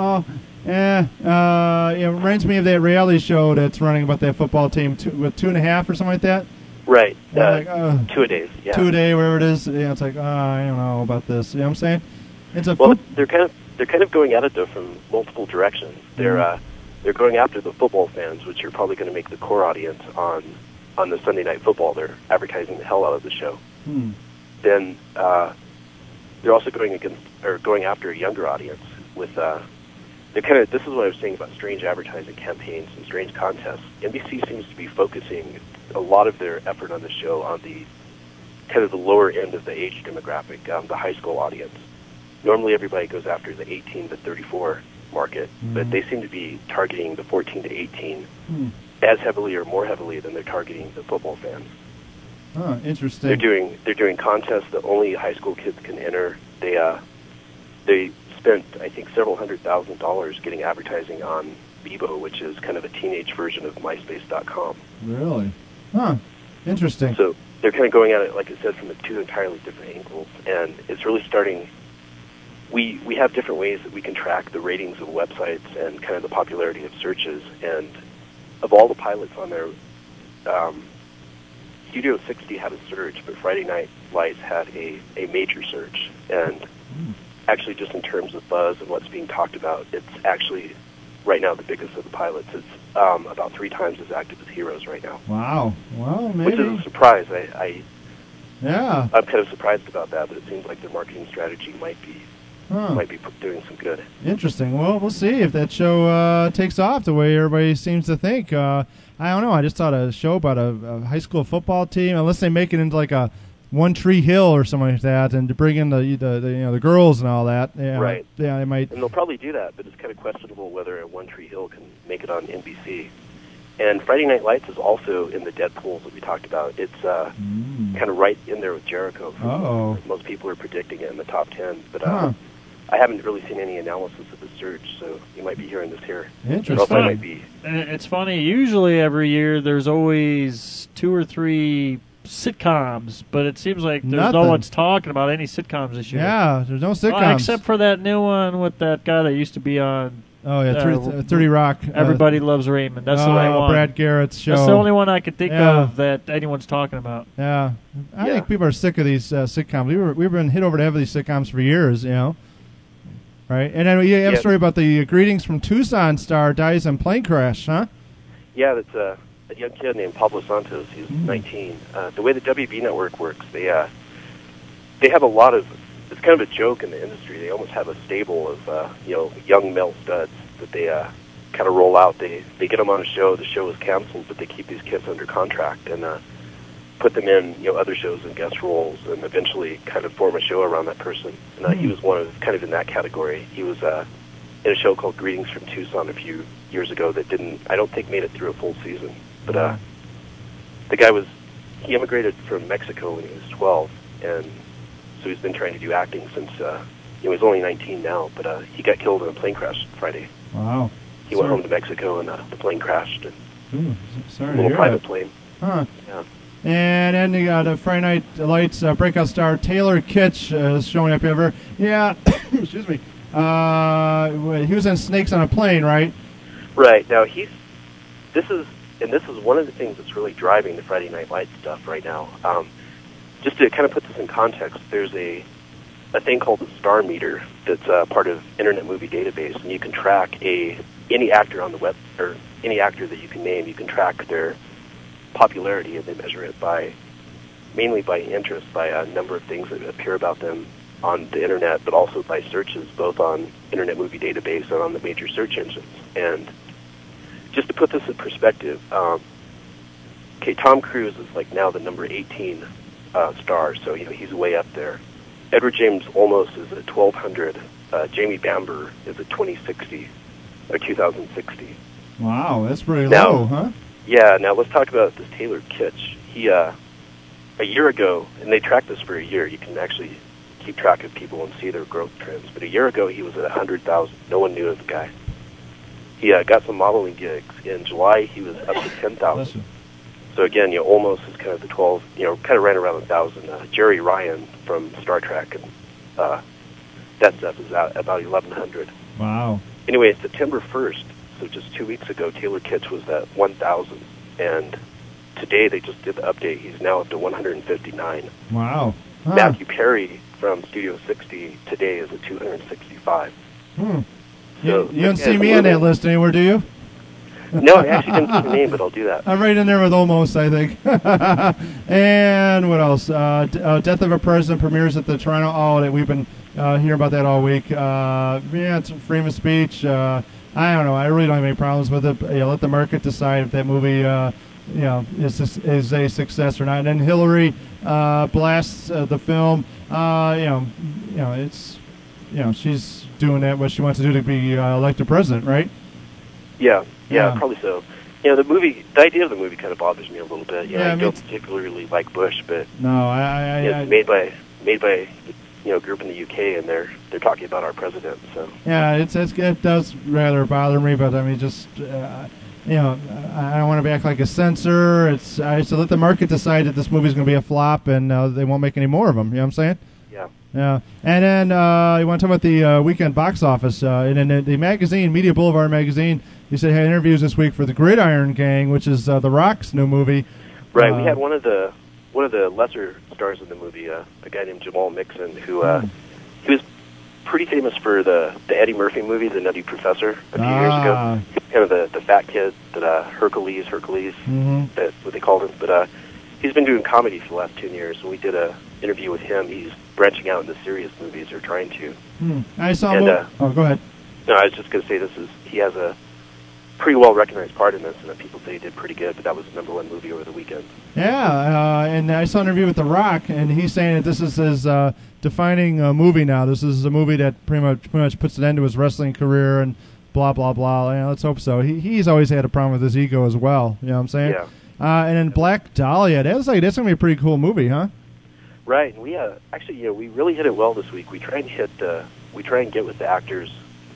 it reminds me of that reality show that's running about that football team with 2.5 or something like that. Right. Like, 2-a-days. Yeah. 2-a-day, whatever it is. Yeah, it's like, I don't know about this. You know what I'm saying? It's a they're kind of going at it though from multiple directions. They're going after the football fans, which are probably going to make the core audience on the Sunday Night Football. They're advertising the hell out of the show. Then they're also going after a younger audience with this is what I was saying about strange advertising campaigns and strange contests. NBC seems to be focusing a lot of their effort on the show on the kind of the lower end of the age demographic, the high school audience. Normally everybody goes after the 18 to 34 market, but they seem to be targeting the 14 to 18 as heavily or more heavily than they're targeting the football fans. Oh, interesting. They're doing contests that only high school kids can enter. They spent, I think, several $100,000 getting advertising on Bebo, which is kind of a teenage version of MySpace.com. Really? Huh. Interesting. So they're kind of going at it, like I said, from two entirely different angles, and it's really starting. We have different ways that we can track the ratings of websites and kind of the popularity of searches, and of all the pilots on there, Studio 60 had a surge, but Friday Night Lights had a major surge. And actually, just in terms of buzz and what's being talked about, it's actually, right now, the biggest of the pilots. It's about 3 times as active as Heroes right now. Wow. Well, maybe. Which is a surprise. I'm kind of surprised about that, but it seems like their marketing strategy might be doing some good. Interesting. Well, we'll see if that show takes off the way everybody seems to think. I don't know. I just thought a show about a high school football team, unless they make it into like a One Tree Hill or something like that, and to bring in the girls and all that. Yeah, right. Yeah, they might. And they'll probably do that, but it's kind of questionable whether One Tree Hill can make it on NBC. And Friday Night Lights is also in the dead pools that we talked about. It's kind of right in there with Jericho. Most people are predicting it in the top 10, but I haven't really seen any analysis of the surge, so you might be hearing this here. Interesting. It's funny. Usually every year there's always 2 or 3 sitcoms, but it seems like there's no one's talking about any sitcoms this year. Yeah, there's no sitcoms. Except for that new one with that guy that used to be on... Oh, yeah, 30 Rock. Everybody Loves Raymond. That's the only one. Brad Garrett's show. That's the only one I could think of that anyone's talking about. Yeah. I think people are sick of these sitcoms. We've been hit over the head with these sitcoms for years, you know. Right? And then you have a story about the Greetings from Tucson star dies in plane crash, huh? Yeah, that's a young kid named Pablo Santos. He's 19. The way the WB network works, they have a lot of... It's kind of a joke in the industry. They almost have a stable of young male studs that they kind of roll out. They get them on a show. The show is canceled, but they keep these kids under contract and put them in other shows and guest roles, and eventually kind of form a show around that person. And he was kind of in that category. He was in a show called Greetings from Tucson a few years ago that I don't think made it through a full season. But the guy he immigrated from Mexico when he was 12, and so he's been trying to do acting since he's only 19 now, but he got killed in a plane crash Friday. Wow. He went home to Mexico and the plane crashed. Sorry a little private plane. Huh. Yeah. And then you got Friday Night Lights breakout star Taylor Kitsch is showing up ever. Yeah, excuse me. He was in Snakes on a Plane, right? Right. Now this is one of the things that's really driving the Friday Night Lights stuff right now. Just to kind of put this in context, there's a thing called the Star Meter that's part of Internet Movie Database, and you can track any actor on the web, or any actor that you can name. You can track their popularity, and they measure it mainly by interest, by a number of things that appear about them on the internet, but also by searches, both on Internet Movie Database and on the major search engines. And just to put this in perspective, Tom Cruise is like now the number 18 star, so he's way up there. Edward James Olmos is at 1,200. Jamie Bamber is at 2060 or 2060. Wow, that's pretty low, huh? Yeah. Now let's talk about this Taylor Kitsch. He a year ago, and they track this for a year. You can actually keep track of people and see their growth trends. But a year ago, he was at 100,000. No one knew of the guy. he got some modeling gigs. In July, he was up to 10,000. So again, Olmos is kind of the 12, kind of ran around 1,000. Jerry Ryan from Star Trek and that stuff is about 1,100. Wow. Anyway, September 1st, so just 2 weeks ago, Taylor Kitsch was at 1,000. And today they just did the update. He's now up to 159. Wow. Huh. Matthew Perry from Studio 60 today is at 265. So, you don't see me on that list anywhere, do you? No, I actually didn't see the name, but I'll do that. I'm right in there with Almost, I think. And what else? Death of a President premieres at the Toronto. Oh, we've been hearing about that all week. It's freedom of speech. I don't know. I really don't have any problems with it. Let the market decide if that movie, is a success or not. And then Hillary blasts the film. She's doing that what she wants to do to be elected president, right? Yeah, probably so. The idea of the movie kind of bothers me a little bit. I don't particularly like Bush, but no, it's made by a group in the UK, and they're talking about our president. So yeah, it does rather bother me, but I mean, just I don't want to be act like a censor. I should let the market decide that this movie's going to be a flop, and they won't make any more of them. You know what I'm saying? Yeah. And then you want to talk about the weekend box office, and then the magazine, Media Boulevard magazine. You said had interviews this week for the Gridiron Gang, which is The Rock's new movie. Right. We had one of the lesser stars in the movie, a guy named Jamal Mixon, who he was pretty famous for the Eddie Murphy movie, The Nutty Professor, a few years ago. Kind of the fat kid that Hercules, that's what they called him. But he's been doing comedy for the last 10 years, and we did a interview with him. He's branching out into serious movies, or trying to. I saw him. Go ahead. No, I was just going to say he has a pretty well recognized part in this, and that people say he did pretty good, but that was the #1 movie over the weekend. Yeah, and I saw an interview with The Rock, and he's saying that this is his defining movie now. This is a movie that pretty much puts an end to his wrestling career and blah, blah, blah. Let's hope so. He's always had a problem with his ego as well, you know what I'm saying? Yeah. And then Black Dahlia, that's going to be a pretty cool movie, huh? Right, and we we really hit it well this week. We try and get with the actors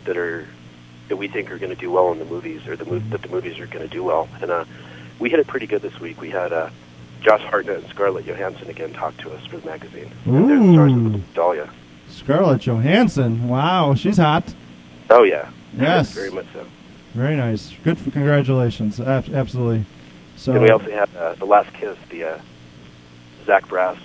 that we think are going to do well in the movies, or that the movies are going to do well. And we hit it pretty good this week. We had Josh Hartnett and Scarlett Johansson again talk to us for the magazine. Ooh. They're the stars of Dahlia. Scarlett Johansson. Wow, she's hot. Oh, yeah. Yes. Very much so. Very nice. Good. Congratulations. Absolutely. So. And we also had The Last Kiss, the Zach Braff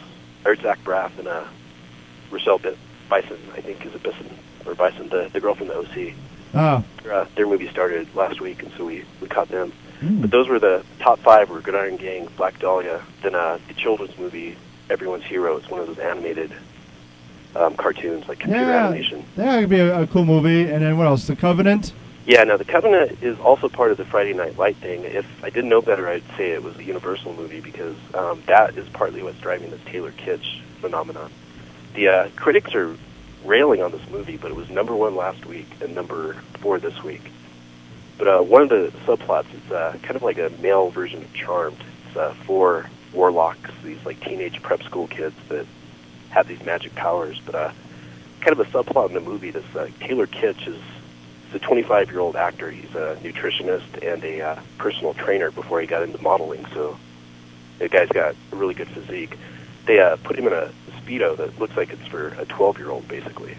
and Rochelle Bison, I think, is Bison, the girl from the OC. Oh. Their movie started last week, and so we caught them. But those were the top 5 were Gridiron Gang, Black Dahlia, then the children's movie, Everyone's Hero. It's one of those animated cartoons, like computer animation. That could be a cool movie. And then what else? The Covenant? Yeah, no, The Covenant is also part of the Friday Night Light thing. If I didn't know better, I'd say it was a Universal movie, because that is partly what's driving this Taylor Kitsch phenomenon. The critics are railing on this movie, but it was #1 last week and #4 this week. But one of the subplots is kind of like a male version of Charmed. It's 4 warlocks, these like teenage prep school kids that have these magic powers. But kind of a subplot in the movie, this Taylor Kitsch is a 25-year-old actor. He's a nutritionist and a personal trainer before he got into modeling, so the guy's got a really good physique. They put him in a Speedo that looks like it's for a 12-year-old, basically.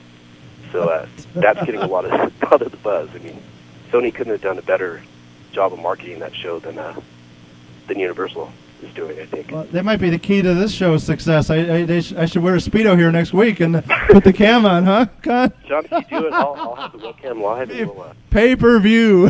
So that's getting a lot of the buzz. I mean, Sony couldn't have done a better job of marketing that show than Universal is doing, I think. Well, that might be the key to this show's success. I should wear a Speedo here next week and put the cam on, huh? John, if you do it, I'll have the webcam live and we'll... Pay-per-view.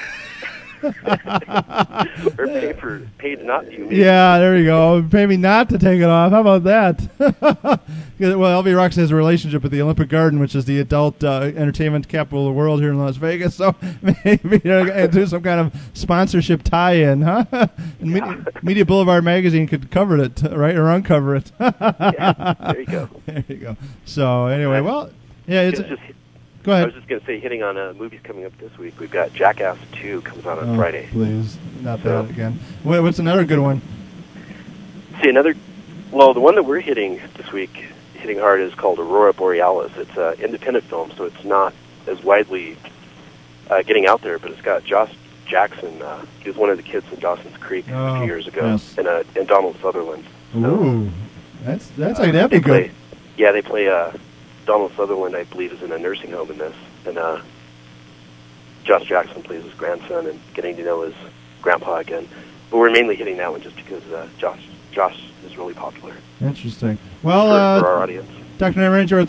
Or paid not to. Yeah, there you go. Pay me not to take it off. How about that? Well, LV Rocks has a relationship with the Olympic Garden, which is the adult entertainment capital of the world here in Las Vegas. So maybe do some kind of sponsorship tie-in, huh? And Media Boulevard magazine could cover it, right, or uncover it. Yeah, there you go. There you go. So anyway, well, yeah, it's. Go ahead. I was just going to say, hitting on movies coming up this week, we've got Jackass 2 comes out on Friday. Please, not that again. What's another good one? See, the one that we're hitting this week, hitting hard, is called Aurora Borealis. It's an independent film, so it's not as widely getting out there, but it's got Josh Jackson. He was one of the kids from Dawson's Creek a few years ago, yes. and Donald Sutherland. Ooh, that'd be good. Yeah, they play Donald Sutherland, I believe, is in a nursing home in this, and Josh Jackson plays his grandson and getting to know his grandpa again. But we're mainly hitting that one just because Josh is really popular. Interesting. Well, for our audience. Dr. Night Ranger,